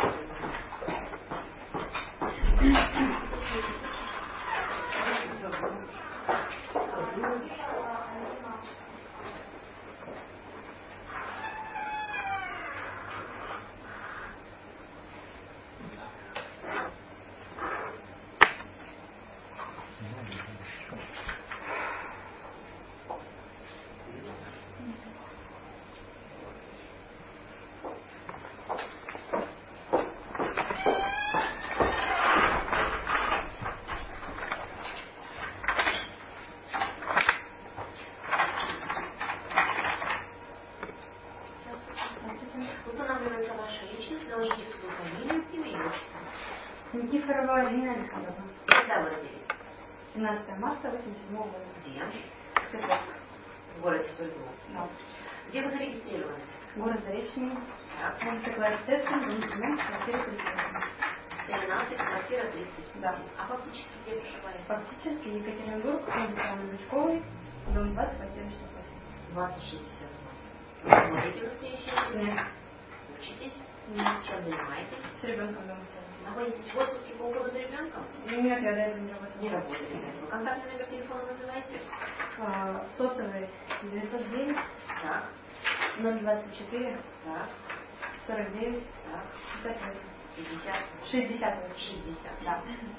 Устанавливается ваша личность, доложите свою фамилию, имя и отчество. Никифорова Алина Александровна. Когда вы родились? семнадцатого марта восемьдесят седьмого года. Где? Свердловск. В городе Свердловск. Да. Где вы зарегистрированы? Город Заречный. Так. Улица Кларицевская, дом тринадцать, квартира тридцать восемь. тринадцать, квартира тридцать. Да. А фактически где проживаете? Фактически Екатеринбург, улица Анны Бычковой, дом двадцать, квартира шестьдесят восемь. двадцать шестьдесят восемь. Работаете в настоящее время? Нет. Учитесь? Нет. Чем занимаетесь? С ребенком дома сидим. Находитесь в отпуске по уходу за ребенком? Нет, я до этого не работала. Не работали. Вы контактный номер телефона называете? А, сотовый девятьсот девять Так, ноль двадцать четыре так, сорок девять так. пятьдесят восемь. пятьдесят. шестьдесят восемь. шестьдесят. Да.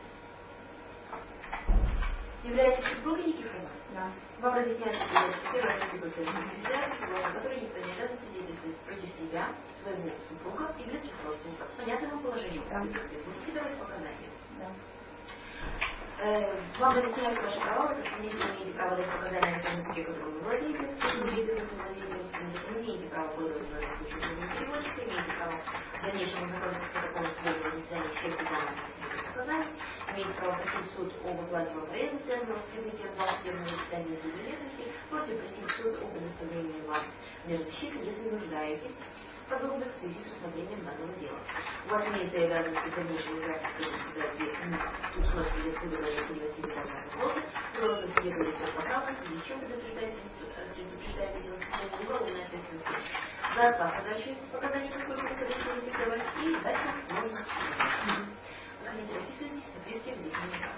Являетесь супругой Никифорова? Да. Вам разъясняется что первая конституция в которой никто не обязан свидетельствовать против себя, своего супруга и близких родственников. Понятно вам положение? Да. Будете давать показания? Да. Э, Вам разъясняются ваши права, потому что не имеете права дать показания на том языке, которым вы владеете, если вы владеете родственником, не имеете права пользоваться на этот случай переводчика, имеете право в дальнейшем ознакомиться с протоколом судебного заседания всех данных показаний, имеете право просить суд об уплате вам вреда, связанного с прибытием в ваше судебное заседание без билетности, можете просить суд о предоставлении вам мер защиты, если нуждаетесь в подобных в связи с рассмотрением данного дела. У вас имеется и обязанность в дальнейшем играть в судебном суд смотрит суду даже привести данного вопроса, взрослый суде говорит о поправке, в связи с чем предупреждаете предупреждаете воспитание уголовной ответственности. За отказ подачи показаний, поскольку вы совершили давать, и дать вам можно. Проходите, расписывайтесь в списке родительных прав.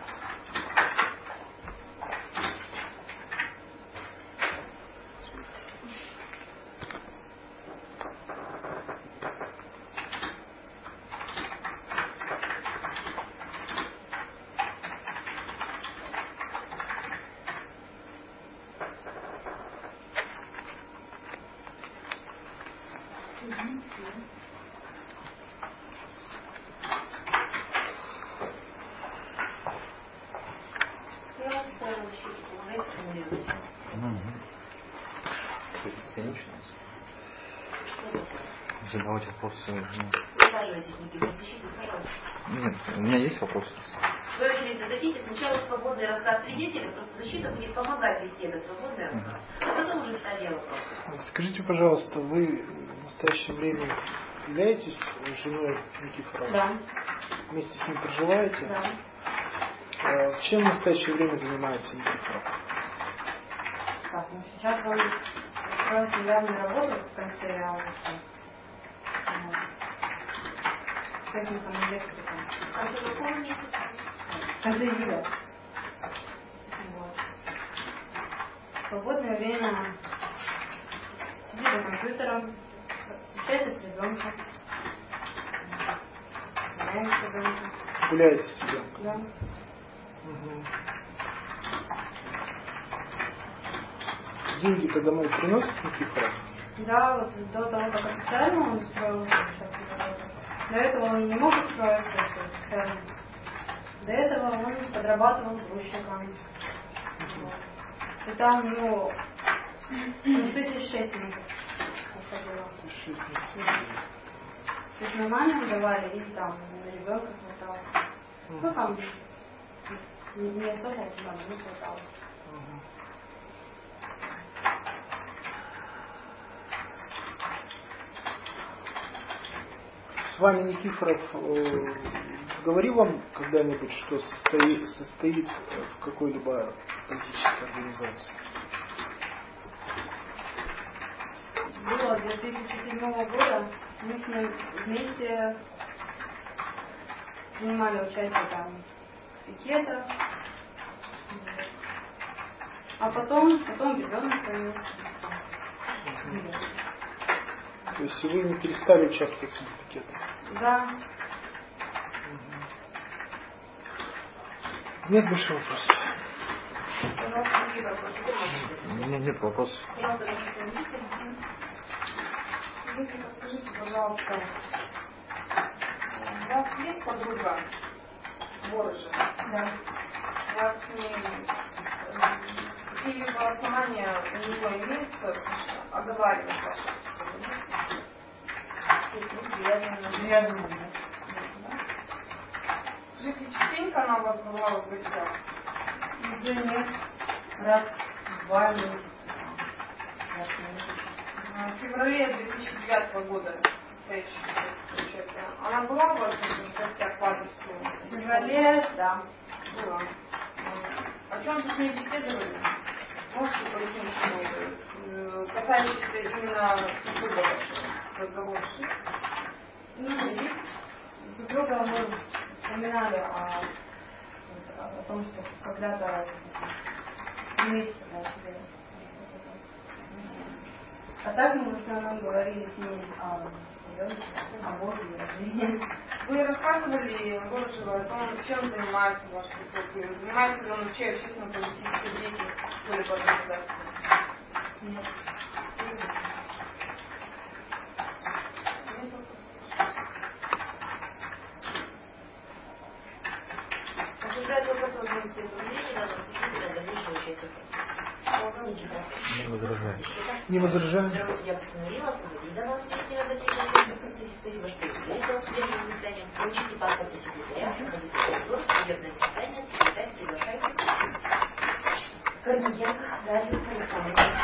Цинично. Задавать вопросы. Присаживайтесь, Никита, защитник, пожалуйста. Нет, у меня есть вопросы. В свою очередь зададите сначала свободный рассказ свидетеля, просто защита будет помогать вести этот свободный рассказ. А потом уже стадия вопроса. Скажите, пожалуйста, вы в настоящее время являетесь женой Никифорова? Да. Вместе с ним проживаете? Да. А чем в настоящее время занимается Никифоров? Так, ну сейчас он устроился недавно на работу в конце августа. Вот. Техником электрика. В конце какого месяца? В конце июля. Вот. В свободное время сидит за компьютером, общается с ребенком. Гуляет с ребенком. Гуляете с ребенком? Да. Угу. Деньги-то домой приносит Никифоров? Да, вот до того, как официально он устроился сейчас на работу, до этого он не мог устроиться официально. До этого он подрабатывал грузчиком. Вот. И там, ну, ну тысяч шесть месяцев уходило. То есть на маме давали, и там на ребенка хватало. Ну там не, не особо, но не хватало. с вами Никифоров э, говорил вам когда-нибудь, что состоит, состоит в какой-либо политической организации? Было две тысячи седьмого года, мы с ним вместе принимали участие там в пикетах, а потом, потом ребенок появился. То есть вы не перестали участвовать в пикетах? Да. Нет больше вопросов? Пожалуйста, какие вопросы? У меня нет вопросов. Пожалуйста, ваши родители. Скажите, расскажите, пожалуйста, у вас есть подруга Ворожа? Да. У вас с ней какие-либо основания у него имеются оговаривать ваши Я думаю, да. Скажите, частенько она у вас была в гостях? Да нет, раз в два месяца. Раз в месяц. В феврале две тысячи девятого года, получается, она была у вас в гостях по адресу? В феврале, да. Была. О чем вы с ней беседовали? Можете пояснить, что это? Касающийся именно супруга вашего разговора? Ну, супруга мы вспоминали о, о том, что когда-то месяца сидели. А так мы в основном говорили с ней о ребенке, о Боге, о жизни. Вы рассказывали Ворожеву о том, чем занимается ваш супруг? Занимается ли он вообще общественно-политической деятельностью в школе по организации? Нет. Обсуждать вопрос возможности изменения на относительно дальнейшего участия. Не возражаю. Не возражаю. Я постановила освободить до нас на дальнейшего участия. Спасибо, что изменил судебное заседание. Получите паспорт у секретаря, проходите коридор, судебное заседание, секретарь, приглашайте. Корниенко Дарью Александровну.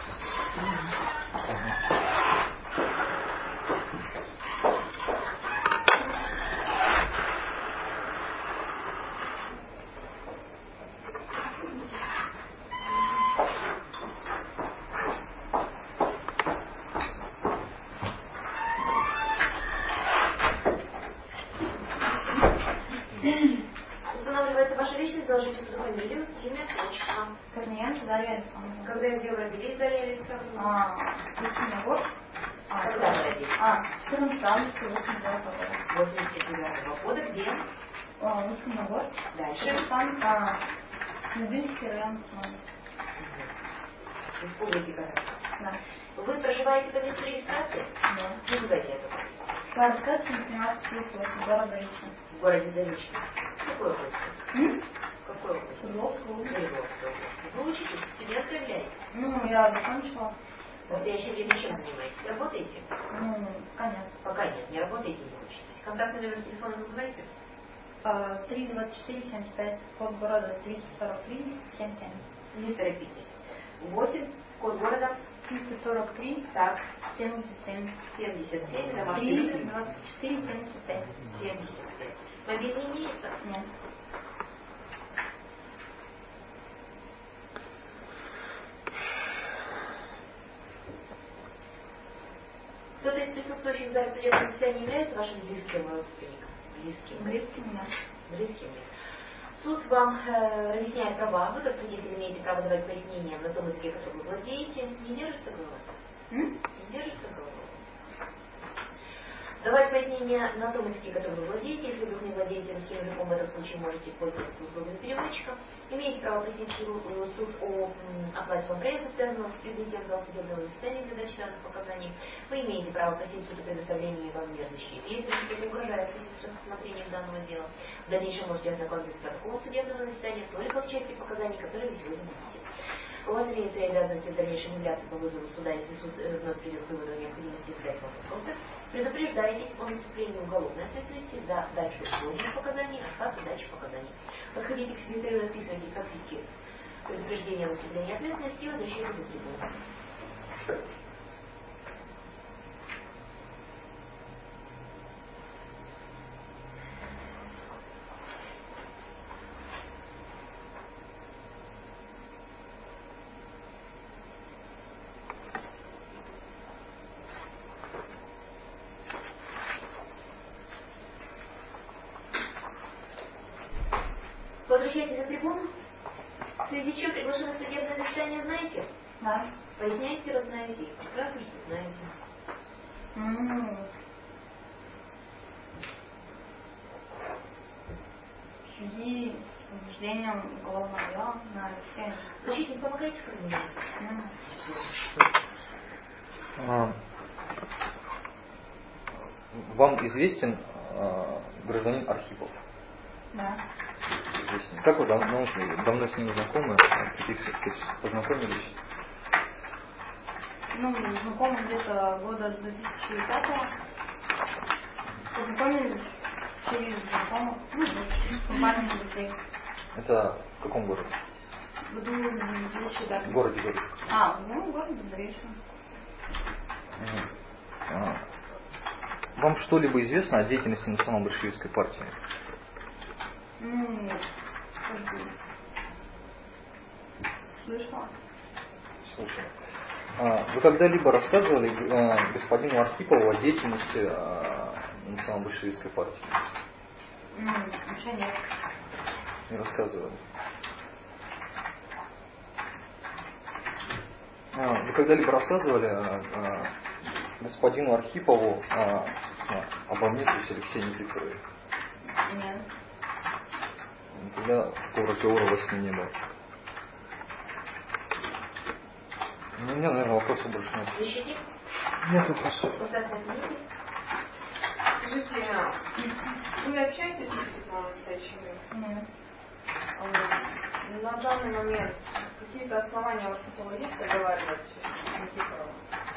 Устанавливается ваша личность, доложите суду фамилию, имя, отчество. Корниенко Дарья Александровна. Когда и где вы родились, Дарья Александровна? А, восемь год. А, Когда вы родились? А, четырнадцатого августа восемьдесят девятого года. восемьдесят девятого года, где? А, Усть-Каменогорск. Дальше. Там, а, Медведский район. Республики Казахстан. Да. Вы проживаете по месту регистрации? Да. Называйте это. Старская, семнадцать восемь, города Ична. В городе Заречном. В какой области? М? В какой области? Свердловская область. Свердловской области. Вы учитесь, студентка являетесь? Ну, я закончила. В настоящее время чем занимаетесь? Работаете? Ну, пока нет. Пока нет, не работаете, не учитесь. Контактный номер телефона называете? три двадцать четыре семьдесят пять, код города триста сорок три семьдесят семь. Не торопитесь. восемь, код города. триста сорок три Так. семьдесят семь. семьдесят семь, домашний три номер. двадцать четыре семьдесят пять. семьдесят пять. Мобильный имеется? Нет. Кто-то из присутствующих в зале судебного заседания является вашим близким родственником? Близким. Близким нет. Близким нет. Суд вам э, разъясняет права. Вы, как свидетель, имеете право давать пояснения на том языке, которым вы владеете. Не держится голова? М? Не держится голова? Давать пояснения на том языке, которым вы владеете. Если вдруг не владеете русским языком, в этом случае можете пользоваться услугами переводчика. Имеете право просить суд о оплате вам проезда, связанного с прибытием в зал судебного заседания для дачи данных показаний. Вы имеете право просить суд о предоставлении вам мер защиты, если вам не угрожает с рассмотрением данного дела. В дальнейшем можете ознакомиться с протоколом судебного заседания только в части показаний, которые вы сегодня дадите. У вас имеются и обязанности в дальнейшем являться по вызову суда, если суд вновь придет к выводу о необходимости задать вам вопросы. Предупреждаетесь о наступлении уголовной ответственности за дачу ложных показаний, отказ от дачи показаний. Подходите к секретарю, расписывайтесь как списки предупреждения о наступлении ответственности и возвращайтесь за трибуну. Возвращайтесь за трибуну. В связи с чем приглашено судебное заседание, знаете? Да. Поясняйте, раз знаете. Прекрасно, что знаете. М-м. В связи с возбуждением уголовного дела на Алексея. Защитник, помогайте формулировать. А, Вам известен а, гражданин Архипов? Да. Известен. Как вы давно, давно с ним знакомы? Каких познакомились? Ну, знакомы где-то года с две тысячи пятого. Познакомились через знакомых, ну, в компании друзей. Это в каком городе? В году две тысячи пятом. В городе, городе. А, ну, в городе Заречном. А. Вам что-либо известно о деятельности национал-большевистской партии? Ну, слышала. Слушай, а вы когда-либо рассказывали а, господину Архипову о деятельности а, национал-большевистской партии? Ну, еще нет. Не рассказывали. А, вы когда-либо рассказывали а, а, господину Архипову а, а, обо мне, то есть Алексее Никифорове? Нет. Тогда такого разговора у вас с ним не было. Ну, у меня, наверное, вопросов больше нет. Защитник? Нет вопросов. Государственная комиссия? Скажите, вы общаетесь с Никифоровым в настоящее время? Нет. А, На данный момент какие-то основания у Архипова есть разговаривать с Никифоровым?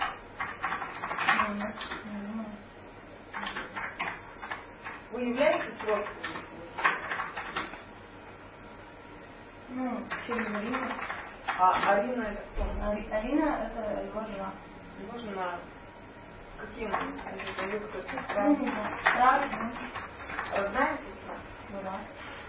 Нет. Нет. Вы являетесь родственником? Ну, через Арину. А Арина это кто? Ари- Арина это его жена. Его жена. Каким? Это ее кто? Сестра? Ну, сестра, ну, Родная сестра? ну да.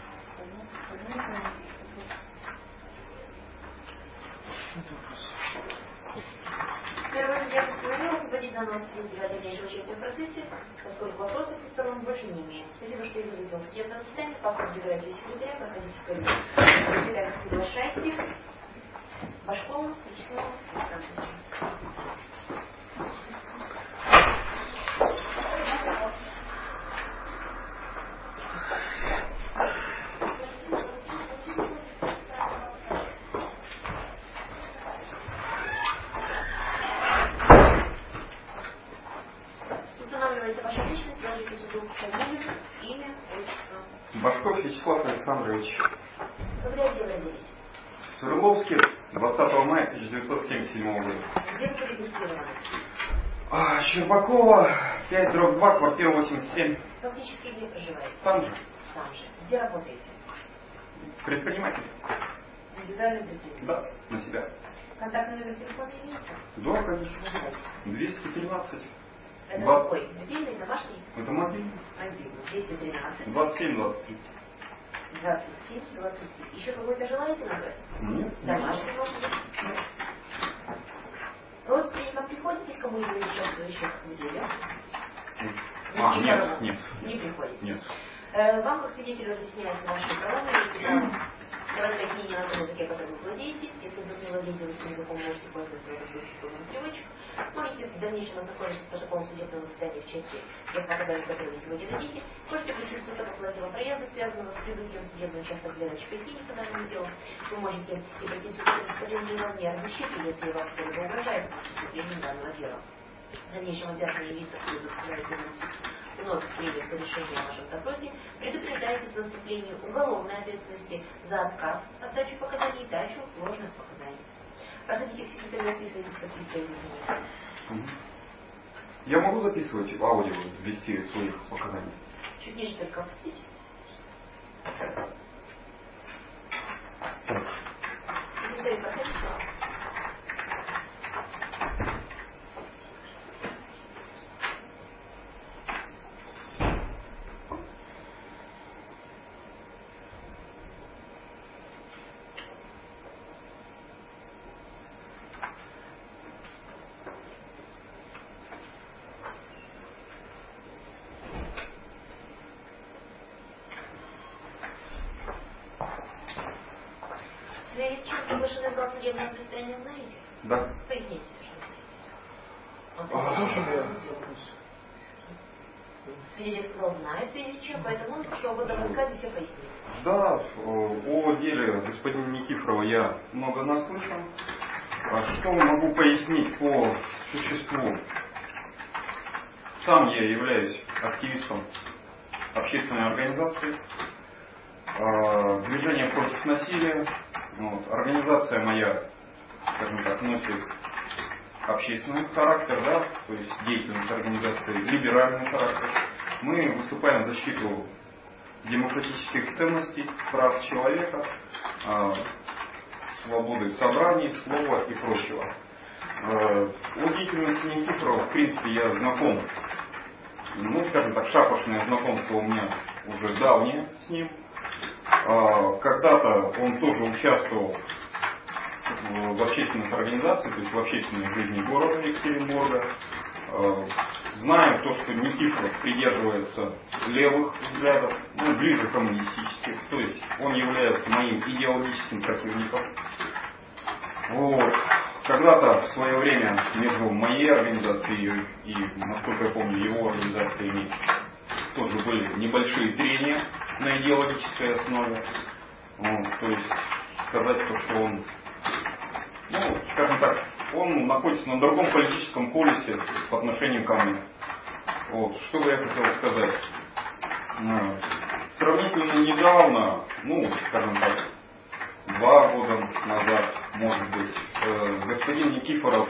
Нет вопросов. Первое, я предлагаю освободить данного свидетеля от дальнейшего участия в процессе, поскольку вопросов у сторон больше не имеет. Спасибо, что явились в судебном заседании. Паспорт забирайте у секретаря, проходите в коридор. Секретарь, приглашайте Башкова Вячеслава Александровича. Устанавливается ваша личность, ложите суду фамилию, имя, отчество. Башков Вячеслав Александрович. Когда где вы родились? В Свердловске, двадцатого мая тысяча девятьсот семьдесят седьмого года. Где вы зарегистрированы? А, Щербакова, пять дробь два, квартира восемьдесят семь. Фактически где проживаете? Там же. Там же. Где работаете? Предприниматель? Индивидуальный предприниматель? Да, на себя. Контактный номер телефона имеется? Да, конечно. двести тринадцать. Это Два- какой? Мобильный, домашний? Это мобильный. Мобильный. двести тринадцать. двадцать семь двадцать три. двадцать семь двадцать три. Еще какой-то желаете назвать? Нет. Домашний, может быть? Родственникам приходитесь кому-нибудь из участвующих в деле? А, нет, Никому? нет. Не приходите? Нет. Э, Вам, как свидетелю, разъясняются ваши права, имеете право говорить мнение на том языке, которым вы владеете. Если вдруг не владеете русским языком, можете пользоваться русским переводчик. Можете в дальнейшем ознакомиться с протоколом судебного заседания в части тех показаний, которые вы сегодня дадите. Можете присутствовать в оплате проезда, связанного с прибытием в судебный участок для ночи пояснений по данному делу. Вы можете и просить суд о представлении вам защиты, если вам что-либо угрожает с преступлением данного дела. В дальнейшем обязаны явиться к суду, вновь примет по решению о вашем запросе, предупреждается за наступление уголовной ответственности за отказ от дачи показаний и дачу ложных показаний. Проходите к секретарю, описывайтесь, подписывайте изменения. Я могу записывать в аудио, ввести своих показаний? Чуть ниже только опустите. Секретарь, проходите. В связи с чем приглашены в брак судебное предстояние, знаете? Да. Поясните. А, Свидетель сказал, знает, в связи с чем, поэтому он хорошо об этом рассказе все пояснит. Да, о деле господина Никифорова я много наслышан. А что могу пояснить по существу? Сам я являюсь активистом общественной организации, движение против насилия. Вот, организация моя, скажем так, носит общественный характер, да, то есть деятельность организации, либеральный характер. Мы выступаем в защиту демократических ценностей, прав человека, свободы собраний, слова и прочего. О деятельности Никифорова, в принципе, я знаком, ну, скажем так, шапошное знакомство у меня уже давнее с ним. Когда-то он тоже участвовал в общественных организациях, то есть в общественной жизни города Екатеринбурга. Знаем то, что Никифоров придерживается левых взглядов, ну, ближе коммунистических, то есть он является моим идеологическим противником. Вот. Когда-то в свое время между моей организацией и, насколько я помню, его организациями тоже были небольшие трения на идеологической основе. Вот. То есть сказать то, что он, ну, скажем так, он находится на другом политическом полюсе по отношению ко мне. Вот. Что бы я хотел сказать? Сравнительно недавно, ну, скажем так, два года назад, может быть, э, господин Никифоров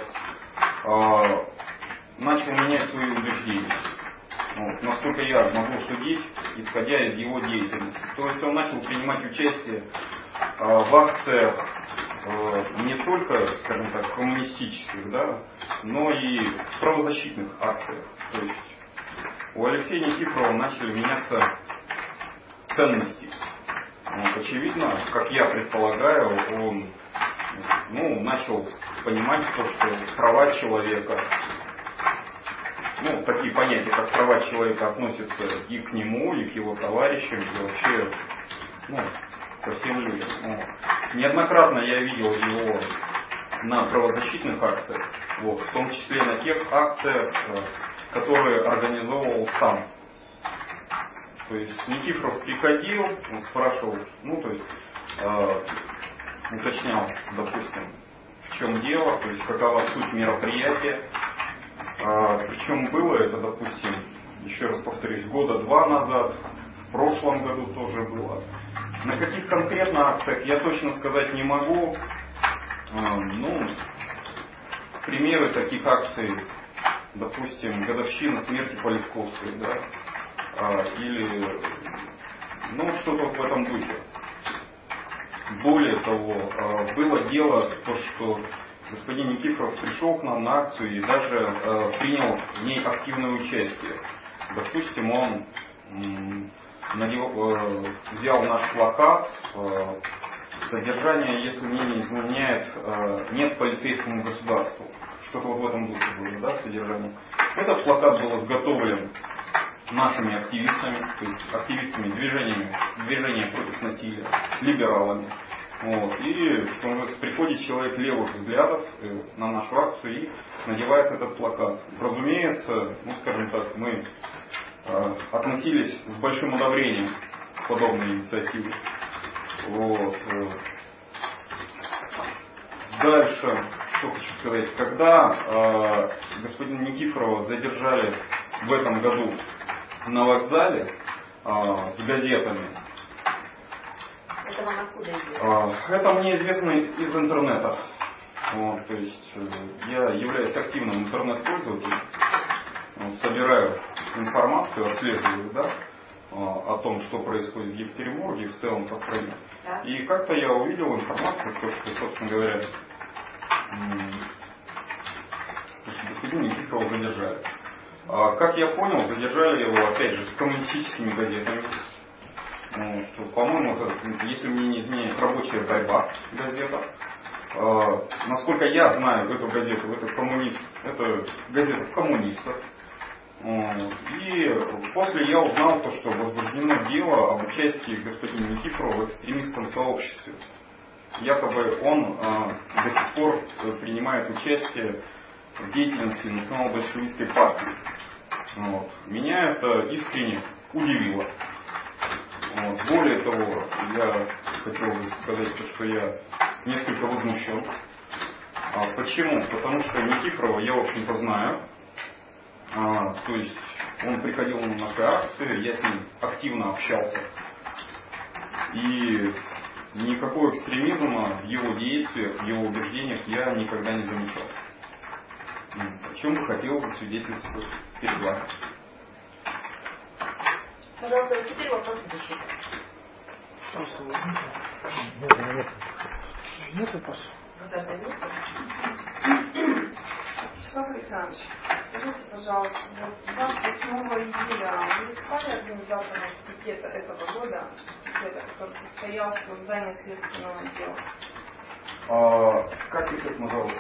э, начал менять свои убеждения. Вот, насколько я могу судить, исходя из его деятельности. То есть он начал принимать участие э, в акциях э, не только, скажем так, коммунистических, да, но и правозащитных акциях. То есть у Алексея Никифорова начали меняться ценности. Вот, очевидно, как я предполагаю, он, ну, начал понимать то, что права человека, ну, такие понятия, как права человека, относятся и к нему, и к его товарищам, и вообще, ну, ко всем людям. Вот. Неоднократно я видел его на правозащитных акциях, вот, в том числе на тех акциях, которые организовывал сам. То есть Никифоров приходил, он спрашивал, ну, то есть э, уточнял, допустим, в чем дело, то есть какова суть мероприятия. Э, причем было это, допустим, еще раз повторюсь, года два назад, в прошлом году тоже было. На каких конкретно акциях я точно сказать не могу. Э, ну, примеры таких акций, допустим, годовщина смерти Политковской, да, или, ну, что-то в этом духе. Более того, было дело, то, что господин Никифоров пришел к нам на акцию и даже принял в ней активное участие. Допустим, он взял наш плакат, содержание, если мне не изменяет, нет полицейскому государству. Что-то вот в этом духе было, да, содержание. Этот плакат был изготовлен нашими активистами, то есть активистами движения, движения против насилия, либералами. Вот. И что приходит человек левых взглядов на нашу акцию и надевает этот плакат. Разумеется, ну, скажем так, мы э, относились с большим одобрением к подобной инициативе. Вот. Дальше, что хочу сказать, когда э, господина Никифорова задержали в этом году на вокзале э, с газетами. Это вам откуда известно? Э, это мне известно из интернета. Вот, то есть э, я являюсь активным интернет-пользователем, э, собираю информацию, отслеживаю, да, э, о том, что происходит в Екатеринбурге и в целом по стране. Да. И как-то я увидел информацию, то, что, собственно говоря, э, что господин Никифорова задержали. Как я понял, задержали его, опять же, с коммунистическими газетами. Вот, по-моему, это, если мне не изменяет, рабочая борьба газета. Насколько я знаю эту газету, это, коммунист, это газета коммунистов. И после я узнал то, что возбуждено дело об участии господина Никифорова в экстремистском сообществе. якобы он э, до сих пор принимает участие в деятельности национал-большевистской партии. Вот. Меня это искренне удивило. Вот. Более того, я хотел бы сказать, что я несколько возмущен. А почему? Потому что Никифорова я, в общем-то, знаю. А, то есть он приходил на наши акции, я с ним активно общался. И никакого экстремизма в его действиях, в его убеждениях я никогда не замечал. О чем бы хотел засвидетельствовать перед вами. Пожалуйста, теперь вопрос защиты. Просто возникли. Нет, нет. Нет вопросов. Вячеслав Александрович, скажите, пожалуйста, вот двадцать восьмого июля вы стали организатором пикета этого года, пикета, который состоялся в здании следственного отдела? А, как пикет назывался?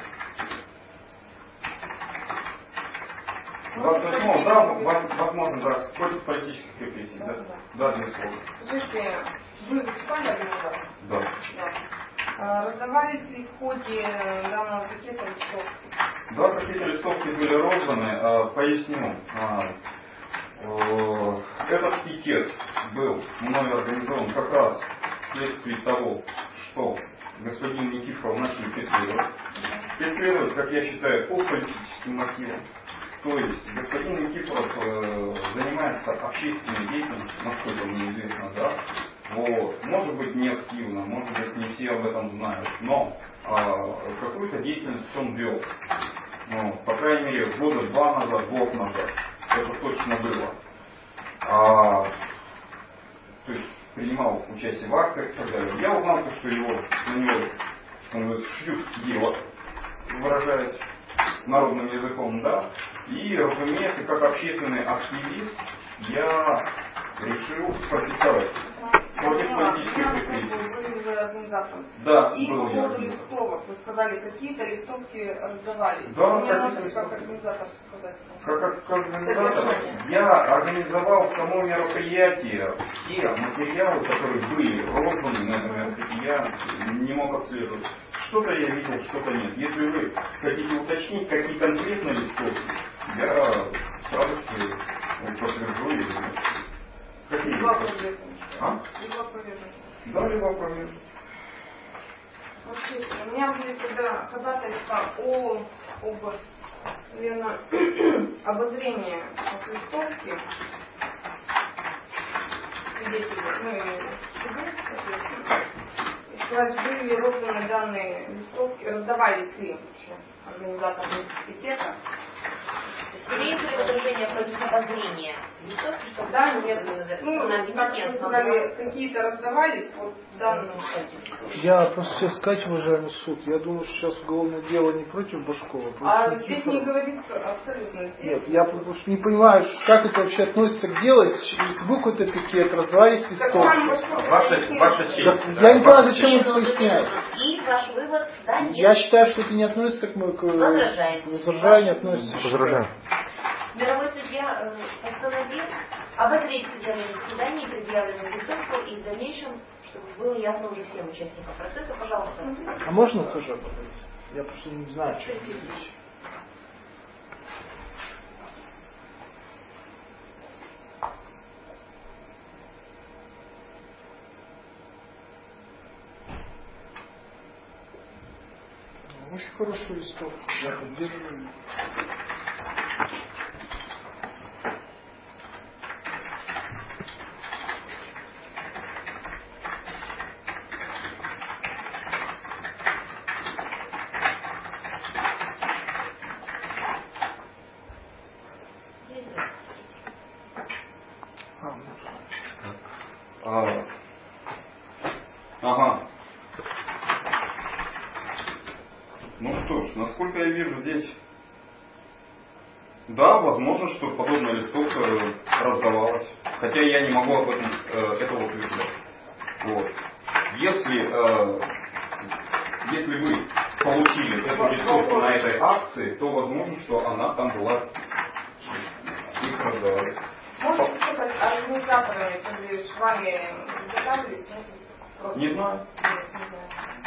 двадцать восьмого, да, возможно, да, против политических репрессий, да? Да, да, для слова. Скажите, вы выступали организатором? Да. Да. А, раздавались ли в ходе данного пикета листовки? Да, какие-то листовки были розданы. А, поясню. А, э, этот пикет был мной организован как раз вследствие того, что господин Никифоров начали преследовать. Преследовать, как я считаю, по политическим мотивам. То есть господин Никифоров э, занимается общественной деятельностью, насколько мне известно, да. Вот. Может быть, не активно, может быть, не все об этом знают, но э, какую-то деятельность он вел. Ну, по крайней мере, года два назад, год назад, это точно было. А, то есть принимал участие в акциях и так далее. Я узнал, что его на него он говорит, шьют дело, выражаясь народным языком, да. И, разумеется, как общественный активист, я решил протестовать против политических репрессий. Вы организатором. Да, и был по я. поводу листовок, вы сказали, какие-то листовки раздавались. Да, Мне какие-то можете как листовки. организатор сказать? Как, как, как организатор, я организовал само мероприятие. Все материалы, которые были розданы на этом мероприятии, я не мог отслеживать. Что-то я видел, что-то нет. Если вы хотите уточнить, какие конкретные листовки, я с радостью подтвержу или нет. Какие Либо листовки? опровержение. А? Либо опровержение. Да, либо опровержение. Вообще, у меня были когда ходатайства о, об наверное, обозрении листовки свидетелей, ну и суды, соответственно. И сказать, были розданы данные листовки, раздавались ли вообще организаторам пикета. Имеется ли возражение против обозрения листовки, что Да, нет. Ну, на как вы сказали, какие-то раздавались, вот данные. Я просто хочу сказать, уважаемый суд, я думаю, что сейчас уголовное дело не против Башкова, а против А здесь Никифорова. не говорится абсолютно. Здесь Нет, я просто не понимаю, как это вообще относится к делу, если был какой-то пикет, раздавались листовки. Ваша, ваша честь. Да, я не понимаю, зачем это пояснять. И ваш вывод, да, нет. Я считаю, что это не относится к, к Возражаем. возражению, относится. Возражаем. Мировой судья э, постановил обозреть судебное заседание и предъявленную листовку, и в дальнейшем, чтобы было ясно уже всем участникам процесса, пожалуйста. А можно тоже обозреть? Я просто не знаю, что это речь. Очень хорошая листовка, я поддерживаю. А, ага. Ну что ж, насколько я вижу здесь, да, возможно, что подобная листовка раздавалась. Хотя я не могу об этом э, этого утверждать. Вот. Если, э, если вы получили эту листовку на этой акции, то возможно, что она там была. Их раздавали. Можете сказать, организаторами, то есть с вами встречались? Не знаю. Нет, не знаю.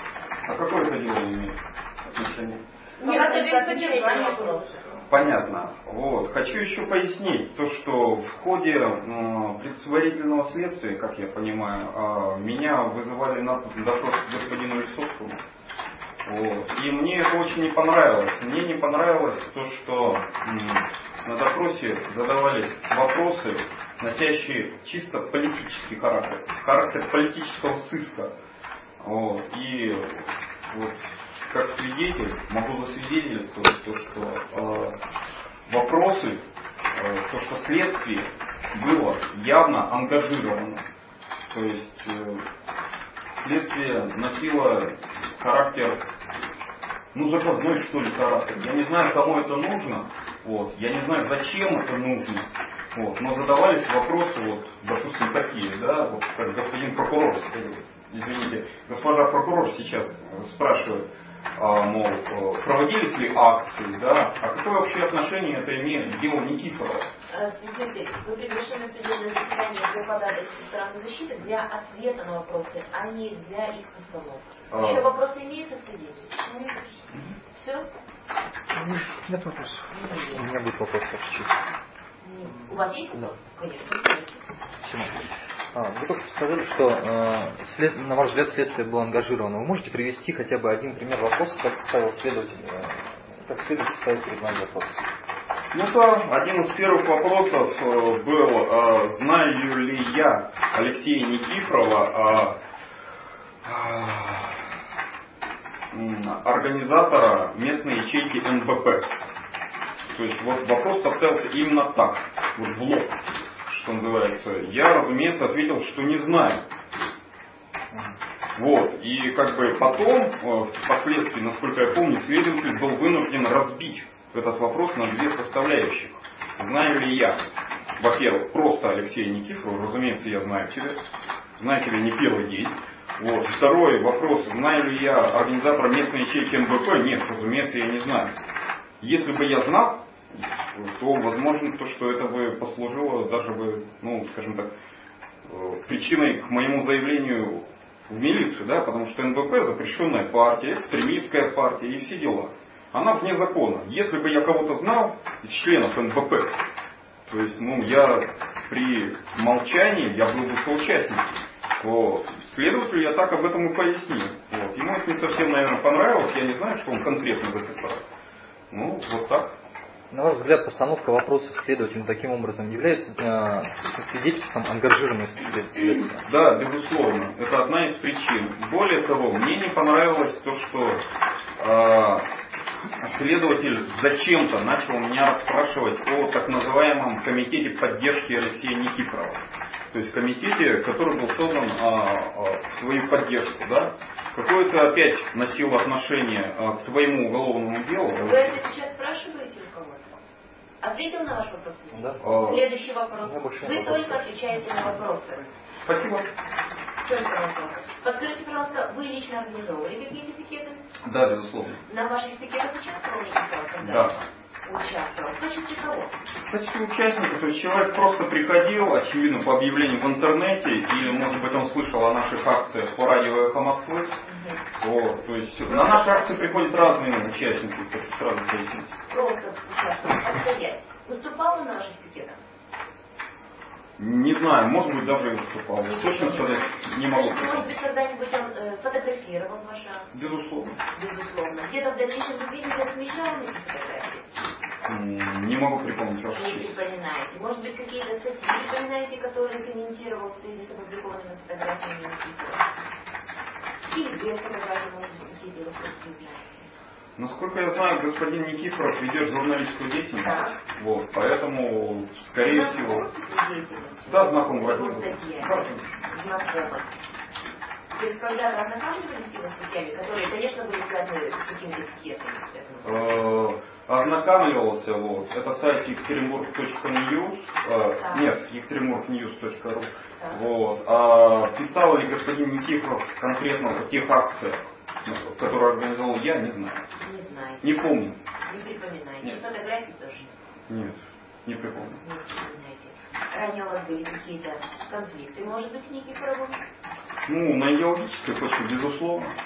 А какое это дело имеет отношение? Нет, это содержание вопроса. Понятно. Вот. Хочу еще пояснить то, что в ходе э, предварительного следствия, как я понимаю, э, меня вызывали на допрос к господину Лисовскому. Вот. И мне это очень не понравилось. Мне не понравилось то, что м, на допросе задавались вопросы, носящие чисто политический характер, характер политического сыска. Вот. И вот, как свидетель могу засвидетельствовать то, что э, вопросы, э, то, что следствие было явно ангажировано. То есть э, следствие носило характер, ну, закладной, что ли, характер. Я не знаю, кому это нужно, вот, я не знаю, зачем это нужно, вот, но задавались вопросы, вот, допустим, такие, да, вот, как господин прокурор, извините, госпожа прокурор сейчас спрашивает, а, мол, проводились ли акции, да, а какое вообще отношение это имеет к делу Никифорова? Свидетель, вы приглашены судебное заседание для подачи стороны защиты для ответа на вопросы, а не для их постановки. А... Еще вопросы имеются, свидетель? Mm-hmm. Все? Нет вопросов. У меня будет вопрос, как чуть. У вас есть? Да. Конечно. Почему? А, вы только сказали, что э, след, на ваш взгляд следствие было ангажировано. Вы можете привести хотя бы один пример вопроса, как ставил следователь, э, как следователь ставил перед вами вопрос? Ну да, один из первых вопросов был, знаю ли я Алексея Никифорова, организатора местной ячейки эн бэ пэ. То есть вот вопрос поставился именно так, вот в лоб, что называется. Я, разумеется, ответил, что не знаю. Вот. И как бы потом, впоследствии, насколько я помню, следователь был вынужден разбить этот вопрос на две составляющих. Знаю ли я, во-первых, просто Алексея Никифорова, разумеется, я знаю тебя, знаете ли, не первый день. Вот. Второй вопрос, знаю ли я организатора местной ячейки эн бэ пэ, нет, разумеется, я не знаю. Если бы я знал, то возможно, то, что это бы послужило даже бы, ну, скажем так, причиной к моему заявлению в милицию, да, потому что эн бэ пэ запрещенная партия, экстремистская партия и все дела. Она вне закона. Если бы я кого-то знал из членов эн бэ пэ, то есть, ну, я при молчании, я был бы соучастником. Вот. Следователю я так об этом и пояснил. Вот. Ему это не совсем, наверное, понравилось, я не знаю, что он конкретно записал. Ну, вот так. На ваш взгляд, постановка вопросов следователю таким образом является э, свидетельством ангажированности следствия? Да, безусловно. Это одна из причин. Более того, мне не понравилось то, что э, следователь зачем-то начал меня расспрашивать о так называемом комитете поддержки Алексея Никифорова. То есть комитете, который был создан а, а, в свою поддержку. Да? Какое-то опять носило отношение а, к твоему уголовному делу. Вы это сейчас спрашиваете у кого-то? Ответил на ваш вопрос? Да. Следующий вопрос. Вы вопрос. только отвечаете на вопросы. Спасибо. Только вопрос. Подскажите, пожалуйста, вы лично организовывали какие-то пикеты? Да, безусловно. На ваших пикетах участвовал Никифоров? Да. Участвовал. В качестве кого? В качестве участника, то есть человек просто приходил, очевидно, по объявлению в интернете, или, может быть, он слышал о наших акциях по радио «Эхо Москвы». Угу. Вот, то есть на наши акции приходят разные участники, то есть разные деятельности. Просто участвовал, постоять. Выступал на ваших пикетах? Не знаю, может быть, даже и выступал. Я точно сказать не могу. Значит, может быть, когда-нибудь он э, фотографировал ваши акции? Безусловно. Безусловно. Где-то в дальнейшем вы видели, размещал эти фотографии? Не могу припомнить вашу Не честь. припоминаете. Может быть, какие-то статьи припоминаете, которые комментировал в связи с опубликованными фотографиями Никифорова? Или без фотографий, может быть, какие-то его статьи? Насколько я знаю, господин Никифоров ведет журналистскую деятельность. Да. Вот, поэтому, скорее знаком всего... деятельностью? Да, знаком вроде. Его статьями. Знакомы. То есть, когда вы ознакомливались с его статьями, которые, конечно, были связаны с какими-то этикетами? Ознакомливался, вот. Это сайт екатеринбург точка ньюс. Нет, екатеринбург ньюс точка ру. Вот. А писал ли господин Никифоров конкретно о тех акциях, которую организовал я, не знаю. Не знаю. Не помню. Не припоминаете. Нет. Фотографии тоже? Нет, не припомню. Не припоминаете. Ранее у вас были какие-то конфликты, может быть, с Никифоровым? Ну, на идеологической почве, безусловно.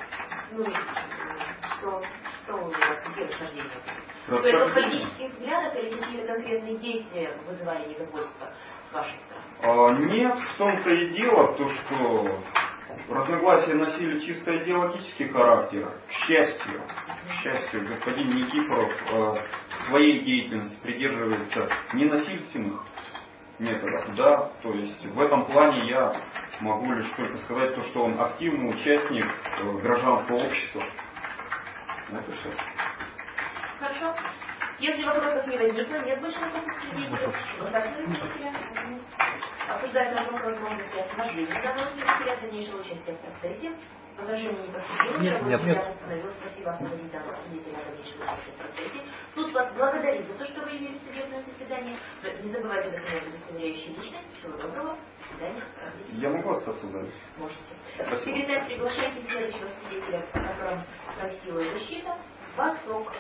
Ну, что, что у вас, где расхождение? То есть в политических взглядах или какие-то конкретные действия вызывали недовольство с вашей стороны? А, нет, в том-то и дело, то, что разногласия носили чисто идеологический характер. К счастью, к счастью, господин Никифоров э, в своей деятельности придерживается ненасильственных методов, да, то есть в этом плане я могу лишь только сказать то, что он активный участник э, гражданского общества. Вот и все. Хорошо. Если вопросов не возникло, нет больше вопросов к свидетелю. Государственного свидетеля. Обсуждать наш вопрос могут и освобождение данного свидетеля от дальнейшего участия в процессе. Возражение не поступило. Нет, нет, нет. Постановил, спасибо освободить данного свидетеля от дальнейшего участия в процессе. Суд вас благодарит за то, что вы явились в судебное заседание. Не забывайте документы, удостоверяющие личность. Всего доброго. До свидания. Я могу остаться в зале? Можете. Спасибо. Секретарь, приглашайте следующего свидетеля, о котором просила защита. Восток.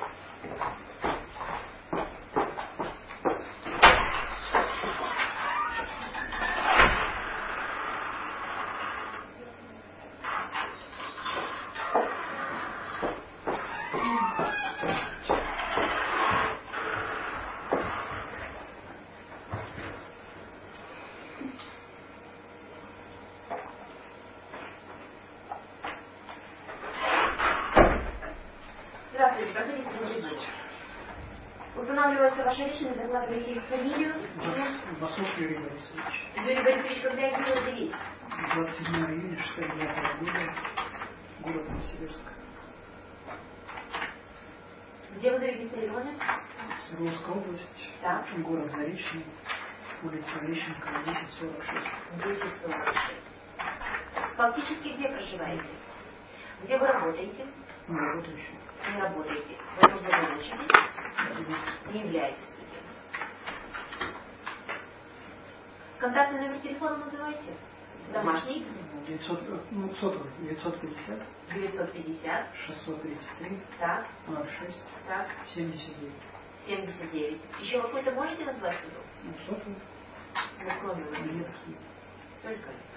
Здравствуйте, проходите в трибуну. Устанавливается ваша личность, докладываете их фамилию. Басов Юрий Борисович. Юрий Борисович, когда и где вы родились? двадцать седьмого июня шестьдесят девятого года, город Новосибирск. Где вы зарегистрированы? Свердловская область, Так. город Заречный, улица Лещенко, десять сорок шесть. десять сорок шесть. Фактически где проживаете? Где вы работаете? Не работающий. Не работаете. В этом году учитесь? Не являетесь студентом. Контактный номер телефона называйте. Домашний. девятьсот, ну, сотовый, девятьсот пятьдесят. девятьсот пятьдесят. шестьсот тридцать три. Так. ноль шесть. Так. семьдесят девять. семьдесят девять. Еще какой-то можете назвать суду? Ну, сотовый. Ну, кроме этого. Нет какие-то. Только это.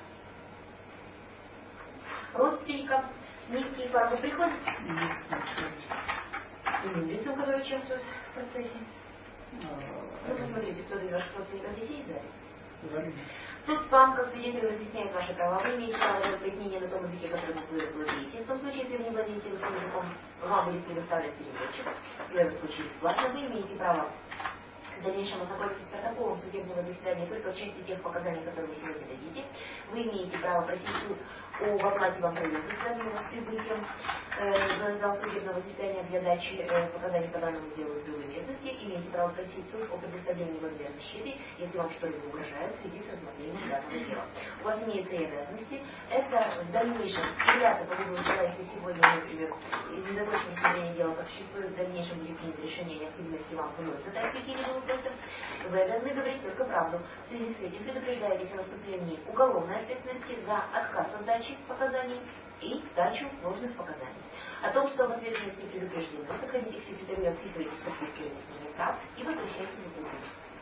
Родственникам Никифорову приходит? Нет, нет. Иным лицам, которые участвуют в процессе. Ну, посмотрите, кто из ваших родственников здесь есть, да? Зале. Суд вам, как свидетель, разъясняет ваши права. Вы имеете право на пояснение на том языке, которым вы владеете. В том случае, если вы не владеете русским языком, вам будет предоставлен переводчик. В этом случае бесплатно. Вы имеете право в дальнейшем ознакомиться с протоколом судебного заседания только в части тех показаний, которые вы сегодня дадите. Вы имеете право просить суд об оплате вам проезда с прибытием э, зал судебного заседания для дачи э, показаний по данному делу в другой местности. Имеете право просить суд о предоставлении вам защиты, если вам что-либо угрожает в связи с рассмотрением данного дела. У вас имеются и обязанности. Это в дальнейшем являться, по вы желаете сегодня, например, из законченного рассмотрения дела по существу, в дальнейшем будет принято решение о необходимости вам вновь задать какие-либо вопросы. Вы обязаны говорить только правду. В связи с этим предупреждаетесь о наступлении уголовной ответственности за отказ от дачи показаний и дачу ложных показаний. О том, что в ответственности предупреждены, заходите к секретарю и отписывайтесь в подписке разъяснения прав и возвращайтесь в трибуну.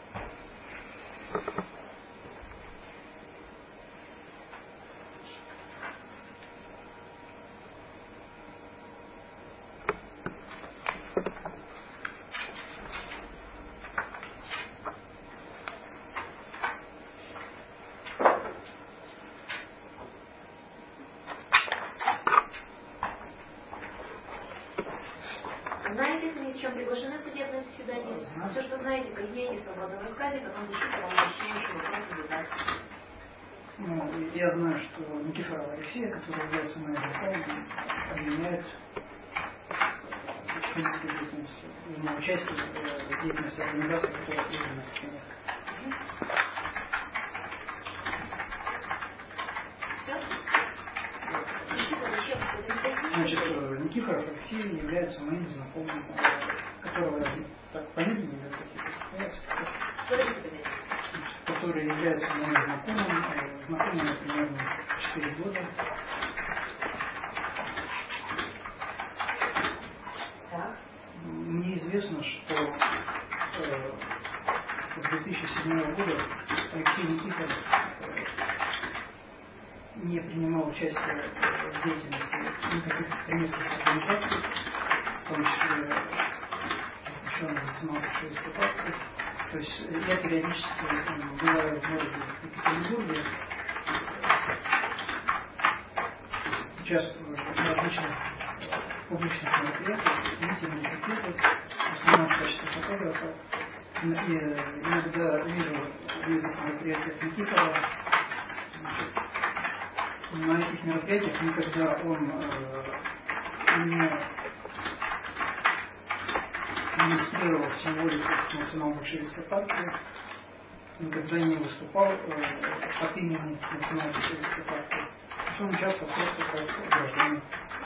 Знаете, в связи с чем приглашены в судебное заседание? Все, что знаете, поясняйте в свободном рассказе, потом защита вам уточняющие вопросы задать. Ну, я знаю, что Никифорова Алексея, который является моим знакомым, обвиняет в экстремистской деятельности, на участие в деятельности организации, которая признана экстремистской. Значит, Никифоров Алексей является моим знакомым, которого так понятно, который является моим знакомым, знакомым примерно четыре года. Мне известно, что э, с две тысячи седьмого года Алексей Никифоров э, не принимал участие в деятельности никаких экстремистских организаций, в том числе запрещенных национал-большевистской партии. То есть я периодически бываю в городе Екатеринбурге, участвую в различных публичных мероприятиях, митингах, институтах, в основном в качестве фотографа. И иногда вижу в этих мероприятиях Никифорова. На этих мероприятиях никогда он э, не демонстрировал символику национал-большевистской партии, никогда не выступал э, от имени национал-большевистской партии. То есть он участвовал просто как гражданин.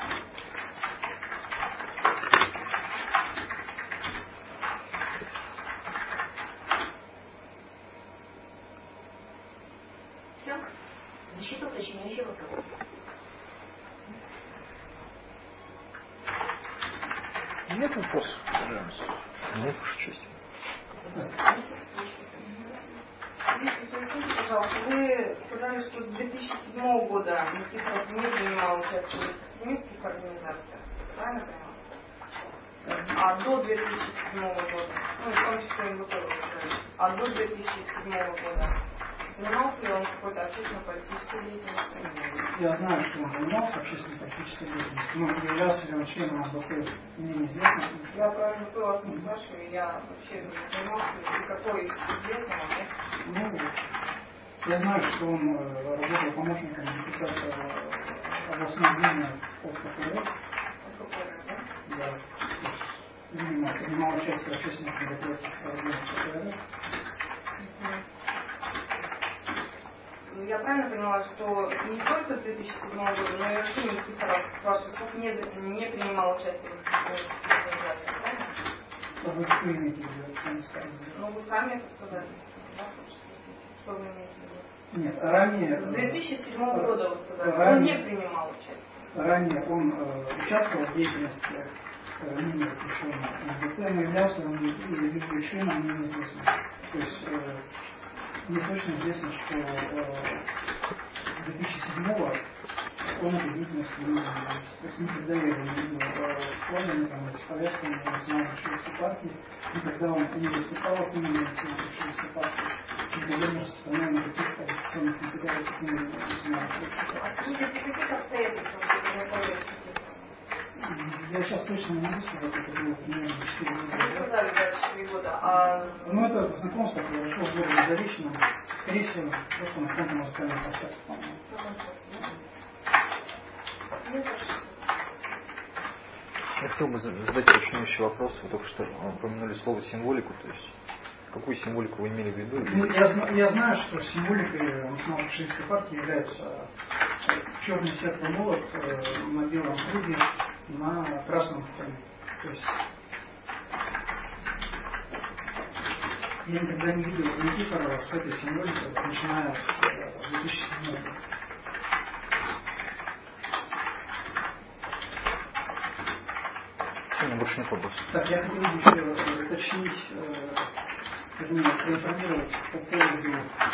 Все? Защита уточняющего вопроса. Нет вопросов, пожалуйста. Нет уж честь. Скажите, пожалуйста, вы сказали, что с две тысячи седьмого года Никифоров не принимал участие в экстремистских организациях. Правильно понимаю? А до две тысячи седьмого года, ну в том числе эн вэ пэ, а до две тысячи седьмого года занимался ли он какой-то общественно-политической деятельностью? Я знаю, что он занимался общественно-политической деятельностью, но являлся ли он членом эн вэ пэ, мне неизвестно. Я про эн вэ пэ вас не спрашиваю, я вообще не занимался, и какой известно вам, нет? Ну, я знаю, что он э, работал помощником депутата областной думы от ка пэ эр. Да. Видимо, принимал участие в общественных мероприятиях проводимых ка пэ эр. Я правильно поняла, что не только с две тысячи седьмого года, но и вообще Никифоров, с ваших слов, не, не принимал участие в экстремистских организациях, правильно? Что вы что имеете в виду? Я не скажу. Ну, вы сами это сказали. Да? Что вы имеете в виду? Нет, ранее... С две тысячи седьмого года вы сказали, ранее, он не принимал участие. Ранее он э, участвовал в деятельности э, НИМ, запрещенного эн вэ пэ, но являлся он или членом, мне неизвестно. То есть э, мне точно известно, что э, с две тысячи седьмого он этой деятельностью не занимался. То есть никогда я его не видел э, с планами, там, с повестками национал-большевистской партии, никогда он не выступал от имени национал-большевистской партии, никогда не распространял никаких агитационных материалов от имени национал-большевистской партии. Откуда каких обстоятельств вы познакомились? Я сейчас точно не могу сказать, это было примерно четыре года. Вы сказали, да, четыре года, а... Ну, это знакомство произошло в городе Заречном, скорее всего, просто на каком-то музыкальном концерте, по-моему. Я хотел бы задать уточняющий вопрос. Вы только что упомянули слово символику, то есть какую символику вы имели в виду? Ну, я, я знаю, что символикой национал-большевистской партии является черный светлый молот на белом круге на красном фоне. То есть я никогда не видел Никифорова с этой символикой, начиная с две тысячи седьмого года. Ну, больше не вопрос. Так, я хотел бы еще уточнить, вернее, проинформировать по поводу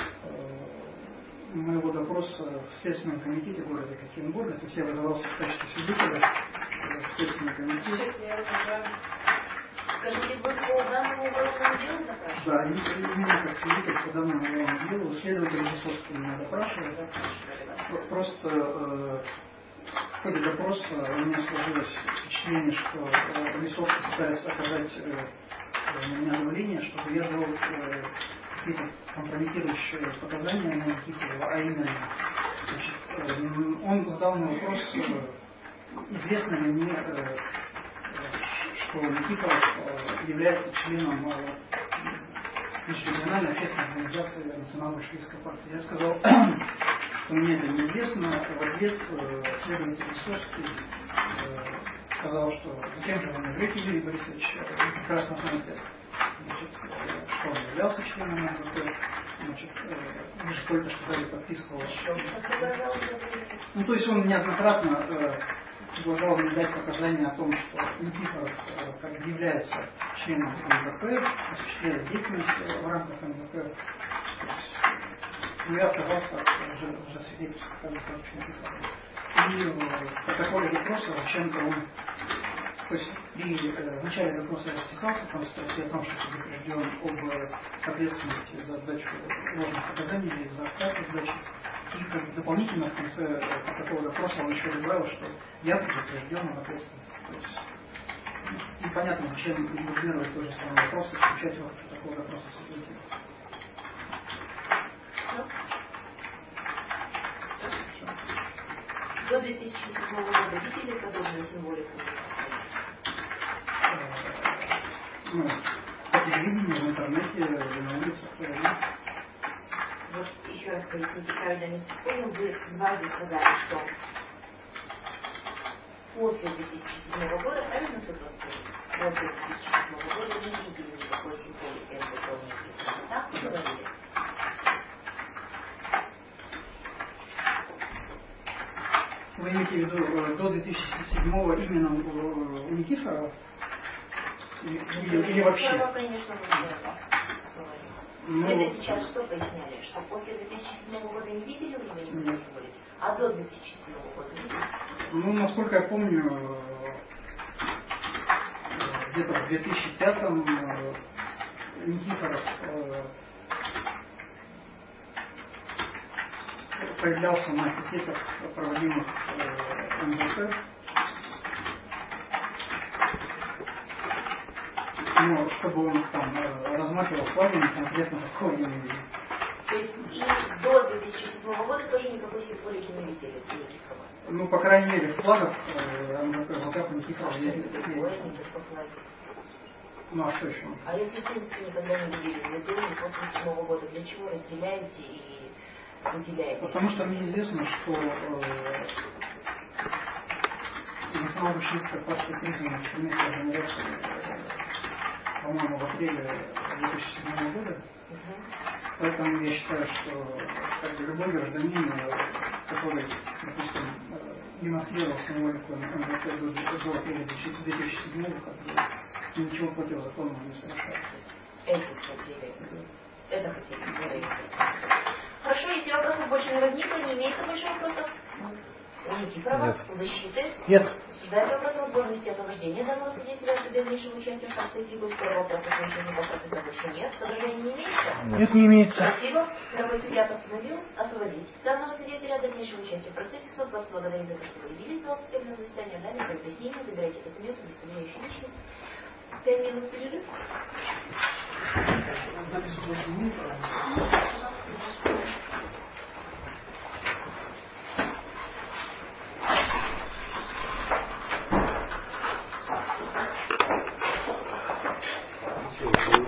э, моего допроса в Следственном комитете города Екатеринбурга. То есть я вызывался в качестве свидетеля в Следственный комитет. Скажите, вы по данному уголовному делу запрашиваете? Да, именно как свидетель по данному уголовному делу. Следователь Высоцкий меня допрашивает. Просто э, в ходе допроса у меня сложилось впечатление, что э, Высоцкий пытается оказать э, на меня давление, чтобы я дал э, какие-то компрометирующие показания на Никифорова, а именно, значит, э, он задал мне вопрос, э, известно ли мне, э, что Никифоров э, является членом э, межрегиональной общественной организации национал-большевистской партии. Я сказал, что мне это неизвестно. В ответ э, следователь Высоцкий э, сказал, что зачем же вы мне врете, Юрий Борисович, вы прекрасно знаете, значит, что он являлся членом эн вэ пэ, значит, э, вы же только что дали подписку о чем. Ну, то есть он неоднократно э, предлагал мне дать показания о том, что Никифоров э, как является членом эн вэ пэ, осуществляет деятельность в рамках эн вэ пэ. Ну, я отказался от засвидетельства Никифорова. И в протоколе допроса зачем-то он, то есть при э, в начале допроса расписался там в статье о том, что предупрежден об ответственности за отдачу ложных показаний или за отказ от сдачи. И как дополнительно в конце протокола допроса он еще добавил, что я предупрежден об ответственности. То есть непонятно, зачем игнорировать тот же самый вопрос и включать его в протокол допроса следователя. До две тысячи седьмого года видели подобную символику? Ну, по телевидению, в интернете, на улицах. Вот еще раз поясните, правильно не понял, вы дважды сказали, что после две тысячи седьмого года, правильно согласились? После две тысячи седьмого года не видели никакой символики эн дэ тэ. Так вы говорили? Вы имеете в виду до две тысячи седьмого именно у Никифорова? Или, или вообще? Ну, конечно, вы не говорили. Ну, вы сейчас что поясняли? Что после две тысячи седьмого года не видели уже никакой символики? А до две тысячи седьмого года видели? Ну, насколько я помню, где-то в две тысячи пятом Никифоров появлялся на пикетах, проводимых эн дэ тэ. Но чтобы он там размахивал флагами, конкретно такого я не видел. То есть и до две тысячи седьмого года тоже никакой символики не видели? Ну, по крайней мере, флагов эн дэ тэ в руках Никифорова не видел. Ну, а что еще? А если, в принципе, никогда не видели ни до, ни после седьмого года, для чего разделяете и выделяете? Потому что мне известно, что э, Национал-большевистская партия признана вместе организации, э, по-моему, в апреле две тысячи седьмого года. Угу. Поэтому я считаю, что как бы, любой гражданин, который, допустим, демонстрировал символику эн дэ тэ до, до апреля две тысячи седьмого, как бы, ничего противозаконного не совершает. Этим хотели. Это хотели. Хорошо, если вопросов больше не возникло, не имеется больше вопросов? У Никифорова? Нет. У защиты? Нет. Обсуждаем вопрос о возможности освобождения данного свидетеля от дальнейшего участия в шахте Сибирского вопроса, ничего процесса больше нет. Возражений не имеется? Нет, не имеется. Спасибо. Мировой судья постановил освободить данного свидетеля от дальнейшего участия в процессе. Суд вас благодарит за то, что вы явились на судебное заседание. Далее по объяснению забирайте документ, удостоверяющий личность. Пять минут перерыв. Запись больше не